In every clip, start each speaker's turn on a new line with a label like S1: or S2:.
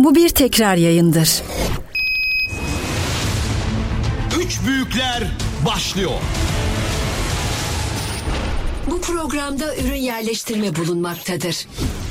S1: Bu bir tekrar yayındır.
S2: Üç Büyükler başlıyor.
S3: Bu programda ürün yerleştirme bulunmaktadır.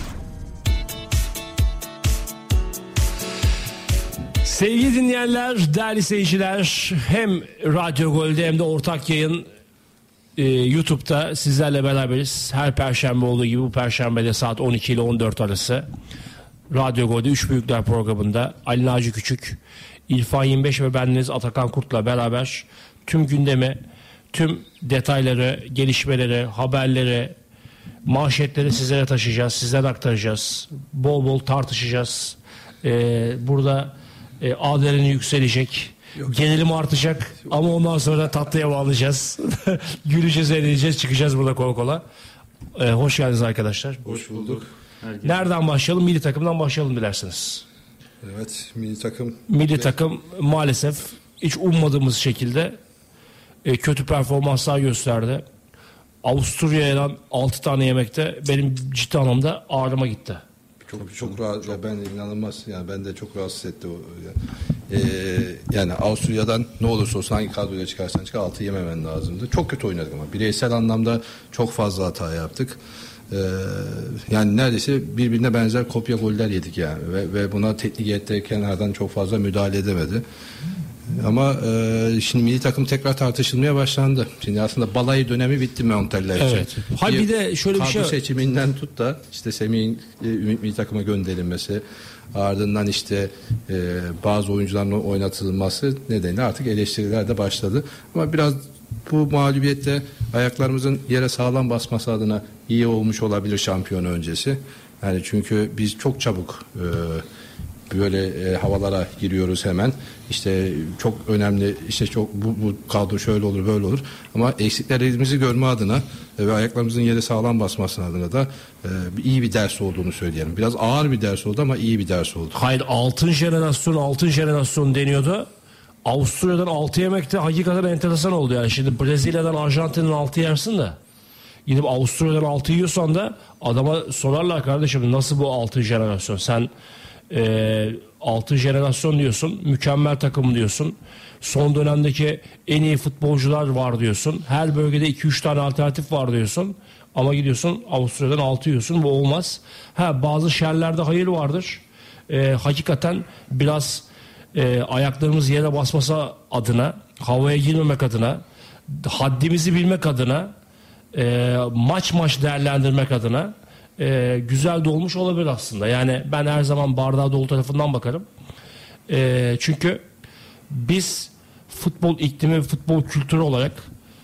S4: Sevgili dinleyenler, değerli seyirciler, hem Radyo Gol'de hem de ortak yayın YouTube'da sizlerle beraberiz. Her perşembe olduğu gibi bu perşembede saat 12 ile 14 arası Radyo Gol'de Üç Büyükler programında Ali Naci Küçük, İrfan 25 ve bendeniz Atakan Kurt'la beraber tüm gündemi, tüm detayları, gelişmeleri, haberleri, manşetleri sizlere taşıyacağız, sizlere aktaracağız. Bol bol tartışacağız. Burada adrenalin yükselecek. Gerilim artacak ama ondan sonra tatlıya bağlayacağız. Güleceğiz, eğleneceğiz, çıkacağız burada kol kola. Hoş geldiniz arkadaşlar.
S5: Hoş bulduk.
S4: Nereden başlayalım? Milli takımdan başlayalım dilerseniz.
S5: Evet, milli takım.
S4: Milli takım maalesef hiç ummadığımız şekilde kötü performanslar gösterdi. Avusturya'dan 6 tane yemekte benim ciddi anlamda ağrıma gitti.
S5: Çok rahat. Ya ben inanılmaz. Yani ben de çok rahatsız etti o. Yani Avusturya'dan ne olursa olsun hangi kadroyla çıkarsan çıkar 6 yememen lazımdı. Çok kötü oynadık ama bireysel anlamda çok fazla hata yaptık. Yani neredeyse birbirine benzer kopya goller yedik yani ve buna teknik heyet kenardan çok fazla müdahale edemedi. Ama şimdi milli takım tekrar tartışılmaya başlandı. Şimdi aslında balayı dönemi bitti Montella için.
S4: Evet. Hayır, bir de şöyle bir şey
S5: seçiminden tut da işte Semih'in milli takıma gönderilmesi, ardından işte bazı oyuncuların oynatılması nedeniyle artık eleştiriler de başladı. Ama biraz bu mağlubiyette ayaklarımızın yere sağlam basması adına iyi olmuş olabilir şampiyon öncesi. Yani çünkü biz çok çabuk böyle havalara giriyoruz hemen. İşte çok önemli, işte çok bu kadro şöyle olur böyle olur. Ama eksiklerimizi görme adına ve ayaklarımızın yere sağlam basması adına da iyi bir ders olduğunu söyleyelim. Biraz ağır bir ders oldu ama iyi bir ders oldu.
S4: Hayır, altın jenerasyon deniyordu. Avusturya'dan 6 yemekte hakikaten enteresan oldu yani. Şimdi Brezilya'dan Arjantin'den 6 yersin de gidip Avusturya'dan 6 yiyorsan da adama sorarlar, kardeşim nasıl bu 6 jenerasyon? Sen 6 jenerasyon diyorsun, mükemmel takım diyorsun, son dönemdeki en iyi futbolcular var diyorsun, her bölgede 2-3 tane alternatif var diyorsun ama gidiyorsun Avusturya'dan 6 yiyorsun, bu olmaz. Bazı şerlerde hayır vardır. Hakikaten biraz ayaklarımız yere basması adına, havaya girmemek adına, haddimizi bilmek adına, maç değerlendirmek adına güzel de olmuş olabilir aslında. Yani ben her zaman bardağı dolu tarafından bakarım. Çünkü biz futbol iklimi, futbol kültürü olarak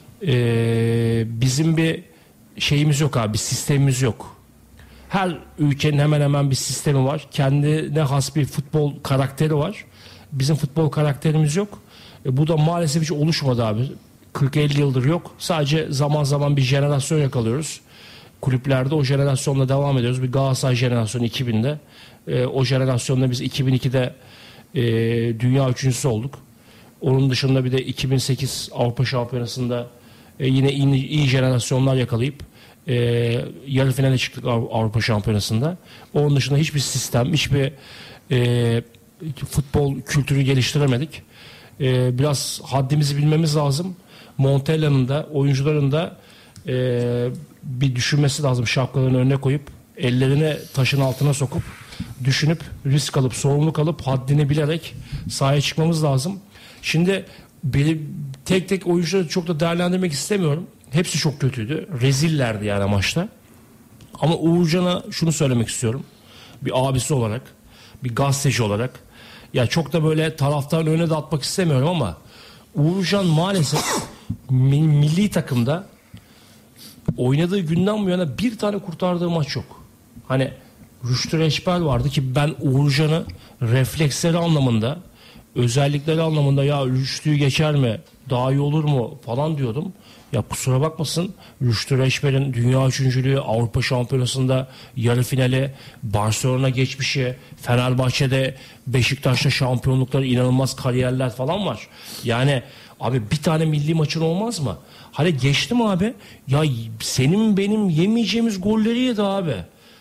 S4: bizim bir şeyimiz yok abi, bir sistemimiz yok. Her ülkenin hemen hemen bir sistemi var. Kendine has bir futbol karakteri var. Bizim futbol karakterimiz yok. Bu da maalesef hiç oluşmadı abi. 40-50 yıldır yok. Sadece zaman zaman bir jenerasyon yakalıyoruz. Kulüplerde o jenerasyonla devam ediyoruz. Bir Galatasaray jenerasyonu 2000'de. O jenerasyonda biz 2002'de dünya üçüncüsü olduk. Onun dışında bir de 2008 Avrupa Şampiyonası'nda yine iyi jenerasyonlar yakalayıp yarı finale çıktık Avrupa Şampiyonası'nda. Onun dışında hiçbir sistem, hiçbir futbol kültürü geliştiremedik. Biraz haddimizi bilmemiz lazım. Montella'nın da, oyuncuların da bir düşünmesi lazım, şapkalarını önüne koyup ellerini taşın altına sokup düşünüp risk alıp sorumluluk alıp haddini bilerek sahaya çıkmamız lazım. Şimdi tek tek oyuncuları çok da değerlendirmek istemiyorum. Hepsi çok kötüydü. Rezillerdi yani maçta. Ama Uğurcan'a şunu söylemek istiyorum. Bir abisi olarak, bir gazeteci olarak. Ya çok da böyle taraftarın önüne de atmak istemiyorum ama Uğurcan maalesef milli takımda oynadığı günden bu yana bir tane kurtardığı maç yok. Hani Rüştü Reçber vardı ki ben Uğurcan'ı refleksleri anlamında, özellikleri anlamında ya Rüştü'yü geçer mi, daha iyi olur mu falan diyordum. Ya kusura bakmasın, Rüştü Reçber'in dünya üçüncülüğü, Avrupa Şampiyonası'nda yarı finali, Barcelona geçmişi, Fenerbahçe'de, Beşiktaş'ta şampiyonlukları, inanılmaz kariyerler falan var. Yani abi bir tane milli maçın olmaz mı? Hani geçtim abi, ya senin benim yemeyeceğimiz golleri yedi abi.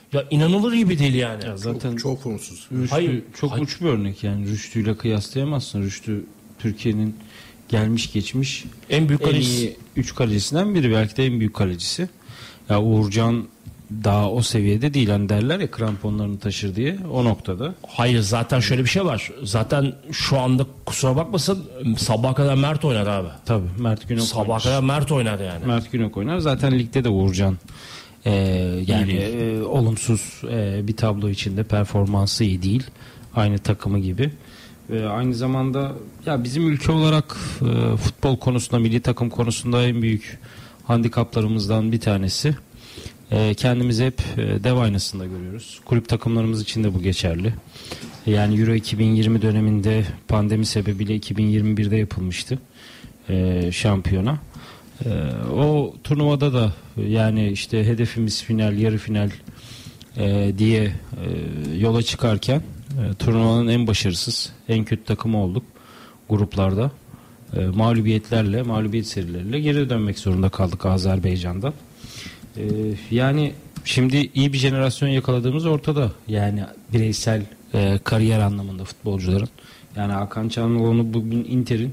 S4: Ya inanılır gibi değil yani.
S1: Ya zaten
S5: Çok formsuz.
S1: Rüştü
S4: Hayır,
S1: çok
S4: hayır.
S1: uç bir örnek yani. Rüştü'yle kıyaslayamazsın. Rüştü Türkiye'nin gelmiş geçmiş
S4: En büyük
S1: en
S4: kalecisi.
S1: iyi 3 kalecisinden biri, belki de en büyük kalecisi. Ya Uğurcan daha o seviyede değil. Hani derler ya kramponlarını taşır diye, o noktada.
S4: Hayır, zaten şöyle bir şey var. Zaten şu anda kusura bakmasın sabaha kadar Mert oynadı abi.
S1: Tabii Mert Günok
S4: Sabaha
S1: oynar.
S4: kadar Mert oynadı yani.
S1: Mert Günok oynar. Zaten ligde de Uğurcan olumsuz bir tablo içinde, performansı iyi değil. Aynı takımı gibi. Ve aynı zamanda ya bizim ülke olarak futbol konusunda, milli takım konusunda en büyük handikaplarımızdan bir tanesi. Kendimizi hep dev aynasında görüyoruz. Kulüp takımlarımız için de bu geçerli. Yani Euro 2020 döneminde pandemi sebebiyle 2021'de yapılmıştı şampiyona. O turnuvada da yani işte hedefimiz final, yarı final diye yola çıkarken turnuvanın en başarısız, en kötü takımı olduk gruplarda. Mağlubiyet serileriyle geri dönmek zorunda kaldık Azerbaycan'dan. Yani şimdi iyi bir jenerasyon yakaladığımız ortada. Yani bireysel kariyer anlamında futbolcuların. Yani Hakan Çalhanoğlu bugün Inter'in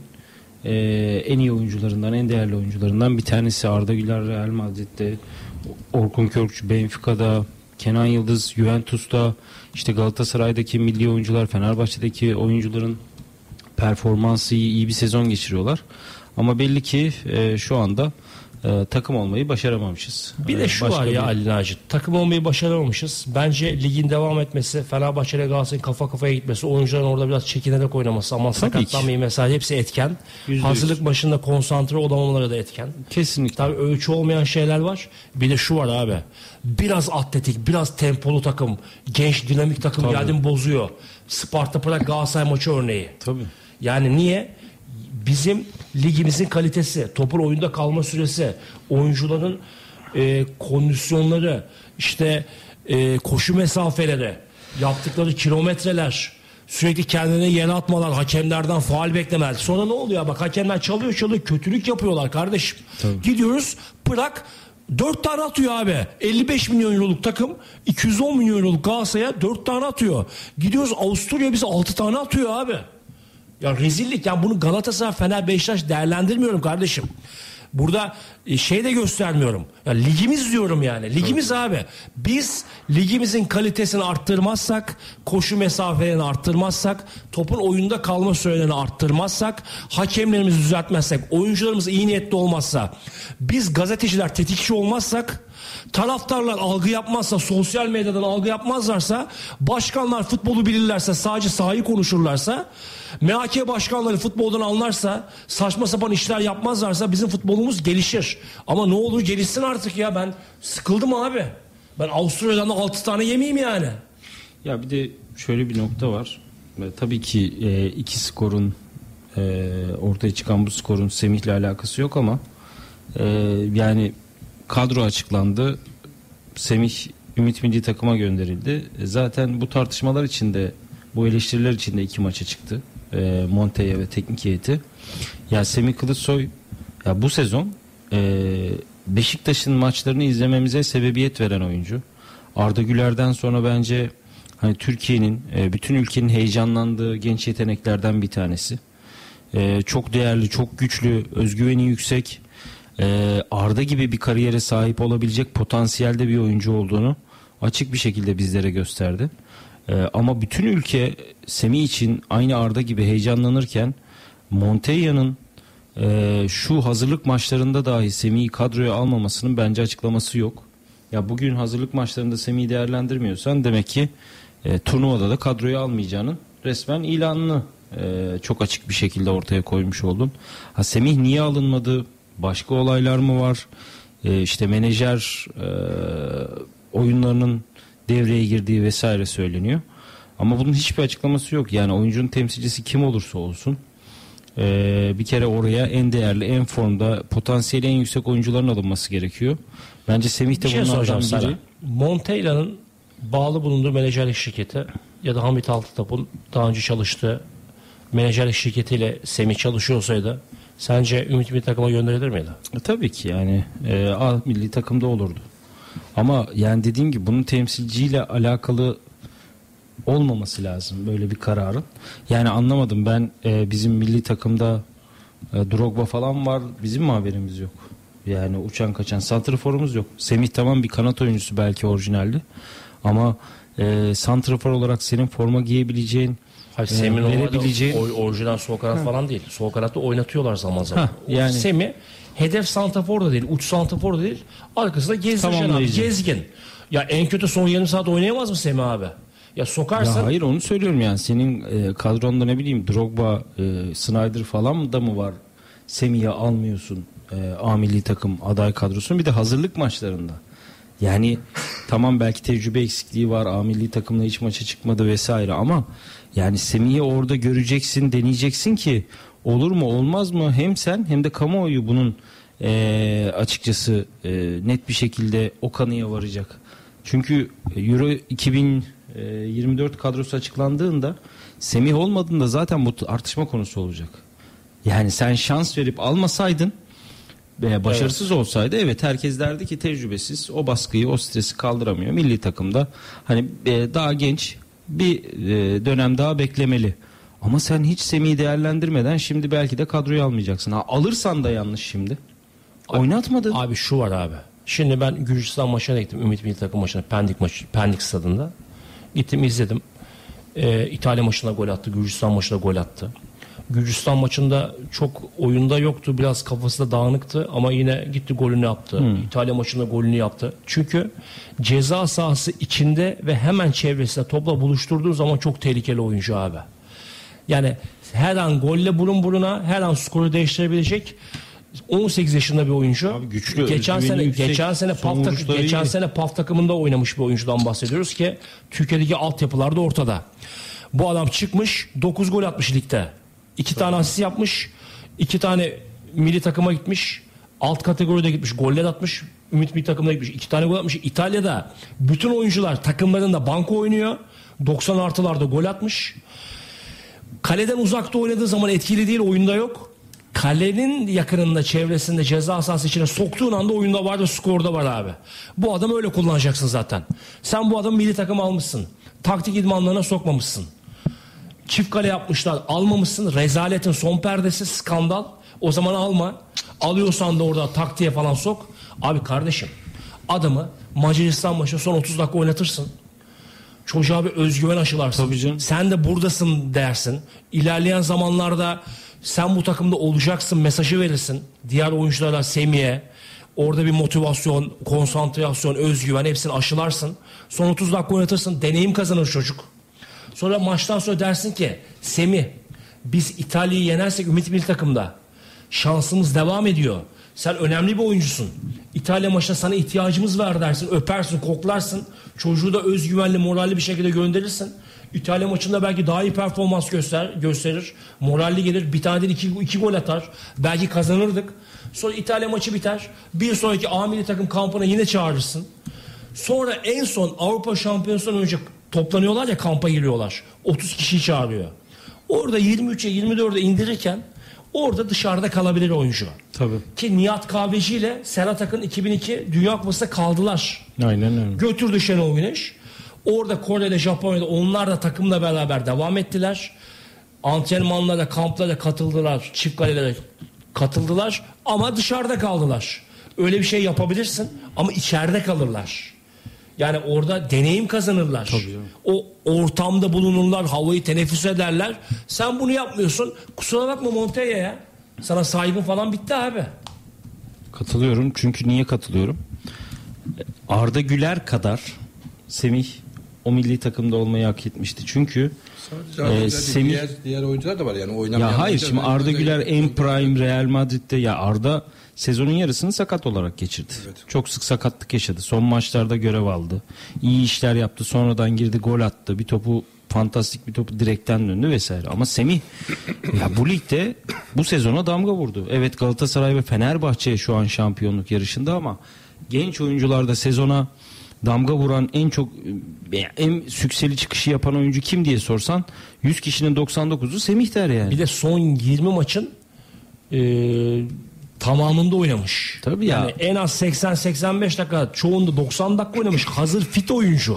S1: en iyi oyuncularından, en değerli oyuncularından bir tanesi. Arda Güler Real Madrid'de, Orkun Kökçü Benfica'da, Kenan Yıldız Juventus'ta, işte Galatasaray'daki milli oyuncular, Fenerbahçe'deki oyuncuların performansı iyi bir sezon geçiriyorlar. Ama belli ki şu anda takım olmayı başaramamışız.
S4: Bir de şu var ya Ali Naci, takım olmayı başaramamışız. Bence ligin devam etmesi, Fenerbahçe ile Galatasaray'ın kafa kafaya gitmesi, oyuncuların orada biraz çekinerek oynaması, ama sakatlanmayı mesela, hepsi etken.
S1: %100.
S4: Hazırlık başında konsantre olamamaları da etken.
S1: Kesinlikle.
S4: Tabii ölçü olmayan şeyler var. Bir de şu var abi, biraz atletik, biraz tempolu takım, genç dinamik takım geldi bozuyor. Sparta Prag Galatasaray maçı örneği.
S1: Tabii.
S4: Yani niye? Bizim ligimizin kalitesi, topun oyunda kalma süresi, oyuncuların kondisyonları, işte koşu mesafeleri, yaptıkları kilometreler, sürekli kendine yere atmalar, hakemlerden faul beklemeler. Sonra ne oluyor? Bak, hakemler çalıyor kötülük yapıyorlar kardeşim.
S1: Tabii.
S4: Gidiyoruz, bırak 4 tane atıyor abi. 55 milyon euroluk takım 210 milyon euroluk Galatasaray'a 4 tane atıyor. Gidiyoruz Avusturya bize 6 tane atıyor abi. Ya rezillik. Yani bunu Galatasaray, Fener, Beşiktaş değerlendirmiyorum kardeşim. Burada şey de göstermiyorum. Ya ligimiz diyorum yani. Ligimiz abi. Biz ligimizin kalitesini arttırmazsak, koşu mesafelerini arttırmazsak, topun oyunda kalma sürelerini arttırmazsak, hakemlerimizi düzeltmezsek, oyuncularımız iyi niyetli olmazsa, biz gazeteciler tetikçi olmazsak, taraftarlar algı yapmazsa, sosyal medyadan algı yapmazlarsa, başkanlar futbolu bilirlerse, sadece sahayı konuşurlarsa, MHK başkanları futboldan anlarsa, saçma sapan işler yapmazlarsa bizim futbolumuz gelişir. Ama ne olur gelişsin artık ya, ben sıkıldım abi. Ben Avusturya'dan da 6 tane yemeyeyim yani.
S1: Ya bir de şöyle bir nokta var. Tabii ki iki skorun ortaya çıkan bu skorun Semih'le alakası yok ama yani kadro açıklandı. Semih Ümit Milli Takım'a gönderildi. Zaten bu tartışmalar içinde, bu eleştiriler içinde iki maça çıktı. Montella ve teknik heyeti. Ya Semih Kılıçsoy ya bu sezon Beşiktaş'ın maçlarını izlememize sebebiyet veren oyuncu. Arda Güler'den sonra bence hani Türkiye'nin, bütün ülkenin heyecanlandığı genç yeteneklerden bir tanesi. Çok değerli, çok güçlü, özgüveni yüksek. Arda gibi bir kariyere sahip olabilecek potansiyelde bir oyuncu olduğunu açık bir şekilde bizlere gösterdi. Ama bütün ülke Semih için aynı Arda gibi heyecanlanırken Montella'nın şu hazırlık maçlarında dahi Semih'i kadroya almamasının bence açıklaması yok. Ya bugün hazırlık maçlarında Semih'i değerlendirmiyorsan demek ki turnuvada da kadroya almayacağının resmen ilanını çok açık bir şekilde ortaya koymuş oldun. Semih niye alınmadı? Başka olaylar mı var? İşte menajer oyunlarının devreye girdiği vesaire söyleniyor. Ama bunun hiçbir açıklaması yok. Yani oyuncunun temsilcisi kim olursa olsun bir kere oraya en değerli, en formda, potansiyeli en yüksek oyuncuların alınması gerekiyor. Bence Semih de bunlardan biri.
S4: Sana. Montella'nın bağlı bulunduğu menajerlik şirketi ya da Hamit Altıtap'ın daha önce çalıştığı menajerlik şirketiyle Semih çalışıyor olsaydı sence Ümit Milli Takım'a gönderilir miydi?
S1: Tabii ki yani A milli takımda olurdu. Ama yani dediğim gibi bunun temsilciyle alakalı olmaması lazım böyle bir kararın. Yani anlamadım ben, bizim milli takımda Drogba falan var, bizim mi haberimiz yok? Yani uçan kaçan santraforumuz yok. Semih tamam bir kanat oyuncusu belki orijinaldi ama santrafor olarak senin forma giyebileceğin,
S4: Semih'in
S1: verebileceğin
S4: orijinal sol kanat falan değil. Sol kanatta oynatıyorlar zaman zaman.
S1: yani
S4: Semih hedef santrafor da değil, uç santrafor da değil. Arkasında gezdireceksin abi, gezgin. Ya en kötü son yarım saat oynayamaz mı Semih abi? Ya sokarsan...
S1: Ya hayır, onu söylüyorum yani senin kadronda ne bileyim Drogba, Snyder falan da mı var? Semih'i almıyorsun A milli takım aday kadrosun, bir de hazırlık maçlarında. Yani tamam belki tecrübe eksikliği var, A milli takımla hiç maça çıkmadı vesaire ama yani Semih'i orada göreceksin, deneyeceksin ki olur mu olmaz mı, hem sen hem de kamuoyu bunun açıkçası net bir şekilde o kanıya varacak. Çünkü Euro 2024 kadrosu açıklandığında Semih olmadığında zaten bu tartışma konusu olacak. Yani sen şans verip almasaydın veya başarısız olsaydı evet herkes derdi ki tecrübesiz, o baskıyı, o stresi kaldıramıyor. Milli takımda hani daha genç bir dönem daha beklemeli. Ama sen hiç Semih'i değerlendirmeden şimdi belki de kadroyu almayacaksın. Alırsan da yanlış şimdi. Oynatmadın.
S4: Abi şu var abi. Şimdi ben Gürcistan maçına gittim. Ümit milli takım maçına, Pendik stadında. Gittim izledim. İtalya maçında gol attı. Gürcistan maçında gol attı. Gürcistan maçında çok oyunda yoktu. Biraz kafası da dağınıktı ama yine gitti golünü yaptı. İtalya maçında golünü yaptı. Çünkü ceza sahası içinde ve hemen çevresinde topla buluşturduğu zaman çok tehlikeli oyuncu abi. Yani her an golle burun buruna, her an skoru değiştirebilecek 18 yaşında bir oyuncu.
S1: Abi güçlü,
S4: geçen sene PAF takımında oynamış bir oyuncudan bahsediyoruz ki Türkiye'deki altyapılar da ortada. Bu adam çıkmış 9 gol atmış ligde. 2 tane asist yapmış. 2 tane milli takıma gitmiş. Alt kategoride gitmiş. Goller atmış. Ümit milli takımına gitmiş. 2 tane gol atmış. İtalya'da bütün oyuncular takımlarında banko oynuyor. 90 artılarda gol atmış. Kaleden uzakta oynadığı zaman etkili değil, oyunda yok. Kalenin yakınında, çevresinde, ceza sahası içine soktuğun anda oyunda var ve skorda var abi. Bu adamı öyle kullanacaksın zaten. Sen bu adamı milli takıma almışsın. Taktik idmanlarına sokmamışsın. Çift kale yapmışlar, almamışsın. Rezaletin son perdesi, skandal. O zaman alma. Alıyorsan da orada taktiğe falan sok. Abi kardeşim, adamı Macaristan maçı son 30 dakika oynatırsın. Çocuğa bir özgüven aşılarsın.
S1: Tabii canım.
S4: Sen de buradasın dersin. İlerleyen zamanlarda sen bu takımda olacaksın mesajı verirsin. Diğer oyunculara, Semih'e orada bir motivasyon, konsantrasyon, özgüven hepsini aşılarsın. Son 30 dakika oynatırsın. Deneyim kazanır çocuk. Sonra maçtan sonra dersin ki Semih, biz İtalya'yı yenersek Ümit milli takımda şansımız devam ediyor. Sen önemli bir oyuncusun. İtalya maçında sana ihtiyacımız var dersin. Öpersin, koklarsın. Çocuğu da özgüvenli, moralli bir şekilde gönderirsin. İtalya maçında belki daha iyi performans gösterir. Moralli gelir. Bir tane değil iki gol atar. Belki kazanırdık. Sonra İtalya maçı biter. Bir sonraki A milli takım kampına yine çağırırsın. Sonra en son Avrupa Şampiyonası'ndan önce toplanıyorlar ya, kampa giriyorlar. 30 kişiyi çağırıyor. Orada 23'e 24'e indirirken orada dışarıda kalabilir oyuncu.
S1: Tabii.
S4: Ki Nihat Kahveci ile Serhat Akın 2002 Dünya Kupası'nda kaldılar.
S1: Aynen öyle.
S4: Götürdü Şenol Güneş. Orada Kore'de, Japonya'da onlar da takımla beraber devam ettiler. Antrenmanlara, kamplara katıldılar. Çift kalelere katıldılar. Ama dışarıda kaldılar. Öyle bir şey yapabilirsin ama içeride kalırlar. Yani orada deneyim kazanırlar. O ortamda bulunurlar, havayı teneffüs ederler. Sen bunu yapmıyorsun. Kusura bakma Montella ya. Sana saygın falan bitti abi.
S1: Katılıyorum. Çünkü niye katılıyorum? Arda Güler kadar Semih o milli takımda olmayı hak etmişti. Çünkü
S5: Semih diğer oyuncular da var yani oynamayan.
S1: Ya hayır, şimdi Arda Güler en prime Real Madrid'de, ya Arda sezonun yarısını sakat olarak geçirdi. Evet. Çok sık sakatlık yaşadı. Son maçlarda görev aldı. İyi işler yaptı. Sonradan girdi, gol attı. Bir topu, fantastik bir topu direkten döndü vesaire. Ama Semih ya bu ligde bu sezona damga vurdu. Evet, Galatasaray ve Fenerbahçe şu an şampiyonluk yarışında ama genç oyuncularda sezona damga vuran, en sükseli çıkışı yapan oyuncu kim diye sorsan 100 kişinin 99'u Semih der yani.
S4: Bir de son 20 maçın tamamında oynamış.
S1: Tabii ya.
S4: Yani en az 80-85 dakika, çoğunda 90 dakika oynamış. Hazır fit oyuncu.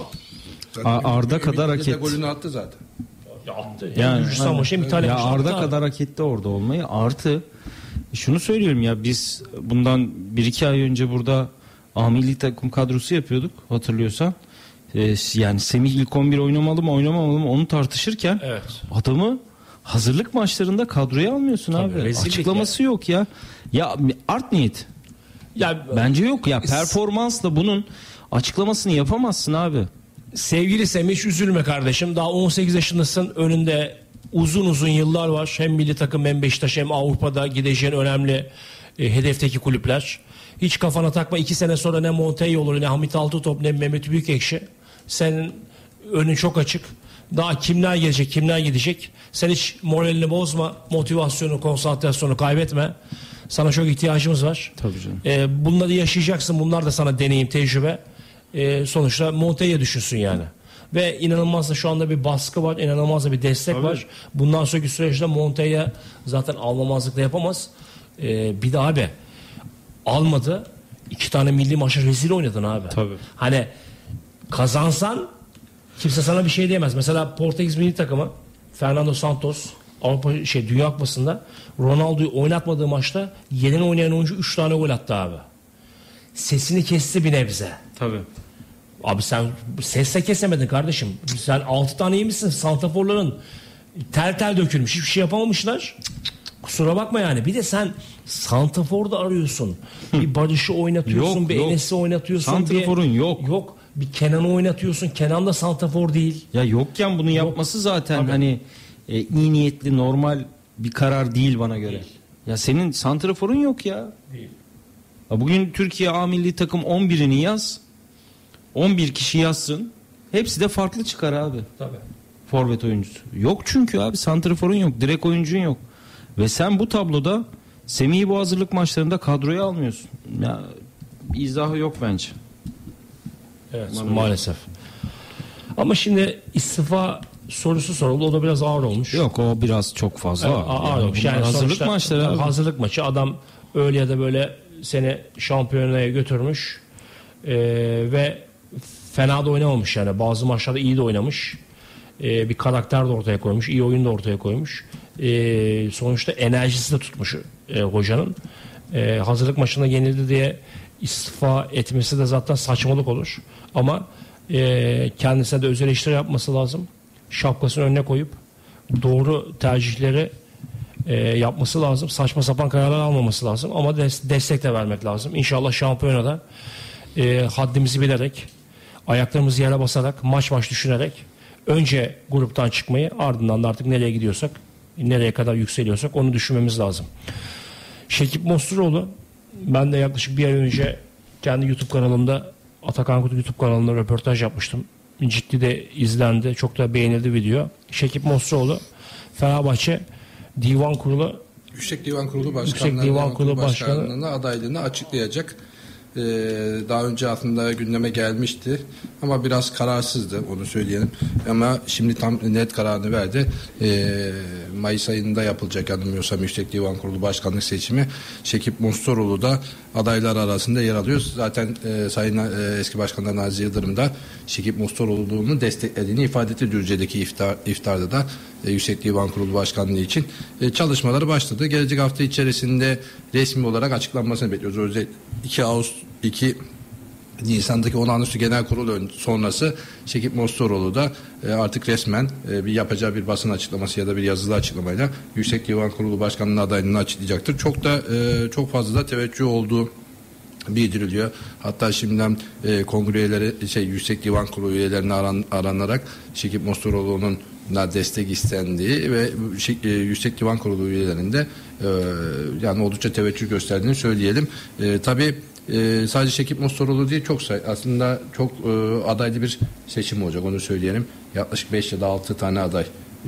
S1: Arda kadar hak etti.
S5: Golünü attı zaten.
S4: Ya attı.
S1: Yani
S4: Gürcistan maçı hem İtalya
S1: ya
S4: maçı
S1: Arda
S4: attı.
S1: kadar hak etti orada olmayı. Artı şunu söylüyorum ya, biz bundan 1-2 ay önce burada A milli takım kadrosu yapıyorduk, hatırlıyorsan. Yani Semih ilk 11 oynamalı mı oynamamalı mı onu tartışırken
S4: Evet.
S1: adamı hazırlık maçlarında kadroya almıyorsun
S4: Tabii,
S1: abi.
S4: rezillik
S1: Açıklaması yok ya. Ya art niyet.
S4: Ya
S1: Bence yok ya. Performansla bunun açıklamasını yapamazsın abi.
S4: sevgili Semih, hiç üzülme kardeşim. Daha 18 yaşındasın. Önünde uzun yıllar var. Hem milli takım hem Beşiktaş hem Avrupa'da gideceğin önemli hedefteki kulüpler. Hiç kafana takma. 2 sene sonra ne Monteil olur, ne Hamit Altıntop, ne Mehmet Büyükekşi. Senin önün çok açık. Daha kimler gelecek, kimler gidecek. Sen hiç moralini bozma. Motivasyonu, konsantrasyonu kaybetme. Sana çok ihtiyacımız var.
S1: Tabii canım.
S4: Bunları yaşayacaksın. Bunlar da sana deneyim, tecrübe. Sonuçta Monteil'e düşünsün yani. Ve inanılmaz da şu anda bir baskı var. İnanılmaz da bir destek var. Bundan sonraki süreçte Monteil'e zaten almamazlık da yapamaz. Bir de abi almadı. 2 tane milli maçta rezil oynadın abi.
S1: Tabii.
S4: Hani kazansan kimse sana bir şey diyemez. Mesela Portekiz milli takımı Fernando Santos Avrupa Dünya Kupası'nda Ronaldo'yu oynatmadığı maçta yerine oynayan oyuncu 3 tane gol attı abi. Sesini kesti bir nebze.
S1: Tabii.
S4: Abi sen sesle kesemedin kardeşim. Sen 6 tane yemişsin. Santraforların tel dökülmüş. Hiçbir şey yapamamışlar. Kusura bakma yani. Bir de sen santraforda arıyorsun. Bir Barış'ı oynatıyorsun.
S1: Yok,
S4: bir
S1: yok.
S4: Enes'i oynatıyorsun.
S1: Santraforun yok.
S4: Yok. Bir Kenan'ı oynatıyorsun. Kenan da santrafor değil.
S1: Ya yokken bunu yapması zaten
S4: Tabii.
S1: hani iyi niyetli normal bir karar değil bana göre.
S4: Değil.
S1: Ya senin santraforun yok ya.
S4: Değil.
S1: Ya bugün Türkiye A milli takım 11'ini yaz. 11 kişi yazsın. Hepsi de farklı çıkar abi.
S4: Tabii.
S1: Forvet oyuncusu. Yok çünkü abi santraforun yok. Direkt oyuncun yok. Ve sen bu tabloda Semih'i bu hazırlık maçlarında kadroya almıyorsun. Ya izahı yok bence.
S4: Evet, maalesef. Ama şimdi istifa sorusu soruldu. O da biraz ağır olmuş.
S1: Yok, o biraz çok fazla.
S4: Evet, ağır olmuş.
S1: bunlar
S4: Yani
S1: hazırlık
S4: sonuçta
S1: maçları abi.
S4: hazırlık maçı. Adam öyle ya da böyle seni şampiyonaya götürmüş. Ve fena da oynamamış yani. Bazı maçlarda iyi de oynamış. Bir karakter de ortaya koymuş. İyi oyun da ortaya koymuş. Sonuçta enerjisi de tutmuş hocanın. Hazırlık maçında yenildi diye istifa etmesi de zaten saçmalık olur. Ama kendisine de öz eleştiri yapması lazım. Şapkasını önüne koyup doğru tercihleri yapması lazım. Saçma sapan kararlar almaması lazım. Ama destek de vermek lazım. İnşallah şampiyonada haddimizi bilerek, ayaklarımızı yere basarak, maç düşünerek önce gruptan çıkmayı, ardından da artık nereye gidiyorsak, nereye kadar yükseliyorsak onu düşünmemiz lazım. Şekip Mosturoğlu, ben de yaklaşık bir ay önce kendi YouTube kanalımda, Atakan Kurt YouTube kanalında röportaj yapmıştım. Ciddi de izlendi. Çok da beğenildi video. Şekip Mosturoğlu Fenerbahçe Divan Kurulu
S5: Yüksek Divan Kurulu Başkanlığı'na adaylığını açıklayacak. Daha önce aslında gündeme gelmişti ama biraz kararsızdı, onu söyleyelim. Ama şimdi tam net kararını verdi. Mayıs ayında yapılacak yanılmıyorsam Yüksek Divan Kurulu Başkanlık seçimi. Şekip Mosturoğlu da adaylar arasında yer alıyor. Zaten Sayın eski Başkanlar Nazi Yıldırım da Şekip Mosturoğlu'nu desteklediğini ifade etti. Düzce'deki iftarda da Yüksek Divan Kurulu Başkanlığı için çalışmaları başladı. Gelecek hafta içerisinde resmi olarak açıklanmasını bekliyoruz. Özellikle 2 Nisan'daki olağanüstü genel kurul sonrası Şekip Mosturoğlu da artık resmen bir yapacağı bir basın açıklaması ya da bir yazılı açıklamayla Yüksek Divan Kurulu Başkanlığı adaylığını açıklayacaktır. Çok fazla da teveccüh olduğu bildiriliyor. Hatta şimdiden kongre üyeleri Yüksek Divan Kurulu üyelerine aranarak Şekip Mosturoğlu'nun destek istendiği ve Yüksek Divan Kurulu üyelerinde yani oldukça teveccüh gösterdiğini söyleyelim. Tabii sadece Şekip Mosturoğlu değil, aslında çok adaylı bir seçim olacak, onu söyleyelim. Yaklaşık 5 ya da 6 tane aday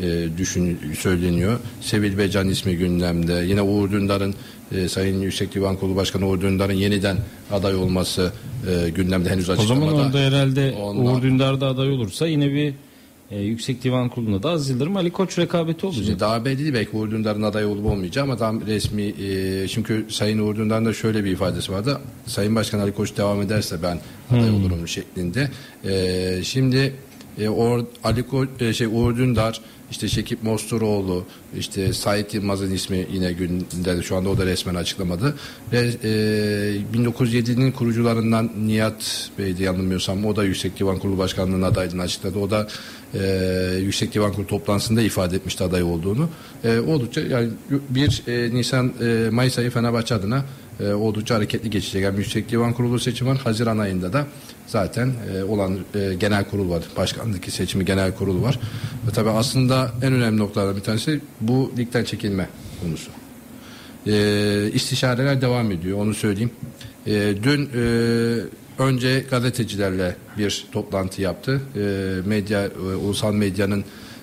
S5: söyleniyor. Sevil Becan ismi gündemde. Yine Uğur Dündar'ın Sayın Yüksek Divan Kurulu Başkanı Uğur Dündar'ın yeniden aday olması gündemde, henüz açıklamada.
S1: O zaman orada herhalde Uğur Dündar da aday olursa yine bir Yüksek Divan Kurulu'nda da Aziz Yıldırım Ali Koç rekabeti olacak.
S5: Şimdi daha belli değil belki Uğur Dündar'ın aday olup olmayacağı ama tam resmi çünkü Sayın Uğur Dündar'ın da şöyle bir ifadesi vardı. Sayın Başkan Ali Koç devam ederse ben aday olurum şeklinde. Şimdi Ali Koç, Uğur Dündar, işte Şekip Mosturoğlu, işte Sait Yılmaz'ın ismi yine gündemde, şu anda o da resmen açıklamadı. Ve 1907'nin kurucularından Nihat Bey'di yanılmıyorsam, o da Yüksek Divan Kurulu Başkanlığı'nın adaylığını açıkladı. O da Yüksek Divan Kurulu toplantısında ifade etmişti aday olduğunu. Oldukça yani 1 Nisan Mayıs ayı Fenerbahçe adına oldukça hareketli geçecek. Yani Yüksek Divan Kurulu seçimi var. Haziran ayında da zaten olan genel kurul var. Başkanlık seçimi genel kurul var. Ve tabii aslında en önemli noktalardan bir tanesi bu ligden çekilme konusu. İstişareler devam ediyor, onu söyleyeyim. Dün önce gazetecilerle bir toplantı yaptı. Ulusal medyanın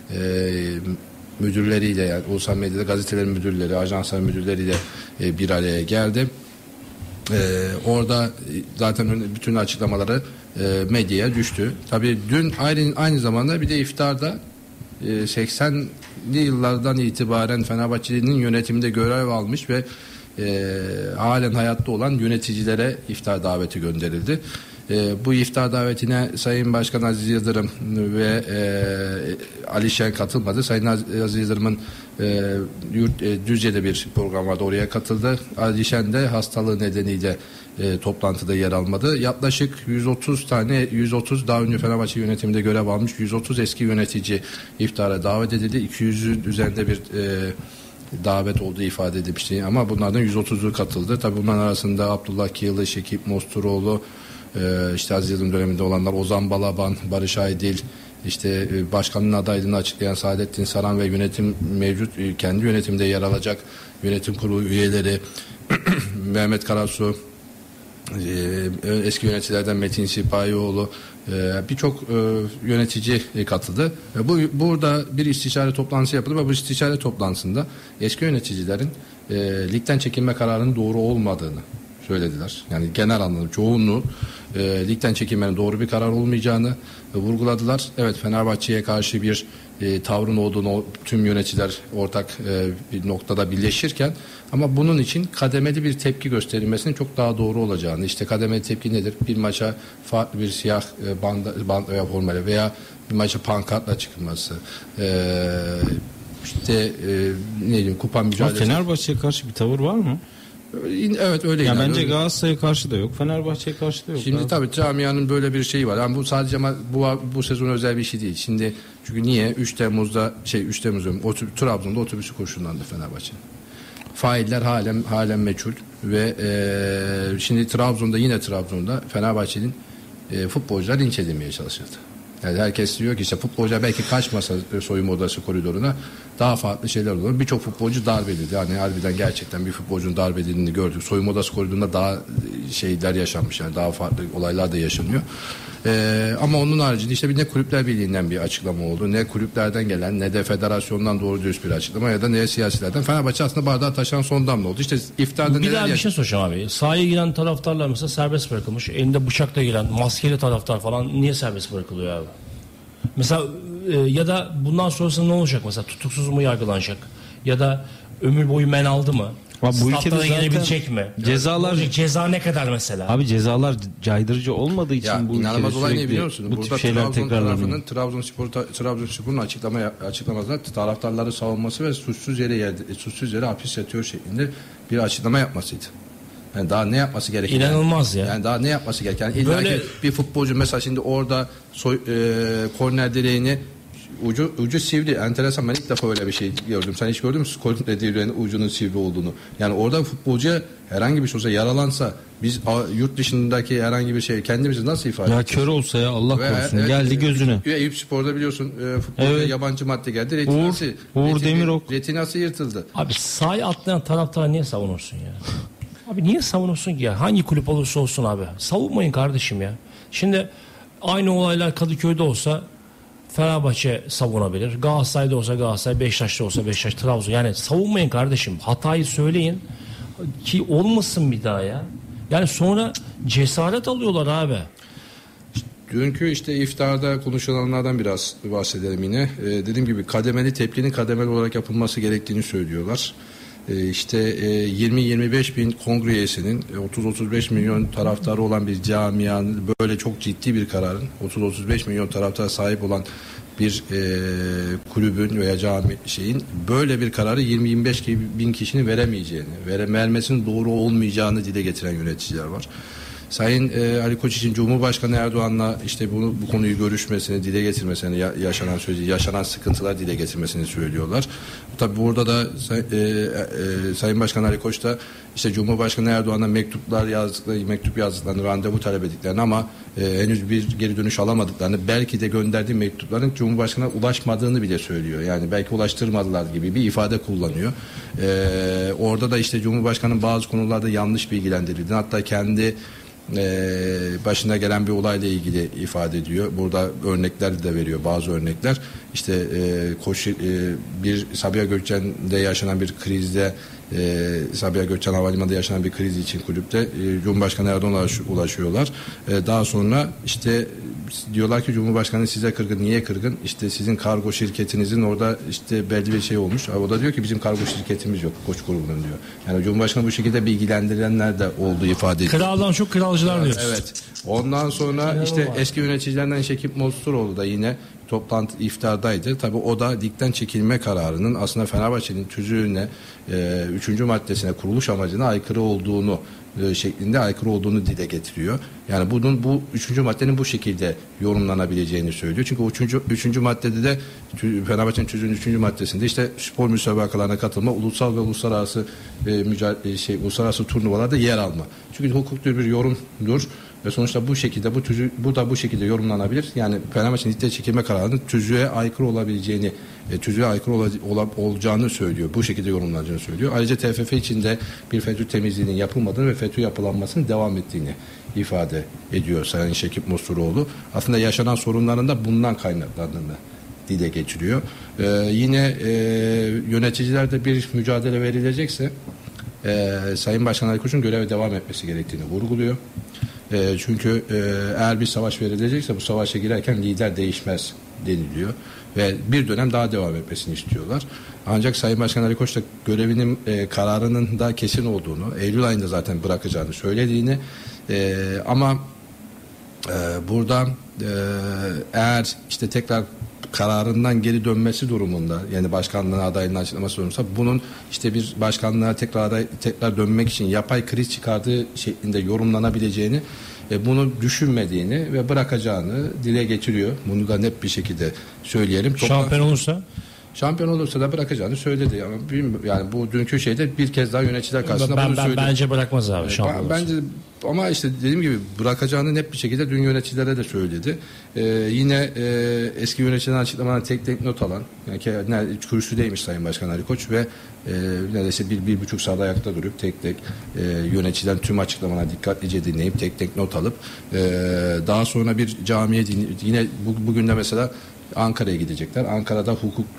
S5: müdürleriyle, yani ulusal medyada gazetelerin müdürleri, ajansların müdürleriyle bir araya geldi. Orada zaten bütün açıklamaları medyaya düştü. Tabii dün aynı zamanda bir de iftarda 80'li yıllardan itibaren Fenerbahçe'nin yönetiminde görev almış ve halen hayatta olan yöneticilere iftar daveti gönderildi. Bu iftar davetine Sayın Başkan Aziz Yıldırım ve Ali Şen katılmadı. Sayın Aziz Yıldırım'ın Düzce'de bir program vardı, oraya katıldı. Ali Şen de hastalığı nedeniyle toplantıda yer almadı. Yaklaşık 130 daha önce Fenerbahçe yönetiminde görev almış 130 eski yönetici iftara davet edildi. 200'ün üzerinde bir davet olduğu ifade edilmişti ama bunlardan 130'u katıldı. Tabii bunların arasında Abdullah Kiyılı, Şekip Mosturoğlu, işte Aziz Yıldırım döneminde olanlar Ozan Balaban, Barış Aydil, işte başkanın adaylığını açıklayan Saadettin Saran ve yönetim mevcut kendi yönetimde yer alacak yönetim kurulu üyeleri Mehmet Karasu, eski yöneticilerden Metin Sipahioğlu, birçok yönetici katıldı. Burada bir istişare toplantısı yapıldı ve bu istişare toplantısında eski yöneticilerin ligden çekilme kararının doğru olmadığını söylediler. Yani genel anlamda çoğunluğu ligden çekilmenin doğru bir karar olmayacağını vurguladılar. Evet, Fenerbahçe'ye karşı bir tavrın olduğunu tüm yöneticiler ortak bir noktada birleşirken ama bunun için kademeli bir tepki gösterilmesinin çok daha doğru olacağını, işte kademeli tepki nedir? Bir maça farklı bir siyah band veya formayla veya bir maça pankartla çıkılması, işte ne diyeyim, kupa mücadelesi.
S1: Fenerbahçe'ye karşı bir tavır var mı?
S5: Evet, öyle.
S1: Ya bence Galatasaray'a karşı da yok, Fenerbahçe'ye karşı da yok.
S5: Şimdi tabii camianın böyle bir şeyi var. Yani bu sadece bu sezon özel bir şey değil. Şimdi çünkü niye 3 Temmuz'da Trabzon'da otobüsü kurşunlandı Fenerbahçe'nin. Failler halen meçhul ve şimdi Trabzon'da Fenerbahçe'nin futbolcular linç edilmeye çalışıldı. Yani herkes diyor ki işte futbolcular belki kaçmasa soyunma odası koridoruna daha farklı şeyler olur. Birçok futbolcu darbe edildi. Yani harbiden gerçekten bir futbolcunun darbe edildiğini gördük. Soyunma odası koridorunda daha şeyler yaşanmış, yani daha farklı olaylar da yaşanıyor. Ama onun haricinde işte ne Kulüpler Birliği'nden bir açıklama oldu, ne kulüplerden gelen, ne de federasyondan doğru dürüst bir açıklama ya da ne siyasilerden. Fenerbahçe aslında bardağı taşıran son damla oldu. İşte iftarda
S4: bir daha bir şey soracağım abi. Sahaya giren taraftarlar mesela serbest bırakılmış. Elinde bıçakla giren maskeli taraftar falan niye serbest bırakılıyor abi? Mesela ya da bundan sonrasında ne olacak mesela? Tutuksuz mu yargılanacak? Ya da ömür boyu men aldı mı?
S1: Bu ülkede zaten
S4: gelebilecek mi? Ceza ne kadar mesela?
S1: Abi cezalar caydırıcı olmadığı için
S5: ya,
S1: bu ülkede
S5: inanılmaz olay ne biliyor musun?
S1: Bu tip şeyler tekrarlanıyor.
S5: Trabzonspor'un açıklamasında taraftarları savunması ve suçsuz yere hapis yatıyor şeklinde bir açıklama yapmasıydı. Yani daha ne yapması gerekiyor?
S4: İnanılmaz ya.
S5: Yani daha ne yapması gerekiyor? Yani illa bir futbolcu mesela şimdi orada korner direğini ucu sivri, enteresan. Ben ilk defa öyle bir şey gördüm. Sen hiç gördün mü korner direğinin ucunun sivri olduğunu? Yani orada futbolcuya herhangi bir şey olsa, yaralansa, biz yurt dışındaki herhangi bir şey kendimizi nasıl ifade edeceğiz?
S1: Ya kör olsa ya Allah korusun. Geldi gözüne.
S5: Eyüp Spor'da biliyorsun futbolda yabancı madde geldi.
S1: Uğur Demirok.
S5: Retinası yırtıldı.
S4: Abi sahaya atlayan taraftarı niye savunursun ya? Abi niye savunursun ki ya? Hangi kulüp olursa olsun abi. Savunmayın kardeşim ya. Şimdi aynı olaylar Kadıköy'de olsa Fenerbahçe savunabilir. Galatasaray'da olsa Galatasaray, Beşiktaş'ta olsa Beşiktaş, Trabzon. Yani savunmayın kardeşim. Hatayı söyleyin ki olmasın bir daha ya. Yani sonra cesaret alıyorlar abi.
S5: Dünkü işte iftarda konuşulanlardan biraz bahsedelim yine. Dediğim gibi kademeli tepkinin kademeli olarak yapılması gerektiğini söylüyorlar. İşte 20-25 bin kongre üyesinin 30-35 milyon taraftarı olan bir camianın böyle çok ciddi bir kararın 30-35 milyon taraftara sahip olan bir kulübün veya şeyin böyle bir kararı 20-25 bin kişinin veremeyeceğini, vermesinin doğru olmayacağını dile getiren yöneticiler var. Sayın Ali Koç için Cumhurbaşkanı Erdoğan'la işte bu konuyu görüşmesini, dile getirmesini, yaşanan sıkıntılar dile getirmesini söylüyorlar. Tabii burada da Sayın Başkan Ali Koç da işte Cumhurbaşkanı Erdoğan'a mektup yazdıklarını, randevu talep ettiklerini ama henüz bir geri dönüş alamadıklarını, belki de gönderdiği mektupların Cumhurbaşkanı'na ulaşmadığını bile söylüyor. Yani belki ulaştırmadılar gibi bir ifade kullanıyor. Orada da işte Cumhurbaşkanı'nın bazı konularda yanlış bilgilendirildiğini, hatta kendi başına gelen bir olayla ilgili ifade ediyor. Burada örnekler de veriyor, bazı örnekler. İşte bir Sabiha Gökçen'de yaşanan bir krizde, Sabiha Gökçen Havalimanı'nda yaşanan bir kriz için kulüpte Cumhurbaşkanı Erdoğan'a ulaşıyorlar. Daha sonra işte diyorlar ki Cumhurbaşkanı size kırgın. Niye kırgın? İşte sizin kargo şirketinizin orada işte belli bir şey olmuş. O da diyor ki bizim kargo şirketimiz yok Koç grubunun diyor. Yani Cumhurbaşkanı bu şekilde bilgilendirilenler de olduğu ifade ediyor.
S4: Kraldan çok kralcılar diyoruz.
S5: Evet. Ondan sonra işte eski yöneticilerden Şekip Mosturoğlu da yine toplantı iftardaydı. Tabii o da ligden çekilme kararının aslında Fenerbahçe'nin tüzüğüne 3. maddesine, kuruluş amacına aykırı olduğunu şeklinde aykırı olduğunu dile getiriyor. Yani bu 3. maddenin bu şekilde yorumlanabileceğini söylüyor. Çünkü o 3. maddede de Fenerbahçe'nin tüzüğünün 3. maddesinde işte spor müsabakalarına katılma, ulusal ve uluslararası uluslararası turnuvalarda yer alma. Çünkü hukuklu bir yorumdur. Ve sonuçta bu şekilde bu da bu şekilde yorumlanabilir. Yani Fenerbahçe'nin ligden çekilme kararının tüzüğe aykırı olabileceğini, tüzüğe aykırı olacağını söylüyor. Bu şekilde yorumlanacağını söylüyor. Ayrıca TFF içinde bir FETÖ temizliğinin yapılmadığını ve FETÖ yapılanmasının devam ettiğini ifade ediyor Sayın Şekip Mosturoğlu. Aslında yaşanan sorunların da bundan kaynaklandığını dile getiriyor. Yine yöneticilerde bir mücadele verilecekse Sayın Başkan Ali Koç'un göreve devam etmesi gerektiğini vurguluyor. Çünkü eğer bir savaş verilecekse bu savaşa girerken lider değişmez deniliyor ve bir dönem daha devam etmesini istiyorlar. Ancak Sayın Başkan Ali Koç da görevinin kararının da kesin olduğunu, Eylül ayında zaten bırakacağını söylediğini ama burada eğer işte tekrar kararından geri dönmesi durumunda, yani başkanlığına adaylığını açıklaması durumunda, bunun işte bir başkanlığa tekrar dönmek için yapay kriz çıkardığı şeklinde yorumlanabileceğini, bunu düşünmediğini ve bırakacağını dile getiriyor. Bunu da net bir şekilde söyleyelim. Şampiyon olursa da bırakacağını söyledi. Yani bu dünkü şeyde bir kez daha yöneticiler karşısında bunu söyledi.
S4: Bence bırakmaz abi şampiyon
S5: bence ama işte dediğim gibi bırakacağını net bir şekilde dün yöneticilere de söyledi. Yine eski yöneticilerin açıklamalarına tek not alan, yani kürsüdeymiş Sayın Başkan Ali Koç ve neredeyse bir buçuk saat ayakta durup tek yöneticilerin tüm açıklamalarına dikkatlice dinleyip tek not alıp daha sonra bir camiye yine bugün de mesela Ankara'ya gidecekler. Ankara'da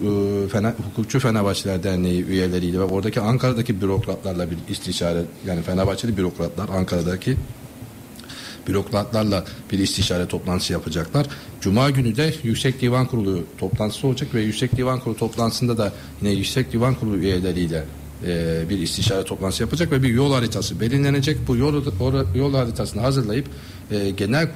S5: Hukukçu Fenerbahçeliler Derneği üyeleriyle ve oradaki Ankara'daki bürokratlarla bir istişare, yani Fenerbahçeli bürokratlar Ankara'daki bürokratlarla bir istişare toplantısı yapacaklar. Cuma günü de Yüksek Divan Kurulu toplantısı olacak ve Yüksek Divan Kurulu toplantısında da yine Yüksek Divan Kurulu üyeleriyle bir istişare toplantısı yapacak ve bir yol haritası belirlenecek. Bu yol haritasını hazırlayıp genel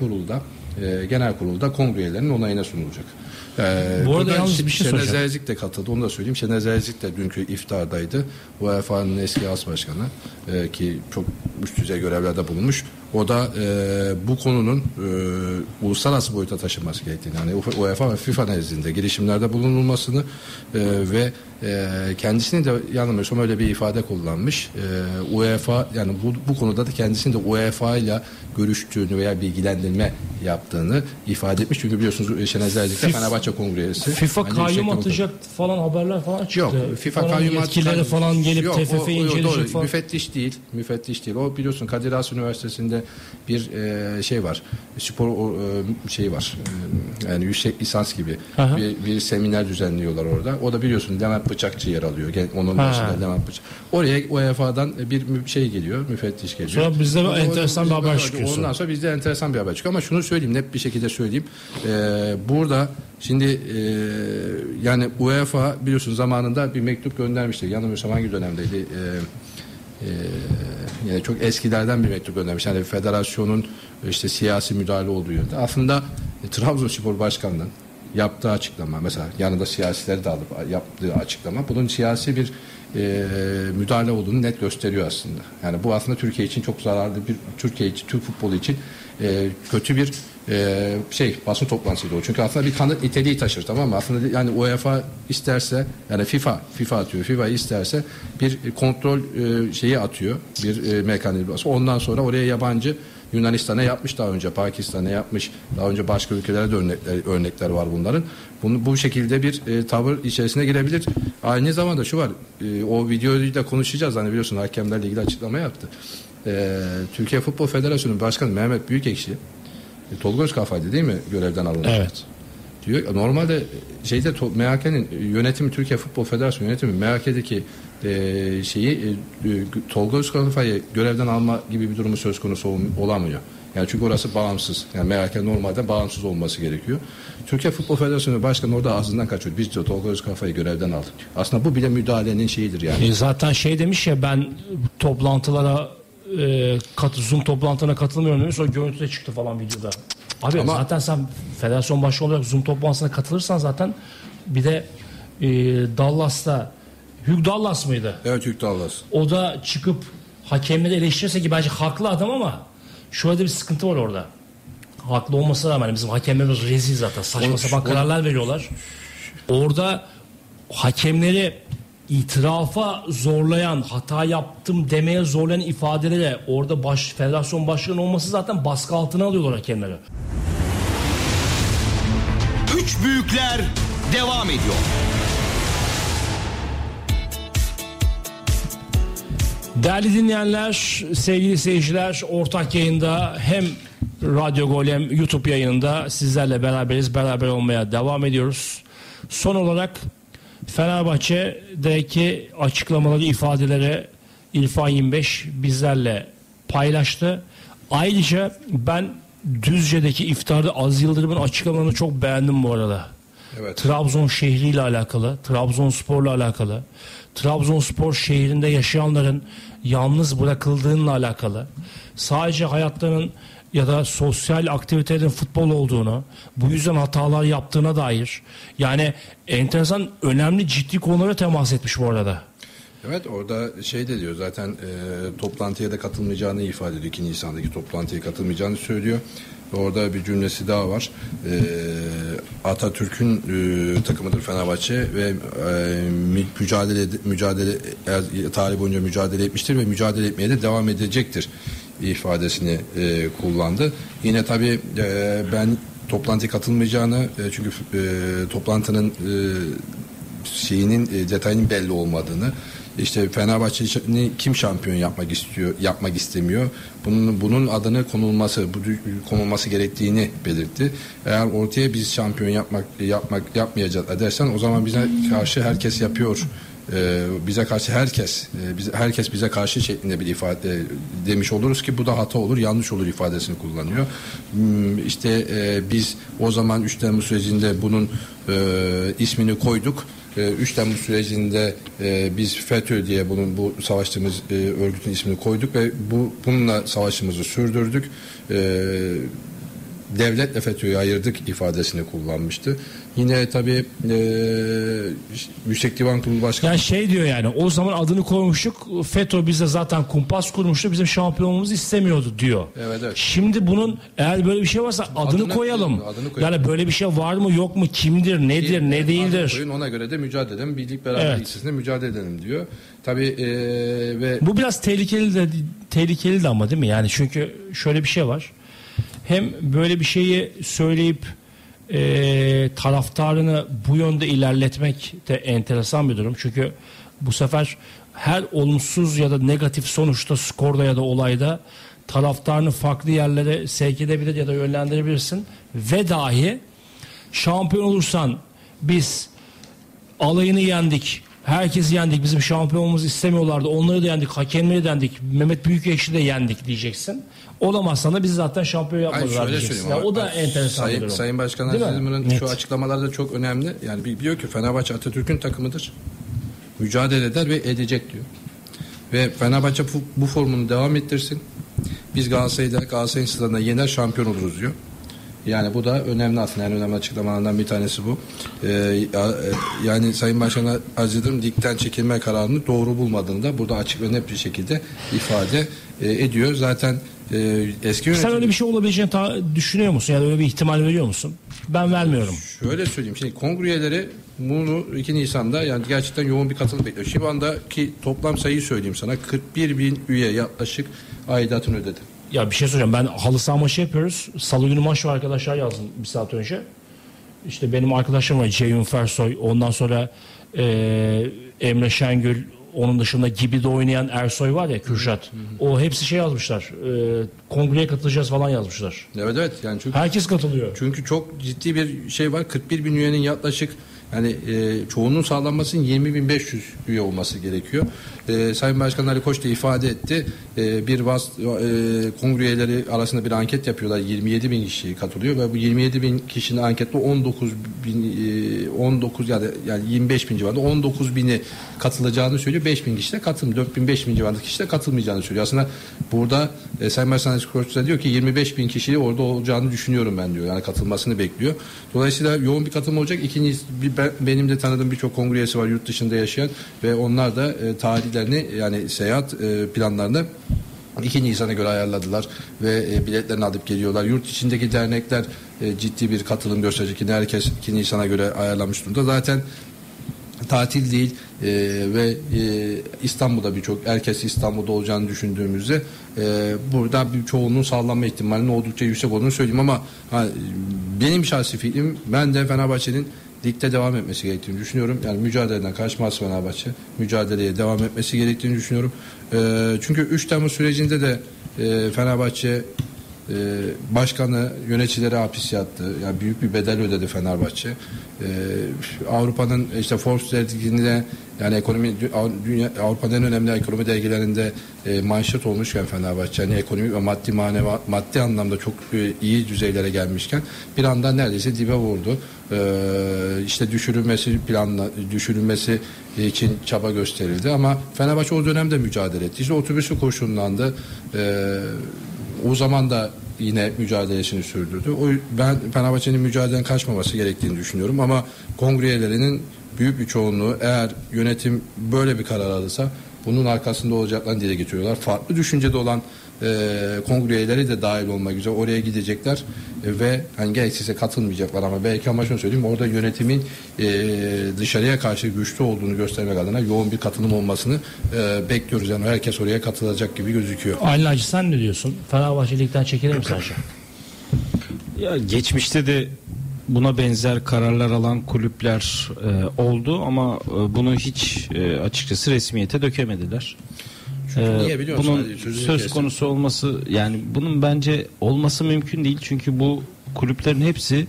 S5: kurulda kongre üyelerinin onayına sunulacak.
S4: Bu arada yalnız bir şey soracağım.
S5: Şener Zerzik de katıldı, onu da söyleyeyim. Şener Zerzik de dünkü iftardaydı. UEFA'nın eski as başkanı ki çok üst düzey görevlerde bulunmuş. O da bu konunun uluslararası boyuta taşınması gerektiğini, yani UEFA ve FIFA nezdinde girişimlerde bulunulmasını ve kendisini de yanılmıyorsam öyle bir ifade kullanmış. UEFA, yani bu konuda da kendisinin de UEFA ile görüştüğünü veya bilgilendirme yaptığını ifade etmiş. Çünkü biliyorsunuz Şener Zerzik de Fenerbahçe Kongresi.
S4: FIFA kayyum atacak falan haberler falan çıktı.
S5: Yok, FIFA kayyum
S4: yetkileri falan gelip TFF'yi inceleyecek falan.
S5: Müfettiş değil. O biliyorsun Kadir Has Üniversitesi'nde bir şey var. Spor var. Yani yüksek lisans gibi bir seminer düzenliyorlar orada. O da biliyorsun Levent Bıçakçı yer alıyor. Onun başında Levent Bıçak. Oraya UEFA'dan bir şey geliyor, müfettiş geliyor.
S4: Sonra bizde enteresan bir haber çıkıyor.
S5: Ondan sonra bizde enteresan bir haber çıkıyor. Ama şunu söyleyeyim, net bir şekilde söyleyeyim. Burada şimdi yani UEFA biliyorsun zamanında bir mektup göndermişti. Yanılmıyorsam hangi dönemdeydi? Yani çok eskilerden bir mektup göndermiş. Yani federasyonun işte siyasi müdahale olduğu yönde. Aslında Trabzonspor Başkanı'nın yaptığı açıklama, mesela yanında siyasileri de alıp yaptığı açıklama, bunun siyasi bir müdahale olduğunu net gösteriyor aslında. Yani bu aslında Türkiye için çok zararlı bir, Türkiye için, Türk futbolu için kötü bir basın toplantısıydı o. Çünkü aslında bir kanıt niteliği taşır, tamam mı? Aslında yani UEFA isterse, yani FIFA atıyor. FIFA isterse bir kontrol şeyi atıyor. Bir mekanizması. Ondan sonra oraya yabancı, Yunanistan'a yapmış daha önce, Pakistan'a yapmış, daha önce başka ülkelere de örnekler var bunların. Bu şekilde bir tavır içerisine girebilir. Aynı zamanda şu var, o videoyu da konuşacağız. Hani biliyorsun hakemlerle ilgili açıklama yaptı. Türkiye Futbol Federasyonu Başkanı Mehmet Büyükekşi, Tolga Özkafay'dı değil mi görevden alındı?
S4: Evet.
S5: Diyor, normalde MHK'nin yönetimi, Türkiye Futbol Federasyonu yönetimi MHK'deki Tolga Özkafay'ı görevden alma gibi bir durumu söz konusu olamıyor. Yani çünkü orası bağımsız. Yani MHK normalde bağımsız olması gerekiyor. Türkiye Futbol Federasyonu Başkanı orada ağzından kaçıyor. Biz diyor Tolga Özkafay'ı görevden aldık diyor. Aslında bu bile müdahalenin şeyidir yani.
S4: Zaten demiş ya, ben toplantılara Zoom toplantılarına katılmıyorum demiş. O görüntüde çıktı falan videoda. Abi ama zaten sen federasyon başkanı olarak Zoom toplantısına katılırsan zaten bir de Dallas'ta Hugh Dallas mıydı?
S5: Evet, Hugh Dallas.
S4: O da çıkıp hakemleri eleştirirse, ki bence haklı adam, ama şöyle bir sıkıntı var orada. Haklı olmasına rağmen bizim hakemlerimiz rezil zaten. Saçma sapan kararlar veriyorlar. Orada hakemleri itirafa zorlayan, hata yaptım demeye zorlayan ifadelere orada federasyon başkanı olması zaten baskı altına alıyorlar hakemleri.
S2: Üç büyükler devam ediyor.
S4: Değerli dinleyenler, sevgili seyirciler, ortak yayında hem Radyo Gol hem YouTube yayınında sizlerle beraberiz. Beraber olmaya devam ediyoruz. Son olarak Fenerbahçe'deki açıklamaları, ifadeleri İrfan 25 bizlerle paylaştı. Ayrıca ben Düzce'deki iftarda Aziz Yıldırım'ın açıklamalarını çok beğendim bu arada. Evet. Trabzon şehriyle alakalı, Trabzonspor'la alakalı, Trabzonspor şehrinde yaşayanların yalnız bırakıldığıyla alakalı, sadece hayatlarının ya da sosyal aktivitelerin futbol olduğunu, bu yüzden hatalar yaptığına dair, yani enteresan, önemli, ciddi konulara temas etmiş bu arada.
S5: Evet, orada de diyor zaten, toplantıya da katılmayacağını ifade ediyor. 2 Nisan'daki toplantıya katılmayacağını söylüyor. Orada bir cümlesi daha var. Atatürk'ün takımıdır Fenerbahçe ve mücadele tarih boyunca mücadele etmiştir ve mücadele etmeye de devam edecektir ifadesini kullandı. Yine tabii ben toplantıya katılmayacağını, çünkü toplantının detayının belli olmadığını, İşte Fenerbahçe'ni kim şampiyon yapmak istemiyor. Bunun adını konulması gerektiğini belirtti. Eğer ortaya biz şampiyon yapmayacağız dersen, o zaman bize karşı herkes yapıyor. Bize karşı herkes bize karşı şeklinde bir ifade demiş oluruz ki bu da hata olur, yanlış olur ifadesini kullanıyor. İşte biz o zaman 3 Temmuz sürecinde bunun ismini koyduk. 3 Temmuz sürecinde biz FETÖ diye bu savaştığımız örgütün ismini koyduk ve bununla savaşımızı sürdürdük. Devletle FETÖ'yü ayırdık ifadesini kullanmıştı. Yine tabii Yüksek Divan Kurulu Başkanı...
S4: Yani diyor, yani o zaman adını koymuştuk, FETÖ bize zaten kumpas kurmuştu, bizim şampiyonluğumuzu istemiyordu diyor.
S5: Evet.
S4: Şimdi bunun, eğer böyle bir şey varsa adını koyalım. Yani böyle bir şey var mı yok mu, kimdir, nedir, ne değildir.
S5: Koyun, ona göre de mücadele edelim, birlik beraberlik içerisinde mücadele edelim diyor. Tabii ve... Bu
S4: biraz tehlikeli de ama değil mi? Yani çünkü şöyle bir şey var. Hem böyle bir şeyi söyleyip taraftarını bu yönde ilerletmek de enteresan bir durum. Çünkü bu sefer her olumsuz ya da negatif sonuçta, skorda ya da olayda taraftarını farklı yerlere sevk edebilir ya da yönlendirebilirsin. Ve dahi şampiyon olursan biz alayını yendik, Herkesi yendik. Bizim şampiyonumuzu istemiyorlardı. Onları da yendik. Hakemleri de yendik. Mehmet Büyükekşi de yendik diyeceksin. Olamazsan da biz zaten şampiyon yapmadılar diyeceksin. Yani o da enteresan bir durum.
S5: Sayın Başkan Aziz'in şu açıklamaları da çok önemli. Yani diyor ki Fenerbahçe Atatürk'ün takımıdır. Mücadele eder ve edecek diyor. Ve Fenerbahçe bu formunu devam ettirsin. Biz Galatasaray'ın sırasında yener, şampiyon oluruz diyor. Yani bu da önemli aslında. En önemli açıklamalardan bir tanesi bu. Yani Sayın Başkan Aziz'in ligden çekilme kararını doğru bulmadığını da burada açık ve net bir şekilde ifade ediyor. Zaten eski yönetim...
S4: Sen öyle bir şey olabileceğini düşünüyor musun? Yani öyle bir ihtimal veriyor musun? Ben vermiyorum.
S5: Şöyle söyleyeyim. Şimdi kongre üyeleri bunu 2 Nisan'da yani gerçekten yoğun bir katılım bekliyor. Şu andaki toplam sayıyı söyleyeyim sana. 41 bin üye yaklaşık aidatını ödedi.
S4: Ya bir şey söyleyeceğim. Ben halı saha maçı yapıyoruz. Salı günü maç var, arkadaşlar yazdım bir saat önce. İşte benim arkadaşlarım var. Ceyhun Fersoy. Ondan sonra Emre Şengül. Onun dışında Gibi'de oynayan Ersoy var ya, Kürşat. O hepsi şey yazmışlar. Kongreye katılacağız falan yazmışlar.
S5: Evet yani çünkü
S4: herkes katılıyor.
S5: Çünkü çok ciddi bir şey var. 41 bin üyenin yaklaşık yani çoğunun sağlanmasının 20.500 üye olması gerekiyor. Sayın Başkan Ali Koç da ifade etti. Kongre üyeleri arasında bir anket yapıyorlar. 27 bin kişi katılıyor ve bu 27 bin kişinin ankette 19 yani 25 bin civarında 19 bini katılacağını söylüyor. 5 bin kişi de katılmıyor. 4 bin 5 bin civarında kişi de katılmayacağını söylüyor. Aslında burada Sayın Başkan Ali Koç da diyor ki 25 bin kişi orada olacağını düşünüyorum ben diyor. Yani katılmasını bekliyor. Dolayısıyla yoğun bir katılım olacak. Benim de tanıdığım birçok kongre üyesi var yurt dışında yaşayan ve onlar da tarihlerini yani seyahat planlarını 2 Nisan'a göre ayarladılar ve biletlerini alıp geliyorlar. Yurt içindeki dernekler ciddi bir katılım gösterecek. Yine herkes 2 Nisan'a göre ayarlamış durumda. Zaten tatil değil ve İstanbul'da herkes İstanbul'da olacağını düşündüğümüzde burada bir çoğunluğun sağlanma ihtimalinin oldukça yüksek olduğunu söyleyeyim ama benim şahsi fikrim, ben de Fenerbahçe'nin ligde devam etmesi gerektiğini düşünüyorum. Yani mücadeleden kaçmaz Fenerbahçe. Mücadeleye devam etmesi gerektiğini düşünüyorum. Çünkü 3 Temmuz sürecinde de Fenerbahçe başkanı, yöneticileri hapis yattı. Yani büyük bir bedel ödedi Fenerbahçe. Avrupa'nın işte Forbes dergisinde yani Avrupa'nın en önemli ekonomi dergilerinde manşet olmuşken Fenerbahçe yani ekonomik ve maddi anlamda çok iyi düzeylere gelmişken bir anda neredeyse dibe vurdu. İşte düşürülmesi için çaba gösterildi ama Fenerbahçe o dönemde mücadele etti. İşte otobüsü koşullandı. O zaman da yine mücadelesini sürdürdü. Ben Fenerbahçe'nin mücadeleden kaçmaması gerektiğini düşünüyorum ama kongre üyelerinin büyük bir çoğunluğu eğer yönetim böyle bir karar alırsa bunun arkasında olacaklarını dile getiriyorlar. Farklı düşüncede olan kongre üyeleri de dahil olmak üzere oraya gidecekler ve hani gerekirse katılmayacaklar ama belki ama şunu söyleyeyim orada yönetimin dışarıya karşı güçlü olduğunu göstermek adına yoğun bir katılım olmasını bekliyoruz. Yani herkes oraya katılacak gibi gözüküyor.
S4: Aylin Hacı sen ne diyorsun? Fenerbahçe ligden çekilir mi sence?
S1: Ya geçmişte de buna benzer kararlar alan kulüpler oldu ama bunu hiç açıkçası resmiyete dökemediler. Bunun söz konusu olması yani bunun bence olması mümkün değil çünkü bu kulüplerin hepsi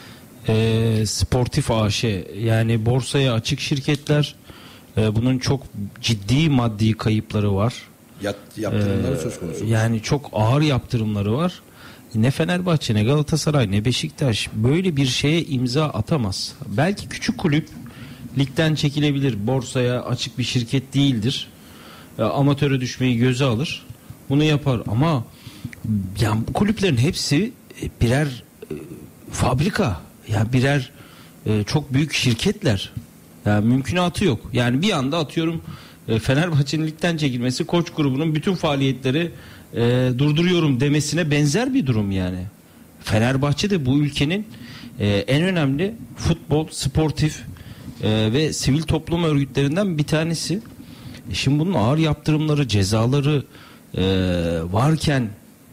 S1: sportif AŞ yani borsaya açık şirketler, bunun çok ciddi maddi kayıpları var.
S5: Yaptırımları söz konusu.
S1: Yani çok ağır yaptırımları var. Ne Fenerbahçe ne Galatasaray ne Beşiktaş böyle bir şeye imza atamaz. Belki küçük kulüp ligden çekilebilir, borsaya açık bir şirket değildir. Amatöre düşmeyi göze alır. Bunu yapar ama yani bu kulüplerin hepsi birer fabrika. Yani birer çok büyük şirketler. Yani mümkünatı yok. Yani bir anda atıyorum Fenerbahçe'nin ligden çekilmesi Koç grubunun bütün faaliyetleri durduruyorum demesine benzer bir durum yani. Fenerbahçe de bu ülkenin en önemli futbol, sportif ve sivil toplum örgütlerinden bir tanesi. Şimdi bunun ağır yaptırımları, cezaları varken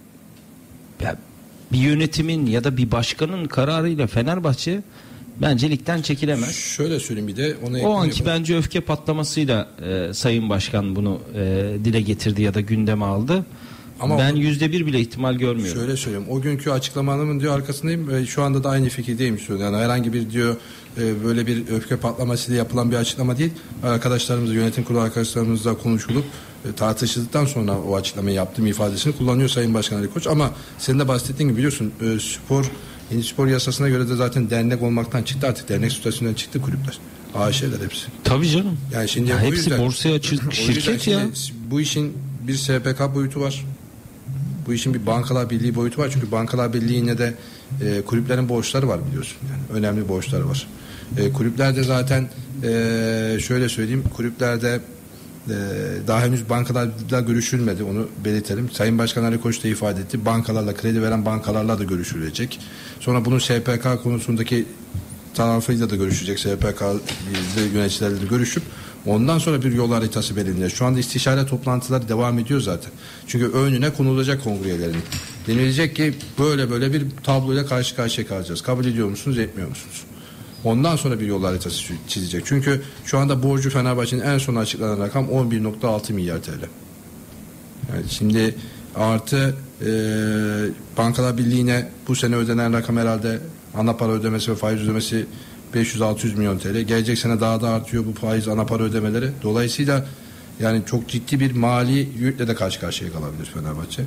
S1: bir yönetimin ya da bir başkanın kararıyla Fenerbahçe bence ligden çekilemez.
S5: Şöyle söyleyeyim bir de
S1: o anki bence öfke patlamasıyla Sayın Başkan bunu dile getirdi ya da gündeme aldı.
S5: Ama
S1: ben %1 bile ihtimal görmüyorum.
S5: şöyle söyleyeyim. O günkü açıklamalarımın diyor arkasındayım ve şu anda da aynı fikirdeyim diyor. Yani herhangi bir diyor böyle bir öfke patlamasıyla yapılan bir açıklama değil. Arkadaşlarımızla, yönetim kurulu arkadaşlarımızla konuşulup tartışıldıktan sonra o açıklamayı yaptığım ifadesini kullanıyor Sayın Başkan Ali Koç. Ama senin de bahsettiğin gibi biliyorsun yeni spor yasasına göre de zaten dernek olmaktan çıktı, artık dernek statüsünden çıktı kulüpler. AŞ'ler hepsi.
S1: Tabii canım.
S5: Yani şimdi
S1: Ya
S5: o
S1: hepsi
S5: yüzden,
S1: borsaya açık şirket ya.
S5: Bu işin bir SPK boyutu var. Bu işin bir Bankalar Birliği boyutu var. Çünkü Bankalar Birliği'ne de kulüplerin borçları var biliyorsun. Yani önemli borçları var. Kulüplerde zaten şöyle söyleyeyim, kulüplerde daha henüz bankalarla görüşülmedi, onu belirtelim. Sayın Başkan Ali Koç da ifade etti. Bankalarla, kredi veren bankalarla da görüşülecek. Sonra bunun SPK konusundaki tarafıyla da görüşecek. SPK yöneticilerle de görüşüp ondan sonra bir yol haritası belirlenecek. Şu anda istişare toplantıları devam ediyor zaten. Çünkü önüne konulacak kongre üyelerinin. Denilecek ki böyle bir tabloyla karşı karşıya kalacağız. Kabul ediyor musunuz, etmiyor musunuz? Ondan sonra bir yol haritası çizecek. Çünkü şu anda borcu Fenerbahçe'nin en son açıklanan rakam 11.6 milyar TL. Yani şimdi artı Bankalar Birliği'ne bu sene ödenen rakam herhalde ana para ödemesi ve faiz ödemesi 500-600 milyon TL. Gelecek sene daha da artıyor bu faiz, ana para ödemeleri. Dolayısıyla yani çok ciddi bir mali yükle de karşı karşıya kalabilir Fenerbahçe.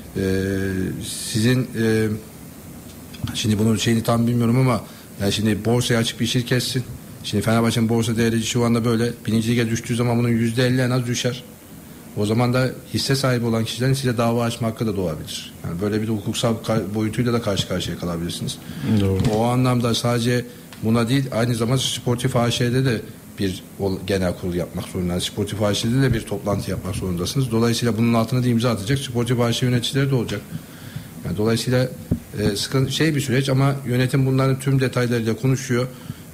S5: Sizin şimdi bunun şeyini tam bilmiyorum ama yani şimdi borsaya açık bir şirketsin. Şimdi Fenerbahçe'nin borsa değeri şu anda böyle. 1. lige düştüğü zaman bunun %50 en az düşer. O zaman da hisse sahibi olan kişilerin size dava açma hakkı da doğabilir. Yani böyle bir hukuksal boyutuyla da karşı karşıya kalabilirsiniz.
S1: Doğru.
S5: O anlamda sadece buna değil, aynı zamanda Sportif AŞ'de de bir genel kurul yapmak zorundasınız. Sportif AŞ'de de bir toplantı yapmak zorundasınız. Dolayısıyla bunun altına da imza atacak Sportif AŞ yöneticileri de olacak. Yani dolayısıyla sıkıntı bir süreç ama yönetim bunların tüm detaylarıyla konuşuyor.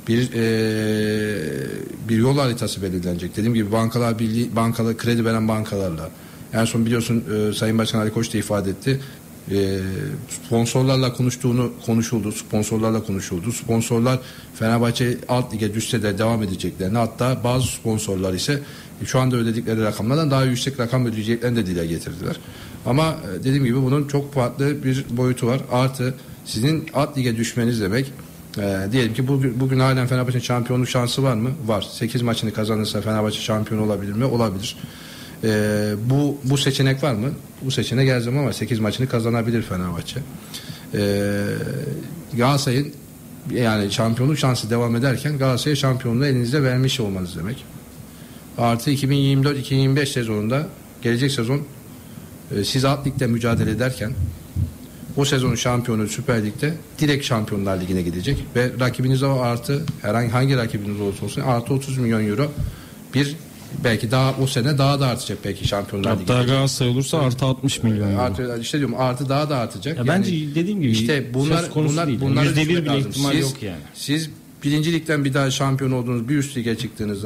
S5: Bir yol haritası belirlenecek. Dediğim gibi Bankalar Birliği, kredi veren bankalarla. En son biliyorsun Sayın Başkan Ali Koç da ifade etti. Sponsorlarla konuşuldu. Sponsorlar Fenerbahçe alt lige düşse de devam edeceklerini, hatta bazı sponsorlar ise şu anda ödedikleri rakamlardan daha yüksek rakam ödeyeceklerini de dile getirdiler. Ama dediğim gibi bunun çok farklı bir boyutu var. Artı sizin alt lige düşmeniz demek, diyelim ki bugün halen Fenerbahçe'nin şampiyonluk şansı var mı? Var. 8 maçını kazanırsa Fenerbahçe şampiyon olabilir mi? Olabilir. Bu seçenek var mı? Bu seçenek her zaman var. 8 maçını kazanabilir Fenerbahçe. Galatasaray'ın yani şampiyonluk şansı devam ederken Galatasaray'a şampiyonluğu elinizde vermiş olmanız demek. Artı 2024-2025 sezonunda, gelecek sezon siz alt ligde mücadele ederken o sezonun şampiyonu Süper Lig'de direkt Şampiyonlar Ligi'ne gidecek ve rakibinize o artı, hangi rakibiniz olursa olsun artı 30 milyon euro belki daha o sene daha da artacak belki Şampiyonlar Ligi'nde.
S1: Hatta Galatasaray olursa artı 60 milyon euro.
S5: İşte diyorum, artı daha da artacak.
S1: Ya
S5: yani,
S1: bence dediğim gibi
S5: işte bunlar değil.
S1: %1 bile ihtimal yok yani.
S5: Siz 1. ligden bir daha şampiyon olduğunuz bir üst lige çıktığınız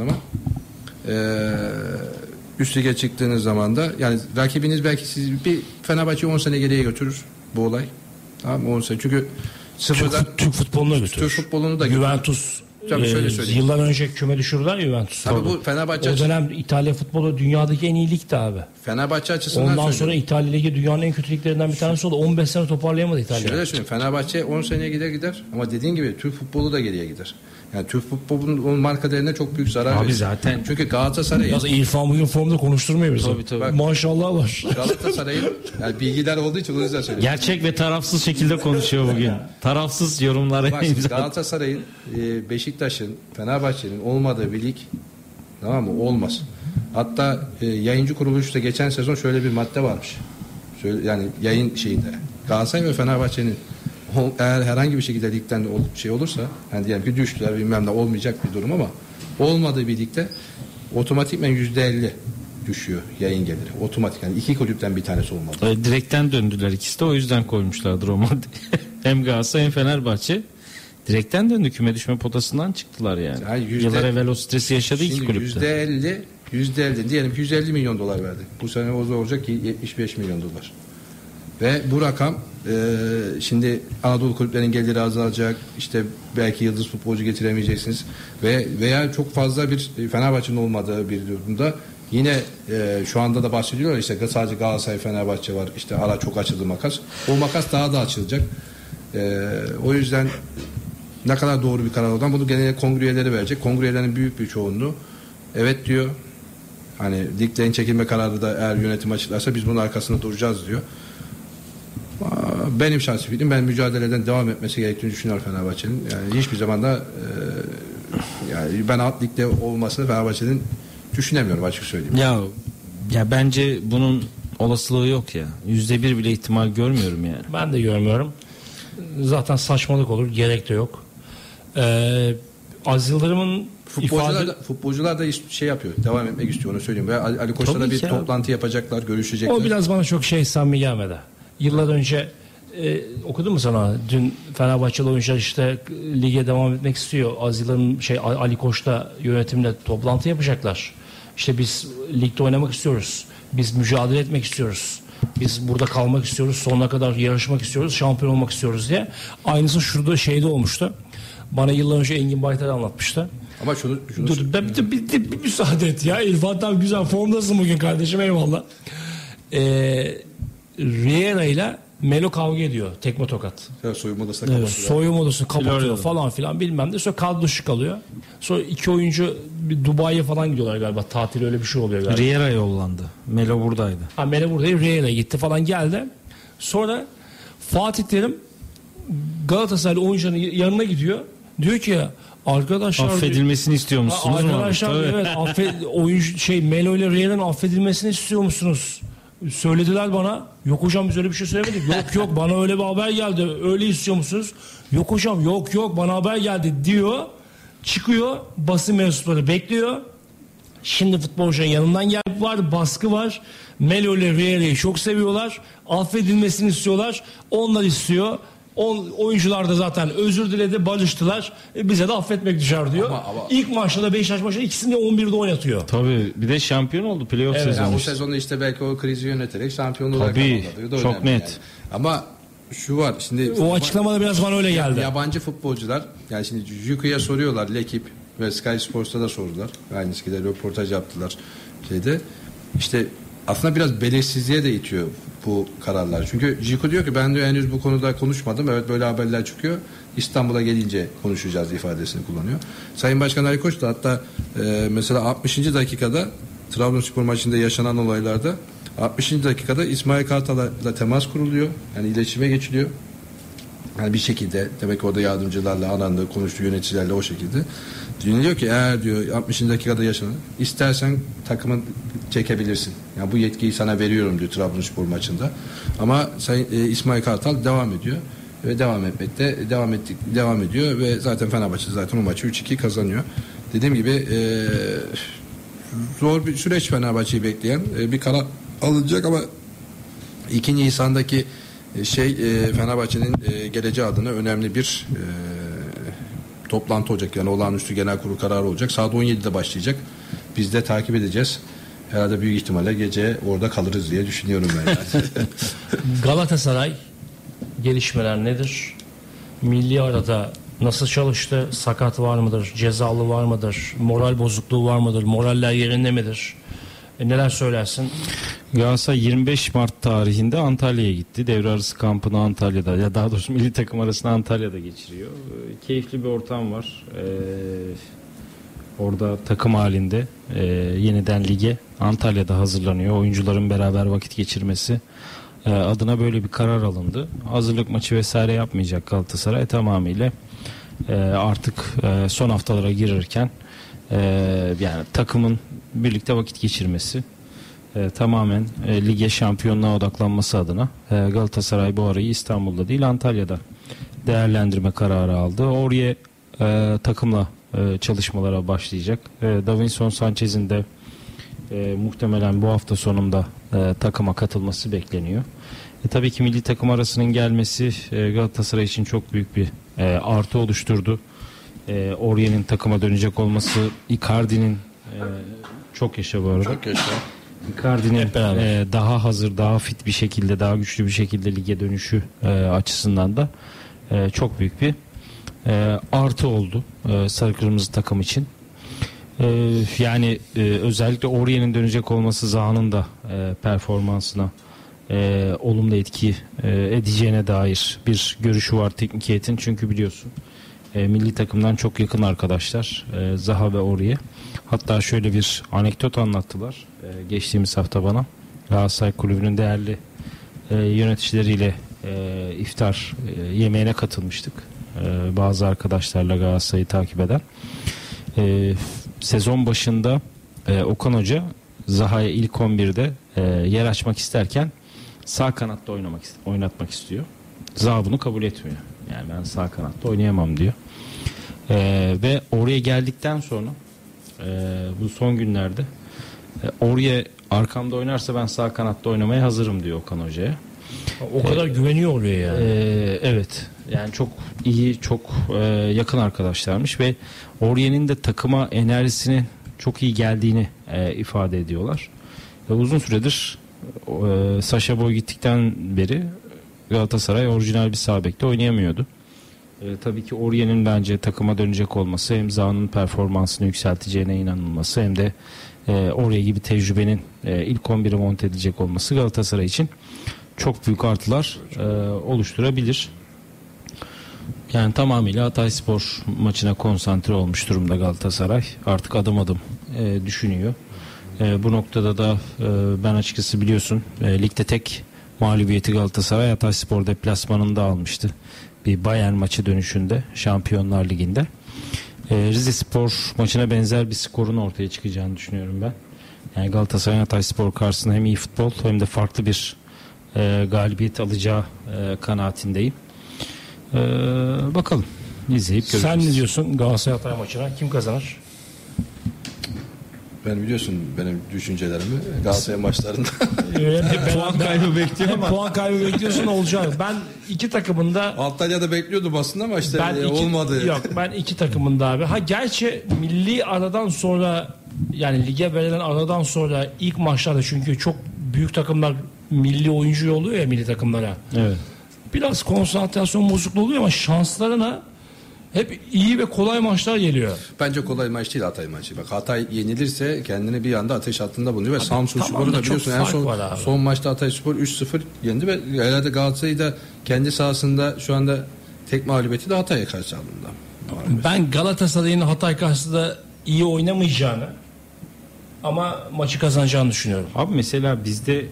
S5: zaman da yani rakibiniz belki siz bir Fenerbahçe 10 sene geriye götürür bu olay. Tamam 10 sene. Çünkü sıfırdan
S4: Türk futboluna götürür.
S5: Türk futbolunu da
S4: Juventus
S5: şöyle söyleyeyim.
S4: yıllar önce küme düşürdüler ya Juventus.
S5: Tabii bu Fenerbahçe
S4: o dönem İtalya futbolu dünyadaki en iyi ligdi abi.
S5: Fenerbahçe açısından
S4: ondan sonra İtalya Ligi dünyanın en kötü liglerinden bir tanesi oldu. 15 sene toparlayamadı İtalya.
S5: Şöyle söyleyeyim, Fenerbahçe 10 seneye gider ama dediğin gibi Türk futbolu da geriye gider. Yani Türk futbolunun marka değerine çok büyük zarar verir.
S1: Abi zaten.
S5: Çünkü Galatasaray'ın
S4: Yaz İrfan bugün formda konuşturmuyor bizi.
S1: Tabii.
S4: Maşallah var.
S5: Galatasaray'ın yani bilgiler olduğu için onu da söyleyeyim.
S1: Gerçek ve tarafsız şekilde konuşuyor bugün. Tarafsız yorumlara
S5: Bak,
S1: imza.
S5: Galatasaray'ın, Beşiktaş'ın, Fenerbahçe'nin olmadığı bir lig, tamam mı? Olmaz. Hatta yayıncı kuruluşta geçen sezon şöyle bir madde varmış. Yani yayın şeyinde. Galatasaray ve Fenerbahçe'nin eğer herhangi bir şekilde ligden olursa, yani diyelim ki düştüler bilmem ne, olmayacak bir durum ama olmadığı bir ligde otomatikmen %50 düşüyor yayın geliri. Otomatik, yani iki kulüpten bir tanesi olmalı.
S1: Direkten döndüler ikisi de, o yüzden koymuşlardır o madde. Hem Galatasaray hem Fenerbahçe direkten döndü, küme düşme potasından çıktılar yani. Yıllar evvel o stresi yaşadı iki kulüpte.
S5: %50 diyelim ki 150 milyon dolar verdi. Bu sene o olacak ki 75 milyon dolar. Ve bu rakam şimdi Anadolu kulüplerinin geliri azalacak. İşte belki yıldız futbolcu getiremeyeceksiniz. Veya çok fazla bir Fenerbahçe'nin olmadığı bir durumda Yine şu anda da bahsediyorlar işte sadece Galatasaray, Fenerbahçe var. İşte ara çok açıldı makas. O makas daha da açılacak. O yüzden ne kadar doğru bir karar olduğundan bunu genel kongre üyeleri verecek. Kongre üyelerinin büyük bir çoğunluğu evet diyor. Hani liglerin çekilme kararı da eğer yönetim açıklarsa biz bunun arkasında duracağız diyor. Benim şahsi fikrim, ben mücadeleden devam etmesi gerektiğini düşünüyorum Fenerbahçe'nin. Yani hiçbir zaman da yani ben alt ligde olmasını Fenerbahçe'nin düşünemiyorum, açık söyleyeyim.
S1: Ya bence bunun olasılığı yok ya. %1 bile ihtimal görmüyorum yani.
S4: Ben de görmüyorum. Zaten saçmalık olur. Gerek de yok. Aziz Yıldırım'ın
S5: futbolcular da şey yapıyor. Devam etmek istiyor, onu söyleyeyim. Ve Ali Koç'la da bir toplantı yapacaklar, görüşecekler.
S4: O biraz bana çok samimi gelmedi. Yıllar önce okudun mu sana? Dün Fenerbahçeli oyuncular işte lige devam etmek istiyor. Aziz Yıldırım Ali Koç'la yönetimle toplantı yapacaklar. İşte biz ligde oynamak istiyoruz. Biz mücadele etmek istiyoruz. Biz burada kalmak istiyoruz. Sonuna kadar yarışmak istiyoruz. Şampiyon olmak istiyoruz diye. Aynısı şurada olmuştu. Bana yıllar önce Engin Baytar anlatmıştı.
S5: Ama şunu
S4: bir müsaade et ya. İrfan tam güzel formdasın bugün kardeşim, eyvallah. Riera ile Melo kavga ediyor. Tekme tokat.
S5: Soyunma odasını kapatıyor.
S4: Soyunma odasını kapatıyor falan filan bilmem ne. Sonra kadro dışı kalıyor. Sonra iki oyuncu Dubai'ye falan gidiyorlar galiba. Tatil, öyle bir şey oluyor galiba.
S1: Riera yollandı. Melo buradaydı.
S4: Melo buradaydı. Riera gitti falan geldi. Sonra Fatih Terim Galatasaraylı oyuncuların yanına gidiyor. Diyor ki arkadaşlar,
S1: affedilmesini istiyor musunuz?
S4: Arkadaşlar evet, oyuncu Melo ile Riera'nın affedilmesini istiyor musunuz? Söylediler bana. Yok hocam, biz öyle bir şey söylemedik. Yok bana öyle bir haber geldi. Öyle istiyor musunuz? Yok hocam, yok bana haber geldi diyor. Çıkıyor, basın mensupları bekliyor. Şimdi futbolcuların yanından var, baskı var. Melo ile Riera'yı çok seviyorlar. Affedilmesini istiyorlar. Onlar istiyor. Oyuncular da zaten özür diledi, barıştılar. Bize de affetmek düşer diyor. Ama İlk maçta da Beşiktaş maçında ikisini de 11'de oynatıyor.
S1: Tabii, bir de şampiyon oldu playoff sezonu.
S5: Yani o sezonda işte belki o krizi yöneterek şampiyon olarak
S1: tamamladı. Çok net.
S5: Yani. Ama şu var şimdi,
S4: o açıklamada biraz bana öyle geldi.
S5: Yabancı futbolcular, yani şimdi Juku'ya soruyorlar, L'Ekip ve Sky Sports'ta da sordular. Aynı şekilde röportaj yaptılar İşte aslında biraz belirsizliğe de itiyor bu kararlar. Çünkü Jiku diyor ki ben diyor henüz bu konuda konuşmadım. Evet, böyle haberler çıkıyor. İstanbul'a gelince konuşacağız ifadesini kullanıyor. Sayın Başkan Ali Koç da hatta mesela 60. dakikada Trabzonspor maçında yaşanan olaylarda 60. dakikada İsmail Kartal'la temas kuruluyor. Yani iletişime geçiliyor. Yani bir şekilde demek ki orada yardımcılarla arandı, konuştu, yöneticilerle o şekilde. Diyor ki eğer diyor 60. dakikada yaşanan, istersen takımın çekebilirsin. Yani bu yetkiyi sana veriyorum diyor Trabzonspor maçında. Ama İsmail Kartal devam ediyor ve devam ediyor ve zaten Fenerbahçe zaten o maçı 3-2 kazanıyor. Dediğim gibi zor bir süreç Fenerbahçe'yi bekleyen, bir karar alınacak ama 2 Nisan'daki Fenerbahçe'nin geleceği adına önemli bir toplantı olacak. Yani olağanüstü genel kurul kararı olacak. Saat 17'de başlayacak. Biz de takip edeceğiz. Herhalde büyük ihtimalle gece orada kalırız diye düşünüyorum ben. Yani.
S4: Galatasaray gelişmeler nedir? Milli arada nasıl çalıştı? Sakat var mıdır? Cezalı var mıdır? Moral bozukluğu var mıdır? Moraller yerinde midir? Neler söylersin?
S1: Galatasaray 25 Mart tarihinde Antalya'ya gitti. Devre arası kampını Antalya'da, ya daha doğrusu milli takım arasını Antalya'da geçiriyor. Keyifli bir ortam var. Orada takım halinde yeniden lige Antalya'da hazırlanıyor. Oyuncuların beraber vakit geçirmesi adına böyle bir karar alındı. Hazırlık maçı vesaire yapmayacak Galatasaray, tamamıyla artık son haftalara girirken yani takımın birlikte vakit geçirmesi, tamamen lige, şampiyonluğa odaklanması adına Galatasaray bu arayı İstanbul'da değil Antalya'da değerlendirme kararı aldı. Oraya takımla çalışmalara başlayacak. Davinson Sanchez'in de muhtemelen bu hafta sonunda takıma katılması bekleniyor. Tabii ki milli takım arasının gelmesi Galatasaray için çok büyük bir artı oluşturdu. Oriye'nin takıma dönecek olması, Icardi'nin çok yaşa bu arada.
S5: Çok yaşa.
S1: Icardi'nin daha hazır, daha fit bir şekilde, daha güçlü bir şekilde lige dönüşü açısından da çok büyük bir artı oldu sarı kırmızı takım için. Yani özellikle Aurier'in dönecek olması Zaha'nın da performansına olumlu etki edeceğine dair bir görüşü var teknik heyetin. Çünkü biliyorsun milli takımdan çok yakın arkadaşlar Zaha ve Aurier. Hatta şöyle bir anekdot anlattılar geçtiğimiz hafta bana. Galatasaray Kulübü'nün değerli yöneticileriyle iftar yemeğine katılmıştık. Bazı arkadaşlarla Galatasaray'ı takip eden. Sezon başında Okan Hoca Zaha'ya ilk 11'de yer açmak isterken sağ kanatta oynatmak istiyor. Zaha bunu kabul etmiyor. Yani ben sağ kanatta oynayamam diyor. Ve oraya geldikten sonra bu son günlerde oraya arkamda oynarsa ben sağ kanatta oynamaya hazırım diyor Okan Hoca'ya.
S4: O kadar güveniyor oluyor yani.
S1: Evet. Yani çok iyi, çok yakın arkadaşlarmış ve Aurier'in de takıma enerjisinin çok iyi geldiğini ifade ediyorlar. Ve uzun süredir Sacha Boey gittikten beri Galatasaray orijinal bir sağ bekte oynayamıyordu. Tabii ki Aurier'in bence takıma dönecek olması hem Zaha'nın performansını yükselteceğine inanılması hem de Aurier gibi tecrübenin ilk 11'e monte edilecek olması Galatasaray için çok büyük artılar oluşturabilir. Yani tamamıyla Hatayspor maçına konsantre olmuş durumda Galatasaray. Artık adım adım düşünüyor. Bu noktada da ben açıkçası biliyorsun ligde tek mağlubiyeti Galatasaray Hatayspor deplasmanında almıştı. Bir Bayern maçı dönüşünde Şampiyonlar Ligi'nde. Rizespor maçına benzer bir skorun ortaya çıkacağını düşünüyorum ben. Yani Galatasaray Hatayspor karşısında hem iyi futbol hem de farklı bir galibiyet alacağı kanaatindeyim. Bakalım. İzleyip göreceğiz.
S4: Sen ne diyorsun Galatasaray Hatay maçına? Kim kazanır?
S5: Ben biliyorsun benim düşüncelerimi Galatasaray maçlarında.
S1: Puan kaybı bekliyorum ama.
S4: Puan kaybı bekliyorsun olacak. Ben iki takımında
S5: Antalya'da bekliyordum aslında ama işte olmadı.
S4: Yok ben iki takımında abi. Ha gerçi milli aradan sonra yani lige verilen aradan sonra ilk maçlarda çünkü çok büyük takımlar milli oyuncu yolluyor ya milli takımlara.
S1: Evet.
S4: Biraz konsantrasyon bozukluğu oluyor ama şanslarına hep iyi ve kolay maçlar geliyor.
S5: Bence kolay maç değil Hatay maçı. Bak Hatay yenilirse kendini bir anda ateş hattında bulunuyor ve Samsun Spor'u da biliyorsun en son maçta Hatay Spor 3-0 yendi ve herhalde Galatasaray'ı da kendi sahasında şu anda tek mağlubiyeti de Hatay'a karşı alındı.
S4: Ben Galatasaray'ın Hatay karşısında iyi oynamayacağını ama maçı kazanacağını düşünüyorum.
S1: Abi mesela bizde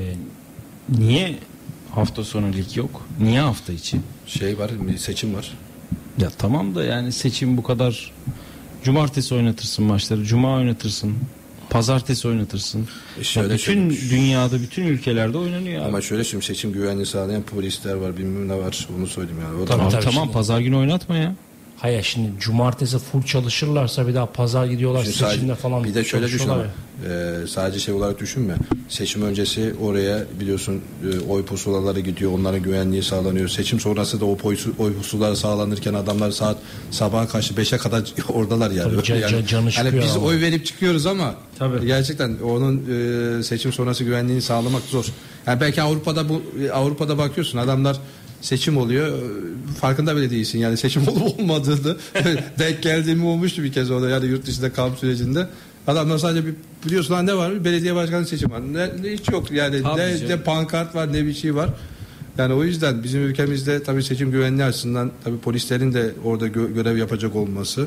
S1: niye hafta sonu lig yok? Niye hafta içi?
S5: Var, seçim var.
S1: Ya tamam da yani seçim bu kadar. Cumartesi oynatırsın maçları, cuma oynatırsın, pazartesi oynatırsın. Bütün dünyada, bütün ülkelerde oynanıyor.
S5: Ama şöyle şimdi seçim güvenliği sağlayan polisler var, bilmem ne var. Onu söyleyeyim yani. O
S1: Tamam pazar günü oynatma ya.
S4: Hayır şimdi cumartesi full çalışırlarsa bir daha pazar gidiyorlar
S5: şimdi
S4: seçimde falan.
S5: Bir de şöyle düşün sadece olarak düşünme. Seçim öncesi oraya biliyorsun oy pusulaları gidiyor. Onların güvenliği sağlanıyor. Seçim sonrası da o oy pusulaları sağlanırken adamlar sabaha karşı 5'e kadar oradalar yani.
S4: Canı
S5: biz
S4: ama.
S5: Oy verip çıkıyoruz ama
S1: tabii.
S5: Gerçekten onun seçim sonrası güvenliğini sağlamak zor. Yani belki Avrupa'da bakıyorsun adamlar seçim oluyor. Farkında bile değilsin. Yani seçim olup olmadığını denk geldiğim olmuştu bir kez orada. Yani yurt dışında kamp sürecinde. Adamlar sadece biliyorsun ne var? Belediye başkanı seçim var. Hiç yok. Yani ne pankart var ne bir şey var. Yani o yüzden bizim ülkemizde tabii seçim güvenliği açısından tabii polislerin de orada görev yapacak olması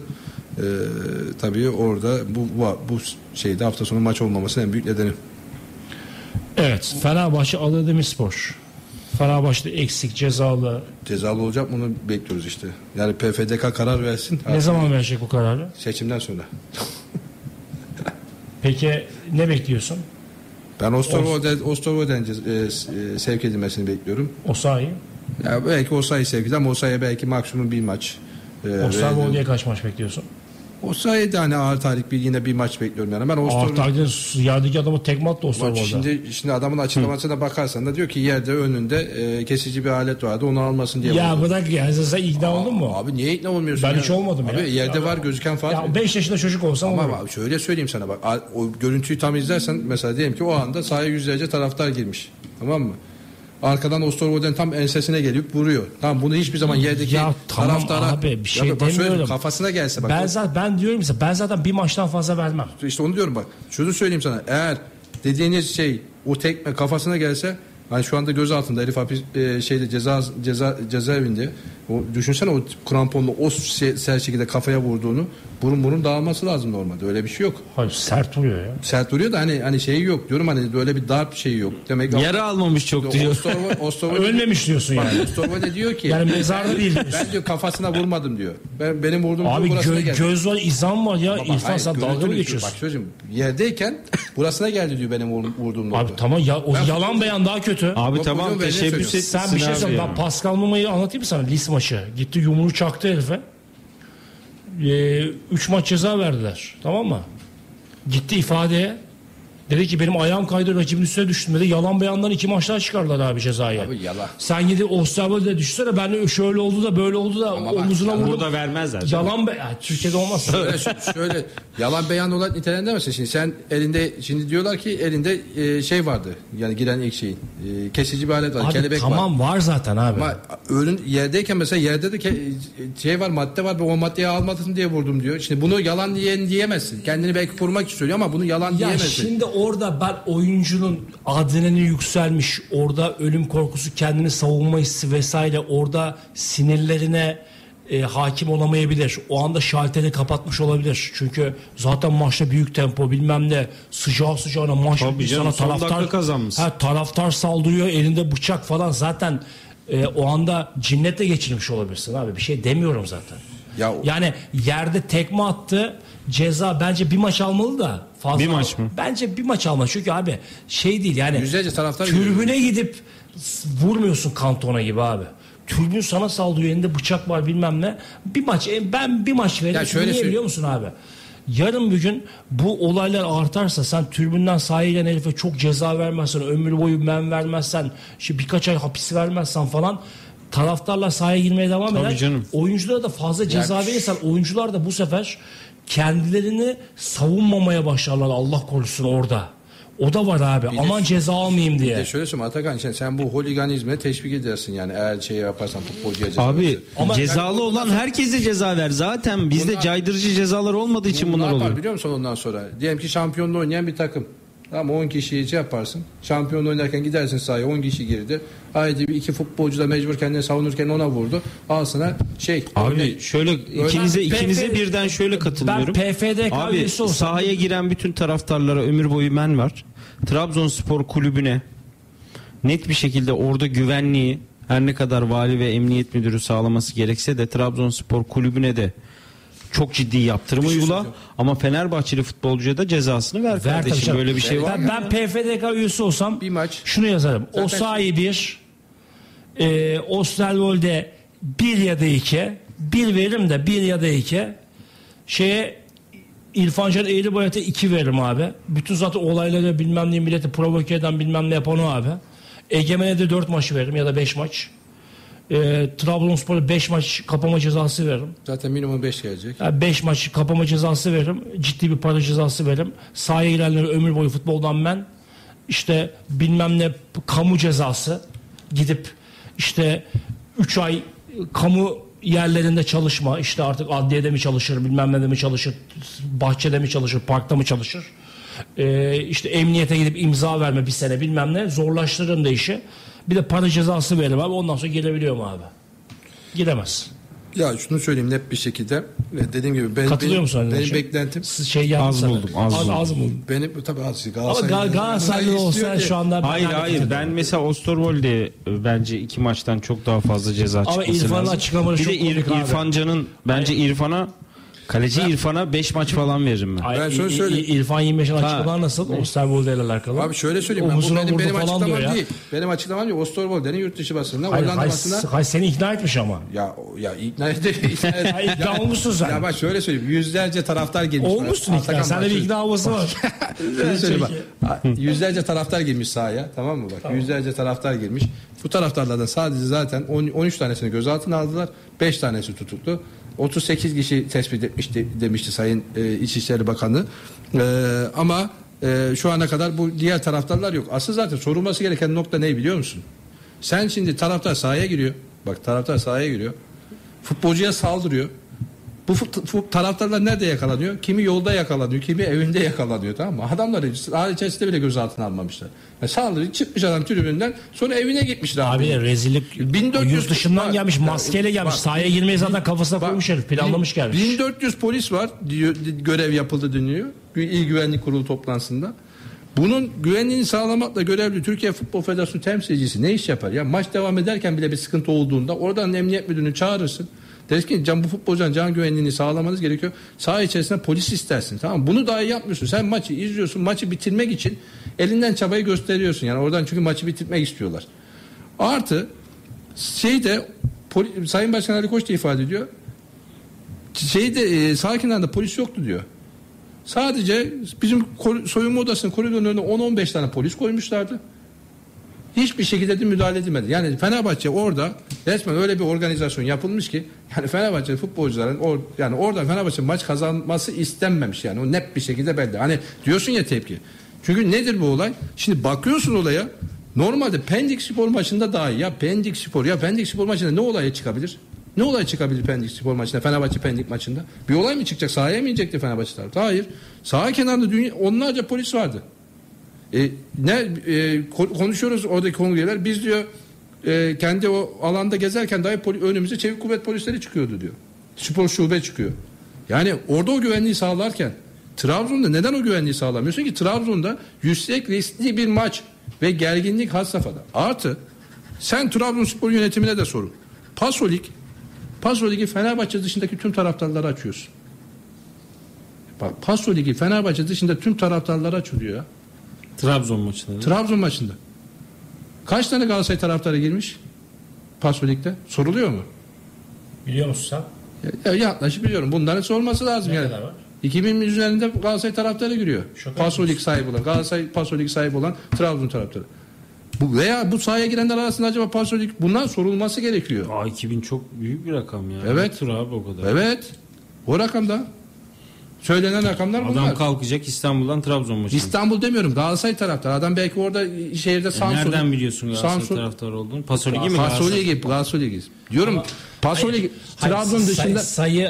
S5: tabii orada bu şeyde hafta sonu maç olmamasının en büyük nedeni.
S4: Evet. Fenerbahçe Adana Demirspor. Fenerbahçe'de eksik cezalı
S5: olacak bunu bekliyoruz işte. Yani PFDK karar versin.
S4: Ne zaman verecek bu kararı?
S5: Seçimden sonra.
S4: Peki ne bekliyorsun?
S5: Ben Osterwold'den sevk edilmesini bekliyorum.
S4: Osayi?
S5: Ya belki Osayi sevk edildi ama Osayi'ye belki maksimum bir maç.
S4: Osterwold'e kaç maç bekliyorsun?
S5: Osayi'de hani ağır tarih yine bir maç bekliyorum yani. Ben
S4: ağır tarihte yerdeki adamı tekme attı Osterwold'a.
S5: Şimdi adamın açıklamasına bakarsan da diyor ki yerde önünde kesici bir alet vardı onu almasın diye.
S4: Ya bırak ya sen ikna oldun mu?
S5: Abi niye ikna olmuyorsun?
S4: Ben hiç olmadım ya.
S5: Abi yerde var gözüken fark.
S4: Ya 5 yaşında çocuk olsam
S5: ama şöyle söyleyeyim sana bak o görüntüyü tam izlersen mesela diyelim ki o anda sahaya yüzlerce taraftar girmiş. Tamam mı? arkadan Osterwold'un tam ensesine gelip vuruyor. Tamam, bunu hiçbir zaman yerdeki
S4: Ya tamam
S5: taraftara
S4: abi, bir şey
S5: bak şöyle,
S4: demiyorum.
S5: kafasına gelse bak.
S4: Ben diyorum size, ben zaten bir maçtan fazla vermem.
S5: İşte onu diyorum bak. Şunu söyleyeyim sana. Eğer dediğiniz şey o tekme kafasına gelse, hani şu anda göz altında Elif hapis şeyde cezaevinde. O düşünsene, o kramponla o sert şekilde kafaya vurduğunu, burun dağılması lazım normalde. Öyle bir şey yok.
S4: Hayır, sert vuruyor ya.
S5: Sert vuruyor da hani şeyi yok diyorum, hani böyle bir darp şeyi yok. Demek ki
S1: Yara almamış çok diyor.
S4: Ölmemiş diyorsun yani.
S5: Osterwolde diyor ki
S4: Yani mezarda değil diyorsun.
S5: ben diyor kafasına vurmadım diyor. Benim vurduğum
S4: Abi
S5: burasına geldi.
S4: göz var, izan var ya.
S5: Ama
S4: İrfan
S5: hayır,
S4: sen dalga mı
S5: görüntülü-
S4: geçiyorsun?
S5: Bak çocuğum, yerdeyken burasına geldi diyor benim vurduğum nokta.
S4: Abi tamam ya, o
S5: Ben-
S4: yalan beyan daha kötü.
S1: Abi
S5: Yok,
S1: tamam,
S5: bugün ben ne
S1: teşebbüs
S5: söylüyorum?
S1: etmişsin
S4: Sen bir şey
S1: abi
S4: söyle.
S1: ya.
S4: Ben Pascal Numa'yı anlatayım mı sana? Lis maçı. Gitti yumruğu çaktı herife. 3 maç ceza verdiler. Tamam mı? Gitti ifadeye. Dedi ki benim ayağım kaydı, rakibin üstüne düştüm dedi. Yalan beyandan 2 maçlar çıkardılar abi cezayı.
S5: Abi yalan.
S4: Sen gidip Osterwold'e düşsene, ben şöyle oldu da böyle oldu da
S5: Ama bak,
S4: omuzuna vurdum.
S1: Burada vermezler.
S4: Yalan Türkiye'de olmaz.
S5: Şöyle yalan beyan olarak nitelendiremezsin. Şimdi sen elinde, şimdi diyorlar ki elinde şey vardı. Yani giren ilk şeyin. Kesici bir alet var.
S4: Abi
S5: Kelebek
S4: tamam
S5: var.
S4: var zaten abi.
S5: Ama ölün yerdeyken mesela yerde de şey var, madde var. Ben o maddeyi almadım diye vurdum diyor. Şimdi bunu yalan diyemezsin. Kendini belki korumak için söylüyor ama bunu yalan
S4: Ya
S5: diyemezsin.
S4: şimdi orada ben oyuncunun adrenalini yükselmiş, orada ölüm korkusu, kendini savunma hissi vesaire, orada sinirlerine hakim olamayabilir. O anda şalteri kapatmış olabilir. Çünkü zaten maçta büyük tempo bilmem ne, sıcağına maç
S1: Tabii
S4: bitmiş,
S1: canım,
S4: sana
S1: son dakika kazanmışsın.
S4: taraftar saldırıyor, elinde bıçak falan, zaten o anda cinnetle geçirmiş olabilirsin abi. Bir şey demiyorum zaten. Yani yerde tekme attı, ceza bence bir maç almalı da fazla.
S1: Bir maç mı?
S4: Bence bir maç almalı. Çünkü abi şey değil yani.
S5: Yüzlerce taraftar
S4: Tribüne gidip vurmuyorsun Cantona gibi abi. Tribün sana saldırıyor, elinde bıçak var bilmem ne. Bir maç, ben bir maç veririm.
S5: Ya şöyle
S4: Niye
S5: söyle-
S4: biliyor musun abi? Yarın bir gün bu olaylar artarsa, sen tribünden sahaya gelen herife çok ceza vermezsen, ömür boyu men vermezsen, işte birkaç ay hapis vermezsen falan, taraftarlar sahaya girmeye devam
S1: Tabii
S4: eder.
S1: canım.
S4: Oyunculara da fazla ceza verirsen, oyuncular da bu sefer kendilerini savunmamaya başlarlar, Allah korusun orada. O da var abi.
S5: de
S4: Aman ceza almayayım
S5: Bir
S4: diye.
S5: de şöyle söyleyeyim Atakan, sen bu holiganizme teşvik edersin yani, eğer şey yaparsan, futbolcuya ceza
S1: Abi
S5: verirsin.
S4: Ama
S1: cezalı olan herkese ceza ver. Zaten bizde
S5: Bunlar-
S1: caydırıcı cezalar olmadığı için
S5: Ne
S1: bunlar
S5: yapar
S1: oluyor.
S5: biliyor musun ondan sonra? Diyelim ki şampiyonluğu oynayan bir takım. Tamam, 10 kişiyi şey yaparsın. Şampiyonluğu oynarken gidersin sahaya, 10 kişi girdi. Haydi bir iki futbolcu da mecbur kendini savunurken ona vurdu. Al sana şey.
S1: Abi şöyle ikinize birden şöyle katılıyorum.
S4: Ben PFDK
S1: Abi
S4: üyesi olsam-
S1: sahaya giren bütün taraftarlara ömür boyu men var. Trabzonspor kulübüne net bir şekilde orada güvenliği, her ne kadar vali ve emniyet müdürü sağlaması gerekse de, Trabzonspor kulübüne de çok ciddi yaptırım uygula, ama Fenerbahçeli futbolcuya da cezasını ver
S4: Ver tabii
S1: kardeşim.
S4: canım.
S1: Böyle bir şey var mı?
S4: Ben PFDK üyesi olsam
S5: Bir maç.
S4: şunu yazarım.
S5: Zaten-
S4: Osayi 1, Osterwold'e 1 ya da 2, 1 veririm de 1 ya da 2, İrfan Can Eğribayat'a 2 veririm abi. Bütün zaten olayları bilmem ne, milleti provoke eden bilmem ne yapan o abi. Egemen'e de 4 maç veririm ya da 5 maç. Trabzonspor'a 5 maç kapama cezası veririm.
S5: Zaten minimum 5 gelecek.
S4: 5 maç kapama cezası veririm. Ciddi bir para cezası veririm. Sahaya girenlere ömür boyu futboldan men. İşte bilmem ne kamu cezası. Gidip işte 3 ay kamu yerlerinde çalışma. İşte artık adliyede mi çalışır, bilmem ne de mi çalışır, bahçede mi çalışır, parkta mı çalışır. İşte emniyete gidip imza verme bir sene bilmem ne. Zorlaştırırım da işi. Bir de para cezası veririm abi. Ondan sonra gelebiliyor mu abi? Gidemez.
S5: Ya şunu söyleyeyim net bir şekilde. Dediğim gibi
S4: Katılıyor musun
S5: benim
S4: Hocam?
S5: beklentim,
S4: Siz şey
S1: Az buldum, az buldum.
S4: buldum.
S5: benim tabii az.
S4: Ama Galatasaraylı olsa şu anda
S1: Hayır ben mesela Osterwold'e bence 2 maçtan çok daha fazla ceza
S4: Ama
S1: çıkması
S4: İrfan'ın
S1: lazım.
S4: açıklamaları
S1: Bir de
S4: çok komik abi.
S1: İrfan Can'ın bence kaleci İrfan'a 5 maç falan veririm ben.
S5: Ben şöyle söyleyeyim.
S4: İrfan 25'in açıklamaları nasıl? Osterwold'e ile alakalı.
S5: Abi şöyle söyleyeyim, ben bu
S4: Omuzuna vurdu
S5: benim
S4: falan diyor
S5: açıklamam
S4: ya.
S5: değil. Benim açıklamam değil. Osterwolde'nin yurt dışı basında,
S4: Hayır,
S5: Hollanda basında.
S4: seni ikna etmiş ama.
S5: Ya ikna edildi.
S4: Ya ikna olmuşsun sen.
S5: Ya bak şöyle söyleyeyim, yüzlerce taraftar gelmiş.
S4: Olmuşsun
S5: bana.
S4: ikna.
S5: Atakan
S4: Sende
S5: bak,
S4: bir ikna havası var.
S5: şöyle söyleyeyim bak. Yüzlerce taraftar girmiş sahaya, tamam mı bak? Tamam. Yüzlerce taraftar girmiş. Bu taraftarlardan sadece zaten 13 tanesini gözaltına aldılar. 5 tanesi tutuklu. 38 kişi tespit etmişti demişti Sayın İçişleri Bakanı. Ama şu ana kadar bu diğer taraftarlar yok. Asıl zaten sorulması gereken nokta ne biliyor musun? Sen şimdi taraftar sahaya giriyor. Bak taraftar sahaya giriyor. Futbolcuya saldırıyor. Bu taraftarlar nerede yakalanıyor? Kimi yolda yakalanıyor, kimi evinde yakalanıyor, tamam mı? Adamları saha içerisinde bile gözaltına almamışlar. Yani saldırı çıkmış adam tribünden, sonra evine gitmişler.
S4: Abi rezillik.
S5: 1400
S4: yurt dışından gelmiş, maskeyle gelmiş.
S5: Bak,
S4: sahaya girmeyi zaten kafasına koymuş herif. Planlamış gelmiş.
S5: 1400 polis var diyor, görev yapıldı deniyor. İl Güvenlik Kurulu toplantısında. Bunun güvenliğini sağlamakla görevli Türkiye Futbol Federasyonu temsilcisi ne iş yapar? Ya maç devam ederken bile bir sıkıntı olduğunda oradan emniyet müdürünü çağırırsın. Deriz ki bu futbolcuların can güvenliğini sağlamanız gerekiyor. Saha içerisinde polis istersin. Tamam mı? Bunu dahi yapmıyorsun. Sen maçı izliyorsun. Maçı bitirmek için elinden çabayı gösteriyorsun. Yani oradan çünkü maçı bitirmek istiyorlar. Artı Sayın Başkan Ali Koç da ifade ediyor. Saha kenarında polis yoktu diyor. Sadece bizim soyunma odasının koridorun önüne 10-15 tane polis koymuşlardı. Hiçbir şekilde de müdahale edilmedi. Yani Fenerbahçe orada resmen öyle bir organizasyon yapılmış ki yani Fenerbahçe futbolcuların yani orada Fenerbahçe maç kazanması istenmemiş yani. O net bir şekilde belli. Hani diyorsun ya tepki. Çünkü nedir bu olay? Şimdi bakıyorsun olaya. Normalde Pendik Spor maçında daha iyi. Pendik Spor maçında ne olaya çıkabilir? Ne olay çıkabilir Pendik Spor maçında, Fenerbahçe Pendik maçında? Bir olay mı çıkacak? Sahaya mı inecekti Fenerbahçe tarafı? Hayır. Saha kenarında onlarca polis vardı. Konuşuyoruz oradaki kongreler. Biz diyor kendi o alanda gezerken dahi önümüze çevik kuvvet polisleri çıkıyordu diyor. Spor şube çıkıyor. Yani orada o güvenliği sağlarken Trabzon'da neden o güvenliği sağlamıyorsun ki? Trabzon'da yüksek riskli bir maç ve gerginlik had safhada. Artı sen Trabzonspor yönetimine de sorun. Paso Ligi Fenerbahçe dışındaki tüm taraftarları açıyorsun. Bak Paso Ligi Fenerbahçe dışında tüm taraftarları açılıyor ya. Trabzon maçında. Kaç tane Galatasaray taraftarı girmiş? Paso Lig'de. Soruluyor mu?
S4: Biliyor musun sen?
S5: Yaklaşık biliyorum. Bunların sorması lazım
S4: ne
S5: yani.
S4: kadar var?
S5: 2000 üzerinde Galatasaray taraftarı giriyor. Paso Lig sahibi olan, Galatasaray Paso Lig sahibi olan Trabzon taraftarı. Bu sahaya girenler arasında acaba Paso Lig bundan sorulması gerekiyor.
S1: 2000 çok büyük bir rakam ya.
S5: Evet.
S1: Abi o kadar.
S5: Evet. O rakamda. Söylenen rakamlar bunlar.
S1: Adam kalkacak İstanbul'dan Trabzon maçına.
S5: İstanbul demiyorum. Galatasaray taraftarı. Adam belki orada şehirde Samsun.
S1: Nereden biliyorsun Galatasaray taraftarı olduğunu? Paso Ligi mi?
S5: Paso Ligi. Diyorum Paso Ligi. Trabzon dışında
S4: sayı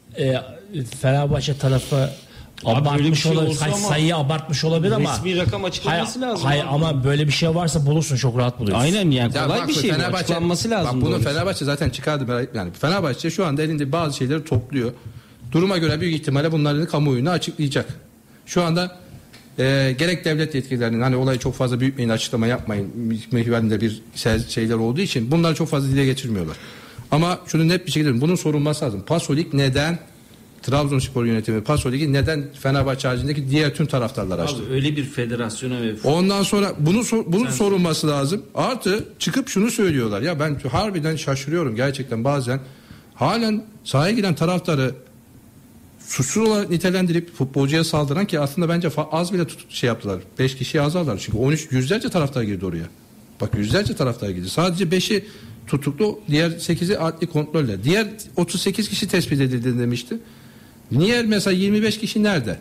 S4: Fenerbahçe tarafı abartmış
S1: şey
S4: olabilir. Sayıyı abartmış olabilir ama
S1: resmi rakam açıklanması lazım.
S4: Hayır ama böyle bir şey varsa bulursun, çok rahat buluyorsun.
S1: Aynen yani kolay
S5: bak,
S1: bir şey açıklanması lazım.
S5: Bak bunu Fenerbahçe zaten çıkardı. Yani Fenerbahçe şu anda elinde bazı şeyleri topluyor. Duruma göre büyük ihtimalle bunların kamuoyuna açıklayacak. Şu anda gerek devlet yetkililerinin hani olayı çok fazla büyütmeyin, açıklama yapmayın. Mihverinde bir şeyler olduğu için bunları çok fazla dile getirmiyorlar. Ama şunu net bir şekilde bunun sorulması lazım. Paso Lig neden Trabzonspor yönetimi Paso Ligi neden Fenerbahçe haricindeki diğer tüm taraftarlar açtı?
S1: Abi öyle bir federasyona ve
S5: ondan sonra bunun sorulması lazım. Artı çıkıp şunu söylüyorlar. Ya ben harbiden şaşırıyorum gerçekten bazen. Halen sahaya giren taraftarı suçsuz olarak nitelendirip futbolcuya saldıran ki aslında bence az bile yaptılar. 5 kişiyi az aldılar. Çünkü 13 yüzlerce taraftar girdi oraya. Bak yüzlerce taraftar girdi. Sadece 5'i tutuklu, diğer 8'i adli kontrolle. Diğer 38 kişi tespit edildi demişti. Niye mesela 25 kişi nerede?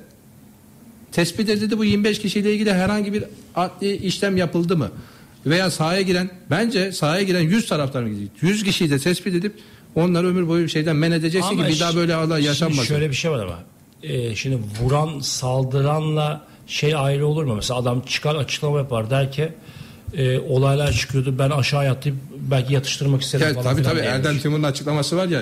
S5: Tespit edildi, bu 25 kişiyle ilgili herhangi bir adli işlem yapıldı mı? Veya bence sahaya giren 100 taraftar mı gidecek? 100 kişiyi de tespit edip onları ömür boyu şeyden men edeceksin ki bir daha böyle olay yaşanmasın.
S4: Şöyle bir şey var ama şimdi vuran saldıranla ayrı olur mu? Mesela adam çıkar açıklama yapar der ki olaylar çıkıyordu, ben aşağı yattım, belki yatıştırmak istedim.
S5: Tabii Erdem Timur'un açıklaması var ya.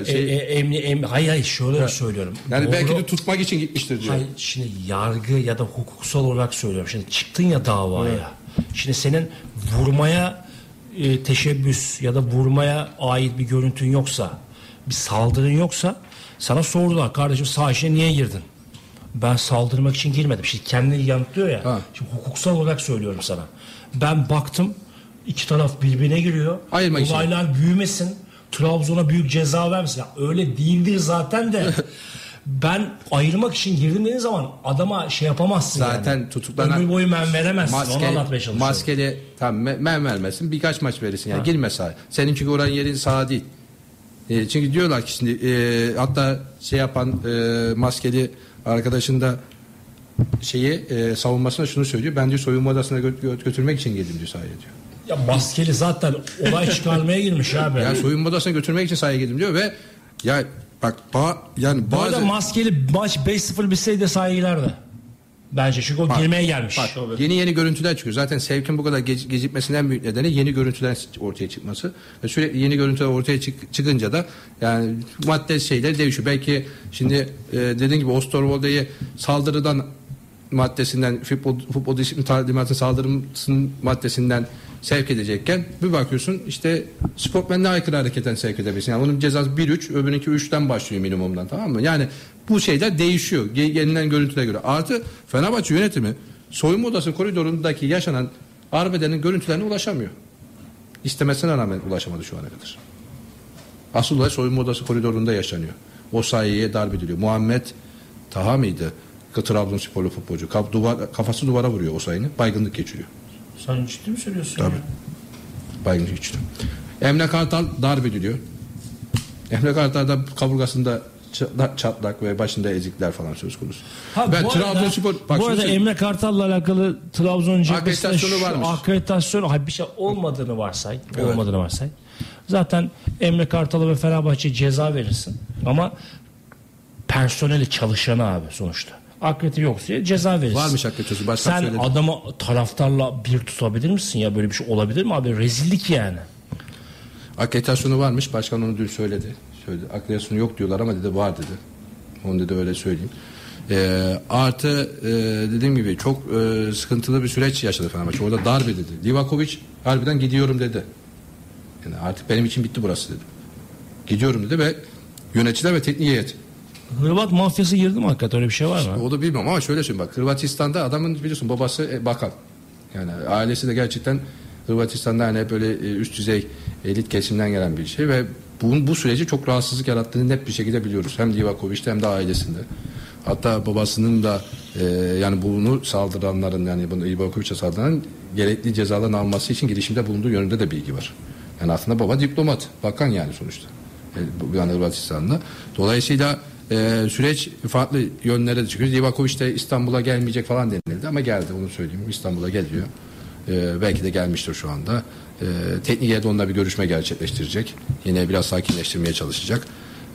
S4: Hayır şöyle söylüyorum.
S5: Yani belki de tutmak için gitmiştir diyor.
S4: Hayır, şimdi yargı ya da hukuksal olarak söylüyorum. Şimdi çıktın ya davaya. Evet. Şimdi senin vurmaya teşebbüs ya da vurmaya ait bir görüntün yoksa, bir saldırın yoksa sana sordular. Kardeşim sağ işine niye girdin? Ben saldırmak için girmedim. Şimdi kendini yanıtlıyor ya. Ha. Şimdi hukuksal olarak söylüyorum sana. Ben baktım iki taraf birbirine giriyor. Olaylar büyümesin. Trabzon'a büyük ceza vermesin. Ya öyle değildir zaten de. Ben ayırmak için girdim dediğin zaman adama yapamazsın.
S5: Zaten
S4: yani.
S5: tutuklanan
S4: ömür boyu men veremezsin. Onu anlatmaya çalışıyorum.
S5: Maskeli men vermesin. Birkaç maç verirsin. Yani girme sahaya. Senin çünkü oranın yerin saha değil. Çünkü diyorlar ki şimdi hatta yapan maskeli arkadaşın da savunmasına şunu söylüyor. Ben diyor soyunma odasına götürmek için geldim diyor sahaya diyor.
S4: Ya maskeli zaten olay çıkarmaya girmiş abi.
S5: Yani soyunma odasına götürmek için sahaya girdim diyor ve ya bak yani
S4: Bu
S5: bazı
S4: arada maskeli maç 5-0 bitseydi sahaya girerdi. Bence çünkü o girmeye gelmiş.
S5: Bak, yeni görüntüler çıkıyor. Zaten sevkin bu kadar gecikmesinin en büyük nedeni yeni görüntüler ortaya çıkması. Ve sürekli yeni görüntüler ortaya çıkınca da yani madde şeyler değişiyor. Belki şimdi dediğim gibi Osterwolde'yi saldırıdan maddesinden futbol disiplin talimatı saldırısının maddesinden sevk edecekken bir bakıyorsun işte sportmenle aykırı hareketten sevk edebilirsin. Yani onun cezası 1-3 öbürünki 3'ten başlıyor minimumdan, tamam mı? Yani bu şeyler değişiyor gelinen görüntülere göre. Artı Fenerbahçe yönetimi soyunma odası koridorundaki yaşanan arbedenin görüntülerine ulaşamıyor. İstemesine rağmen ulaşamadı şu ana kadar. Asıl olay soyunma odası koridorunda yaşanıyor. O sayeye darp ediliyor. Muhammed Taha mıydı? Trabzonsporlu futbolcu. Kafası duvara vuruyor o sayını. Baygınlık geçiriyor.
S4: Sen ciddi mi söylüyorsun?
S5: Tabii. Baygınlık geçiriyor. Emre Kartal darp ediliyor. Emre Kartal'da kaburgasında çatlak ve başında ezikler falan söz konusu.
S4: Ben Trabzonspor bu arada Emre Kartal'la alakalı Trabzon
S5: akreditasyonu varmış.
S4: Akreditasyonu bir şey olmadığını varsay. Evet. Olmadığını varsay. Zaten Emre Kartal'a ve Fenerbahçe ceza verirsin. Ama personeli çalışanı abi sonuçta. Akredite yoksa diye ceza verirsin.
S5: Varmış akreditası.
S4: Sen
S5: söyledim.
S4: Adamı taraftarla bir tutabilir misin ya? Böyle bir şey olabilir mi abi? Rezillik yani.
S5: Akreditasyonu varmış. Başkan onu dün söyledi. Akreditasyonu yok diyorlar ama dedi var dedi. Onu dedi öyle söyleyeyim. Artı dediğim gibi çok sıkıntılı bir süreç yaşadı Fenerbahçe. Orada darbe dedi. Livakovic harbiden gidiyorum dedi. Yani artık benim için bitti burası dedi. Gidiyorum dedi ve yöneticiler ve teknik heyet.
S4: Hırvat mafyası girdi mi hakikaten, öyle bir şey var mı?
S5: O da bilmiyorum ama şöyle söyleyeyim bak. Hırvatistan'da adamın biliyorsun babası bakan. Yani ailesi de gerçekten Hırvatistan'da hani böyle üst düzey elit kesimden gelen bir şey ve bu süreci çok rahatsızlık yarattığını net bir şekilde biliyoruz. Hem Livakovic'te hem de ailesinde. Hatta babasının da yani bunu saldıranların yani bunu Livakovic'e saldıranların gerekli cezaların alması için girişimde bulunduğu yönünde de bilgi var. Yani aslında baba diplomat, bakan yani sonuçta. Yani Hırvatistan'da. Dolayısıyla süreç farklı yönlere de çıkıyor. Livakovic de İstanbul'a gelmeyecek falan denildi ama geldi, onu söyleyeyim. İstanbul'a geliyor. Belki de gelmiştir şu anda. Teknik heyet onunla bir görüşme gerçekleştirecek. Yine biraz sakinleştirmeye çalışacak.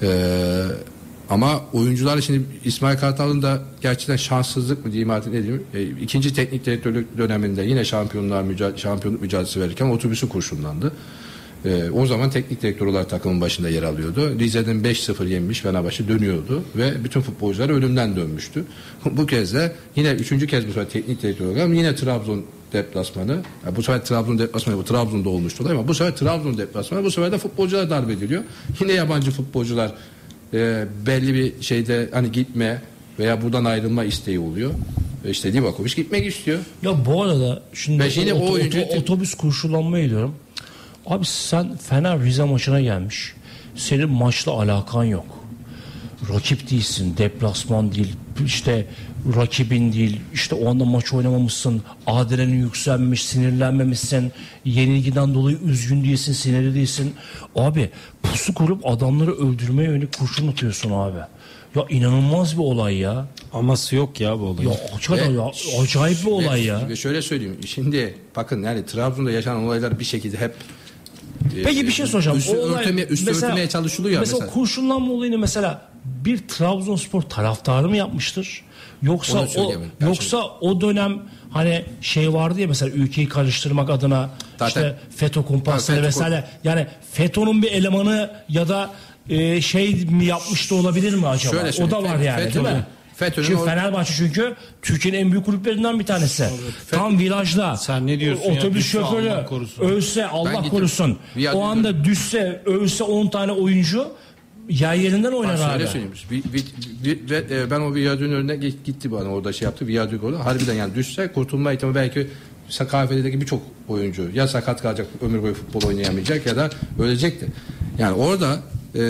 S5: Ama oyuncular şimdi İsmail Kartal'ın da gerçekten şanssızlık mı diyeyim artık ne diyeyim. İkinci teknik direktörlük döneminde yine şampiyonluk mücadelesi verirken otobüsü kurşunlandı. O zaman teknik direktör olarak takımın başında yer alıyordu. Rize'den 5-0 yenmiş Fenerbahçe dönüyordu ve bütün futbolcular ölümden dönmüştü. Bu kez de yine 3. kez bu sefer teknik direktör olarak yine Trabzon deplasmanı. Yani bu sefer Trabzon deplasmanı, bu Trabzon'da olmuştu ama bu sefer Trabzon deplasmanı, bu sefer de futbolcular darp ediliyor. Yine yabancı futbolcular belli bir şeyde hani gitme veya buradan ayrılma isteği oluyor. İşte Livakovic gitmek istiyor.
S4: Ya bu arada şimdi
S5: yine
S4: otobüs kurşulanmaya gidiyorum. Abi sen Fener Rize maçına gelmiş. Senin maçla alakan yok. Rakip değilsin, deplasman değil, işte rakibin değil, işte o anda maç oynamamışsın, adrenalin yükselmiş, sinirlenmemişsin, yenilgiden dolayı üzgün değilsin, sinirli değilsin. Abi pusu kurup adamları öldürmeye yönelik kurşun atıyorsun abi. Ya inanılmaz bir olay ya.
S1: Aması yok ya bu olay.
S4: Ya acayip bir olay ya.
S5: Ve şöyle söyleyeyim. Şimdi bakın yani Trabzon'da yaşanan olaylar bir şekilde hep
S4: peki bir şey soracağım.
S5: Üstü örtmeye çalışılıyor
S4: mesela. Mesela kurşunlanma olayını mesela bir Trabzonspor taraftarı mı yapmıştır? Yoksa o dönem hani şey vardı ya mesela ülkeyi karıştırmak adına işte FETÖ kumpasları vesaire. Yani FETÖ'nün bir elemanı ya da şey mi yapmış da olabilir mi acaba? O da var yani değil mi? Çünkü Fenerbahçe çünkü Türkiye'nin en büyük kulüplerinden bir tanesi. Tam virajda.
S1: Sen ne diyorsun
S4: otobüs
S1: ya?
S4: şoförü ölse Allah korusun. O anda düşse ölse 10 tane oyuncu yerinden oynar abi.
S5: Ben o viyadüğün önüne gitti bana orada şey yaptı. Viyadük orada. Harbiden yani düşse kurtulma ihtimali belki KFD'deki birçok oyuncu ya sakat kalacak, ömür boyu futbol oynayamayacak ya da ölecekti. Yani orada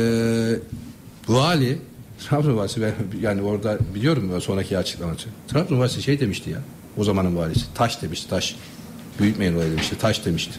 S5: vali Trabzon valisi, yani orada biliyorum sonraki açıklaması. Trabzon valisi şey demişti ya. O zamanın valisi. Taş demişti. Taş. Büyütmeyin orayı demişti. Taş demişti.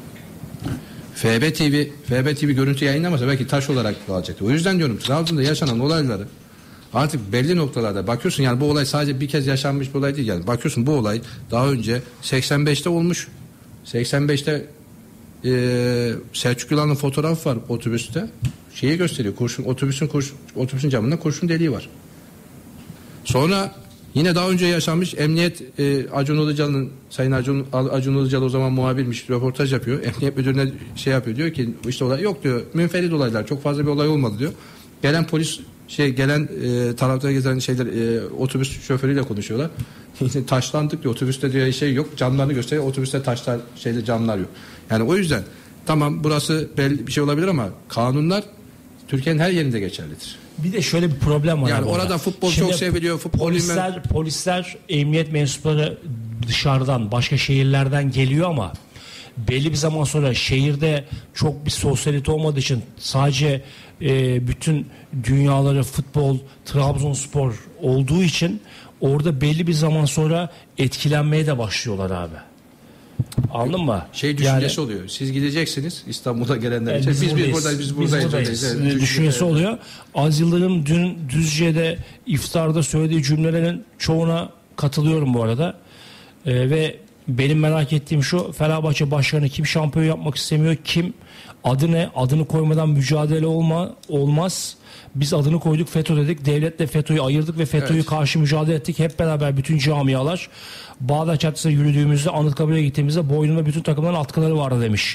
S5: FB TV görüntü yayınlamasa belki taş olarak kalacaktı. O yüzden diyorum Trabzon'da yaşanan olayları artık belli noktalarda bakıyorsun, yani bu olay sadece bir kez yaşanmış bir olay değil yani. Bakıyorsun bu olay daha önce 85'te olmuş. 85'te Selçuk Yılan'ın fotoğrafı var otobüste. Şeyi gösteriyor. Otobüsün camında kurşun deliği var. Sonra yine daha önce yaşanmış emniyet Acun Ilıcalı'nın Sayın Acun Ilıcalı o zaman muhabirmiş, röportaj yapıyor. Emniyet müdürüne şey yapıyor, diyor ki işte olay yok diyor. Münferit olaylar, çok fazla bir olay olmadı diyor. Gelen polis tarafta gezen otobüs şoförüyle konuşuyorlar. Taşlandık diyor. Otobüste diyor şey yok. Camlarını gösteriyor. Otobüste taşlar camlar yok. Yani o yüzden tamam burası belli bir şey olabilir ama kanunlar Türkiye'nin her yerinde geçerlidir.
S4: Bir de şöyle bir problem var.
S5: Yani orada futbol
S4: şimdi
S5: çok seviliyor.
S4: Polisler, emniyet mensupları dışarıdan, başka şehirlerden geliyor ama belli bir zaman sonra şehirde çok bir sosyalite olmadığı için sadece bütün dünyaları futbol, Trabzonspor olduğu için orada belli bir zaman sonra etkilenmeye de başlıyorlar abi. Anladın mı?
S5: Düşüncesi oluyor. Siz gideceksiniz İstanbul'a gelenler için. Biz buradayız.
S4: Düşüncesi oluyor. Az Yıldırım dün Düzce'de iftarda söylediği cümlelerin çoğuna katılıyorum bu arada. Ve benim merak ettiğim şu: Fenerbahçe başkanı kim şampiyon yapmak istemiyor, kim adı ne, adını koymadan mücadele olmaz. Biz adını koyduk, FETÖ dedik, devletle FETÖ'yü ayırdık ve FETÖ'yü karşı mücadele ettik hep beraber bütün camialar. Bağdat Caddesi'ne yürüdüğümüzde, Anıtkabir'e gittiğimizde boynunda bütün takımların atkıları vardı demiş.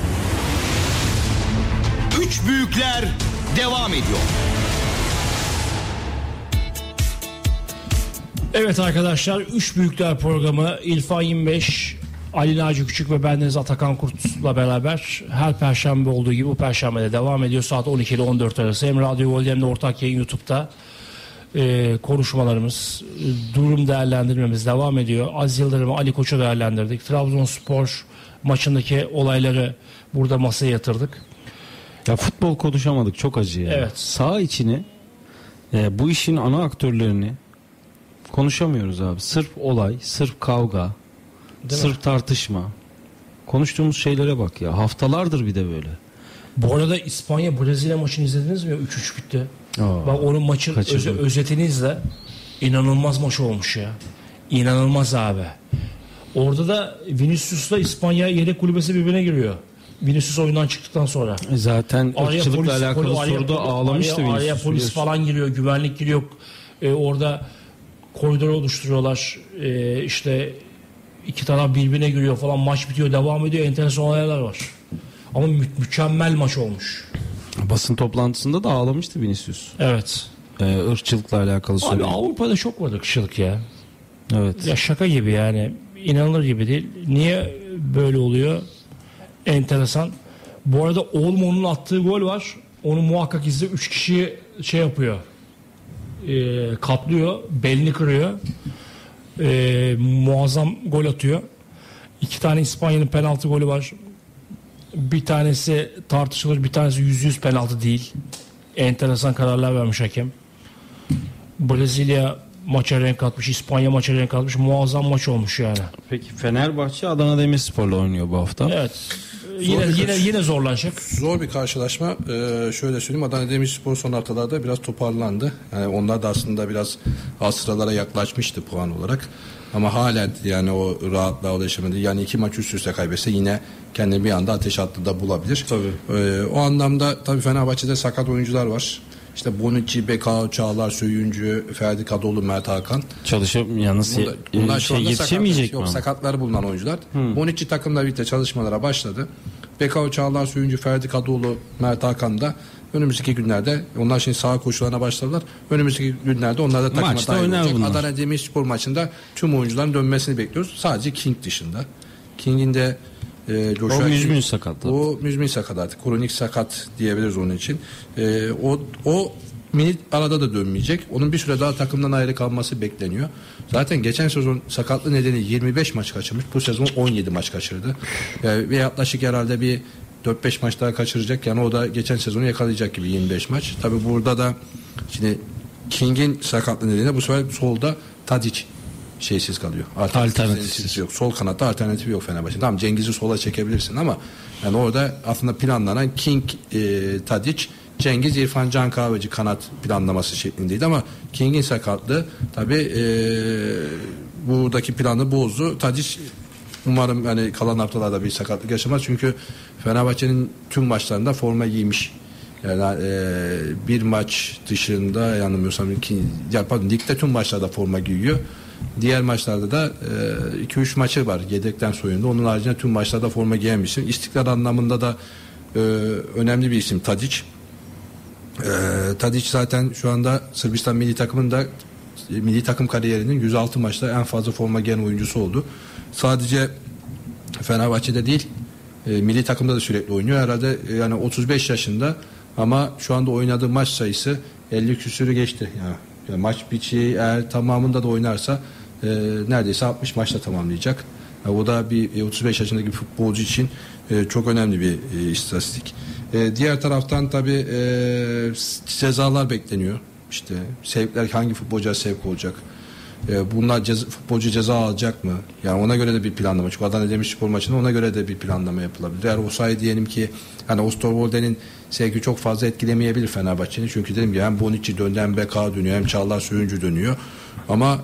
S2: Üç büyükler devam ediyor.
S4: Evet arkadaşlar, Üç Büyükler programı İlfan 25, Ali Naci Küçük ve bendeniz Atakan Kurt'la beraber her perşembe olduğu gibi bu perşembe de devam ediyor. Saat 12 ile 14 arası hem Radyo Gol hem de ortak yayın YouTube'da konuşmalarımız, durum değerlendirmemiz devam ediyor. Az Yıldırım'ı, Ali Koç'u değerlendirdik. Trabzonspor maçındaki olayları burada masaya yatırdık.
S1: Ya futbol konuşamadık, çok acı ya.
S4: Evet.
S1: Sağ içini, bu işin ana aktörlerini konuşamıyoruz abi. Sırf olay, sırf kavga, sırf tartışma. Konuştuğumuz şeylere bak ya. Haftalardır bir de böyle.
S4: Bu arada İspanya Brezilya maçını izlediniz mi? 3-3 bitti. Bak onun maçın özetini izle. İnanılmaz maç olmuş ya. İnanılmaz abi. Orada da Vinicius'la İspanya yedek kulübesi birbirine giriyor. Vinicius oyundan çıktıktan sonra.
S1: Zaten ırkçılıkla alakalı soruda ağlamıştı Vinicius.
S4: Araya polis falan giriyor, güvenlik giriyor. Orada koridor oluşturuyorlar. İşte iki taraf birbirine giriyor falan. Maç bitiyor, devam ediyor. Enteresan olaylar var. Ama mükemmel maç olmuş.
S1: Basın toplantısında da ağlamıştı Vinicius.
S4: Evet.
S1: Irkçılıkla alakalı soru.
S4: Abi Avrupa'da çok var ırkçılık ya.
S1: Evet.
S4: Ya şaka gibi yani. İnanılır gibi değil. Niye böyle oluyor? Enteresan. Bu arada Olmo'nun attığı gol var. Onu muhakkak izle. 3 kişi şey yapıyor. Katlıyor. Belini kırıyor. Muazzam gol atıyor. 2 tane İspanya'nın penaltı golü var. Bir tanesi tartışılır, bir tanesi %100 penaltı değil. Enteresan kararlar vermiş hakem. Brezilya maça renk atmış, İspanya maça renk atmış. Muazzam maç olmuş yani.
S1: Peki Fenerbahçe Adana Demirspor'la oynuyor bu hafta.
S4: Evet. Yine zorlanacak.
S5: Zor bir karşılaşma. Şöyle söyleyeyim, Adana Demirspor son haftalarda biraz toparlandı. Yani onlar da aslında biraz alt sıralara yaklaşmıştı puan olarak. Ama halen yani o rahatlığa ulaşamadı. Yani 2 maç üst üste kaybetse yine kendini bir anda ateş hattında bulabilir.
S1: Tabii.
S5: O anlamda tabii Fenerbahçe'de sakat oyuncular var. İşte Bonucci, Bekao, Çağlar, Söyüncü, Ferdi Kadıoğlu, Mert Hakan.
S1: Yalnız yetişemeyecek mi?
S5: Yok, sakatları bulunan oyuncular. Bonucci takımla birlikte çalışmalara başladı. Bekao, Çağlar, Söyüncü, Ferdi Kadıoğlu, Mert Hakan da önümüzdeki günlerde, onlar şimdi saha koşularına başladılar. Önümüzdeki günlerde onlar da takıma dahil olacak. Adana Demirspor maçında tüm oyuncuların dönmesini bekliyoruz. Sadece King dışında. King'in de
S1: o müzmin sakat.
S5: O müzmin sakat artık. Kronik sakat diyebiliriz onun için. O minik arada da dönmeyecek. Onun bir süre daha takımdan ayrı kalması bekleniyor. Zaten geçen sezon sakatlığı nedeni 25 maç kaçırmış. Bu sezon 17 maç kaçırdı. Ve yaklaşık herhalde bir 4-5 maç daha kaçıracak. Yani o da geçen sezonu yakalayacak gibi 25 maç. Tabii burada da şimdi King'in sakatlığı nedeniyle bu sefer solda Tadic şeysiz kalıyor. Alternatifsiz yok. Sol kanatta alternatifi yok Fenerbahçe'nin. Tamam, Cengiz'i sola çekebilirsin ama yani orada aslında planlanan King, Tadic, Cengiz, İrfan Can Kahveci kanat planlaması şeklindeydi ama King'in sakatlığı tabii buradaki planı bozdu. Tadic Umarım hani kalan haftalarda bir sakatlık yaşamaz. Çünkü Fenerbahçe'nin tüm maçlarında forma giymiş. Yani bir maç dışında yanılmıyorsam ligde tüm maçlarda forma giyiyor. Diğer maçlarda da 2-3 maçı var yedekten soyunda. Onun haricinde tüm maçlarda forma giyen bir isim. İstikrar anlamında da önemli bir isim Tadić. Tadić zaten şu anda Sırbistan milli takımında milli takım kariyerinin 106 maçta en fazla forma giyen oyuncusu oldu. Sadece Fenerbahçe'de değil, milli takımda da sürekli oynuyor. Herhalde yani 35 yaşında ama şu anda oynadığı maç sayısı 50 küsürü geçti. Yani maç biçi eğer tamamında da oynarsa neredeyse 60 maçta tamamlayacak. O da bir 35 yaşındaki bir futbolcu için çok önemli bir istatistik. Diğer taraftan tabii cezalar bekleniyor. İşte sevkler hangi futbolcuya sevk olacak? Bunlar futbolcu ceza alacak mı? Yani ona göre de bir planlama. Çünkü Adana Demirspor maçında ona göre de bir planlama yapılabilir. Eğer Osayi diyelim ki hani Osterwolde'nin sevki çok fazla etkilemeyebilir Fenerbahçe'nin. Çünkü dedim ki hem Bonucci döndü hem BK dönüyor hem Çağlar Söyüncü dönüyor. Ama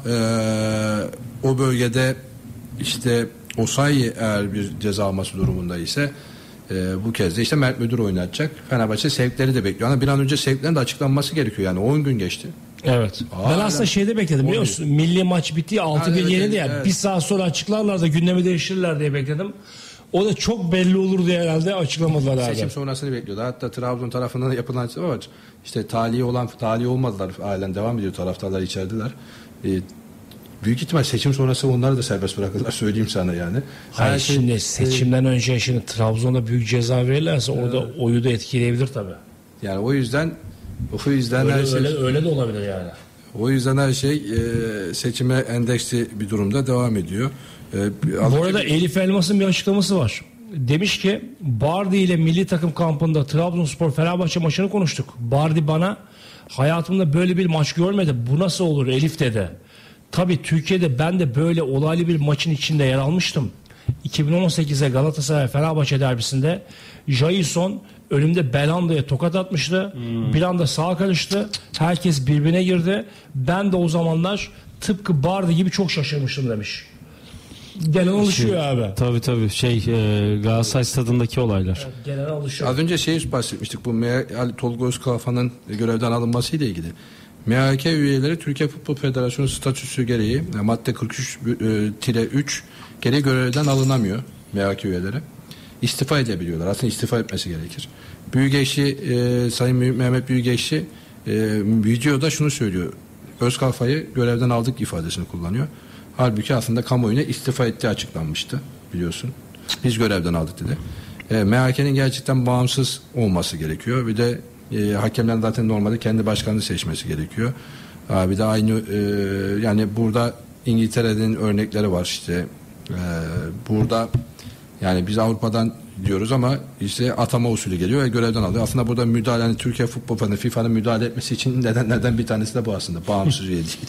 S5: o bölgede işte Osayi eğer bir ceza alması durumunda ise bu kez de işte Mert Müdür oynatacak. Fenerbahçe sevkleri de bekliyor. Ama bir an önce sevklerin de açıklanması gerekiyor. Yani 10 gün geçti.
S4: Evet. Ben aslında şeyde bekledim biliyor musun? Milli maç bitti 6-1 yenildi ya.
S5: Evet.
S4: Bir saat sonra açıklarlar da gündemi değiştirirler diye bekledim. O da çok belli olur diye herhalde açıklamadılar abi.
S5: Seçim sonrasını bekliyordu. Hatta Trabzon tarafından yapılan açıklama var. İşte talihi olmadılar. Halen devam ediyor. Taraftarlar içerideler. Büyük ihtimal seçim sonrası onları da serbest bırakırlar. Söyleyeyim sana yani.
S4: Hayır şimdi seçimden önce şimdi Trabzon'da büyük ceza verirlerse orada oyu da etkileyebilir tabii.
S5: Yani o yüzden
S4: öyle de olabilir yani.
S5: O yüzden her şey seçime endeksli bir durumda devam ediyor.
S4: Bu arada Elif Elmas'ın bir açıklaması var. Demiş ki Bardi ile milli takım kampında Trabzonspor Fenerbahçe maçını konuştuk. Bardi bana hayatımda böyle bir maç görmedi. Bu nasıl olur Elif dedi. Tabii Türkiye'de ben de böyle olaylı bir maçın içinde yer almıştım. 2018'e Galatasaray Fenerbahçe derbisinde Jailson önümde Belanda'ya tokat atmıştı. Bir anda sağa karıştı. Herkes birbirine girdi. Ben de o zamanlar tıpkı Bardi gibi çok şaşırmıştım demiş. Gelen alışıyor abi.
S1: Tabii Galatasaray stadındaki olaylar.
S4: Evet, gelen alışıyor.
S5: Az önce bahsetmiştik bu Ali Tolga Özkalfa'nın görevden alınması ile ilgili. MHK üyeleri Türkiye Futbol Federasyonu statüsü gereği madde 43-3 gereği görevden alınamıyor MHK üyeleri. İstifa edebiliyorlar. Aslında istifa etmesi gerekir. Sayın Mehmet Büyügeçli videoda şunu söylüyor. Özkalfa'yı görevden aldık ifadesini kullanıyor. Halbuki aslında kamuoyuna istifa ettiği açıklanmıştı biliyorsun. Biz görevden aldık dedi. MHK'nin gerçekten bağımsız olması gerekiyor. Bir de hakemlerin zaten normalde kendi başkanını seçmesi gerekiyor. Bir de aynı yani burada İngiltere'nin örnekleri var işte. Burada yani biz Avrupa'dan diyoruz ama işte atama usulü geliyor ve görevden alıyor. Aslında burada müdahale yani Türkiye Futbol Federasyonu FIFA'nın müdahale etmesi için nedenlerden bir tanesi de bu aslında. Bağımsız üye değil.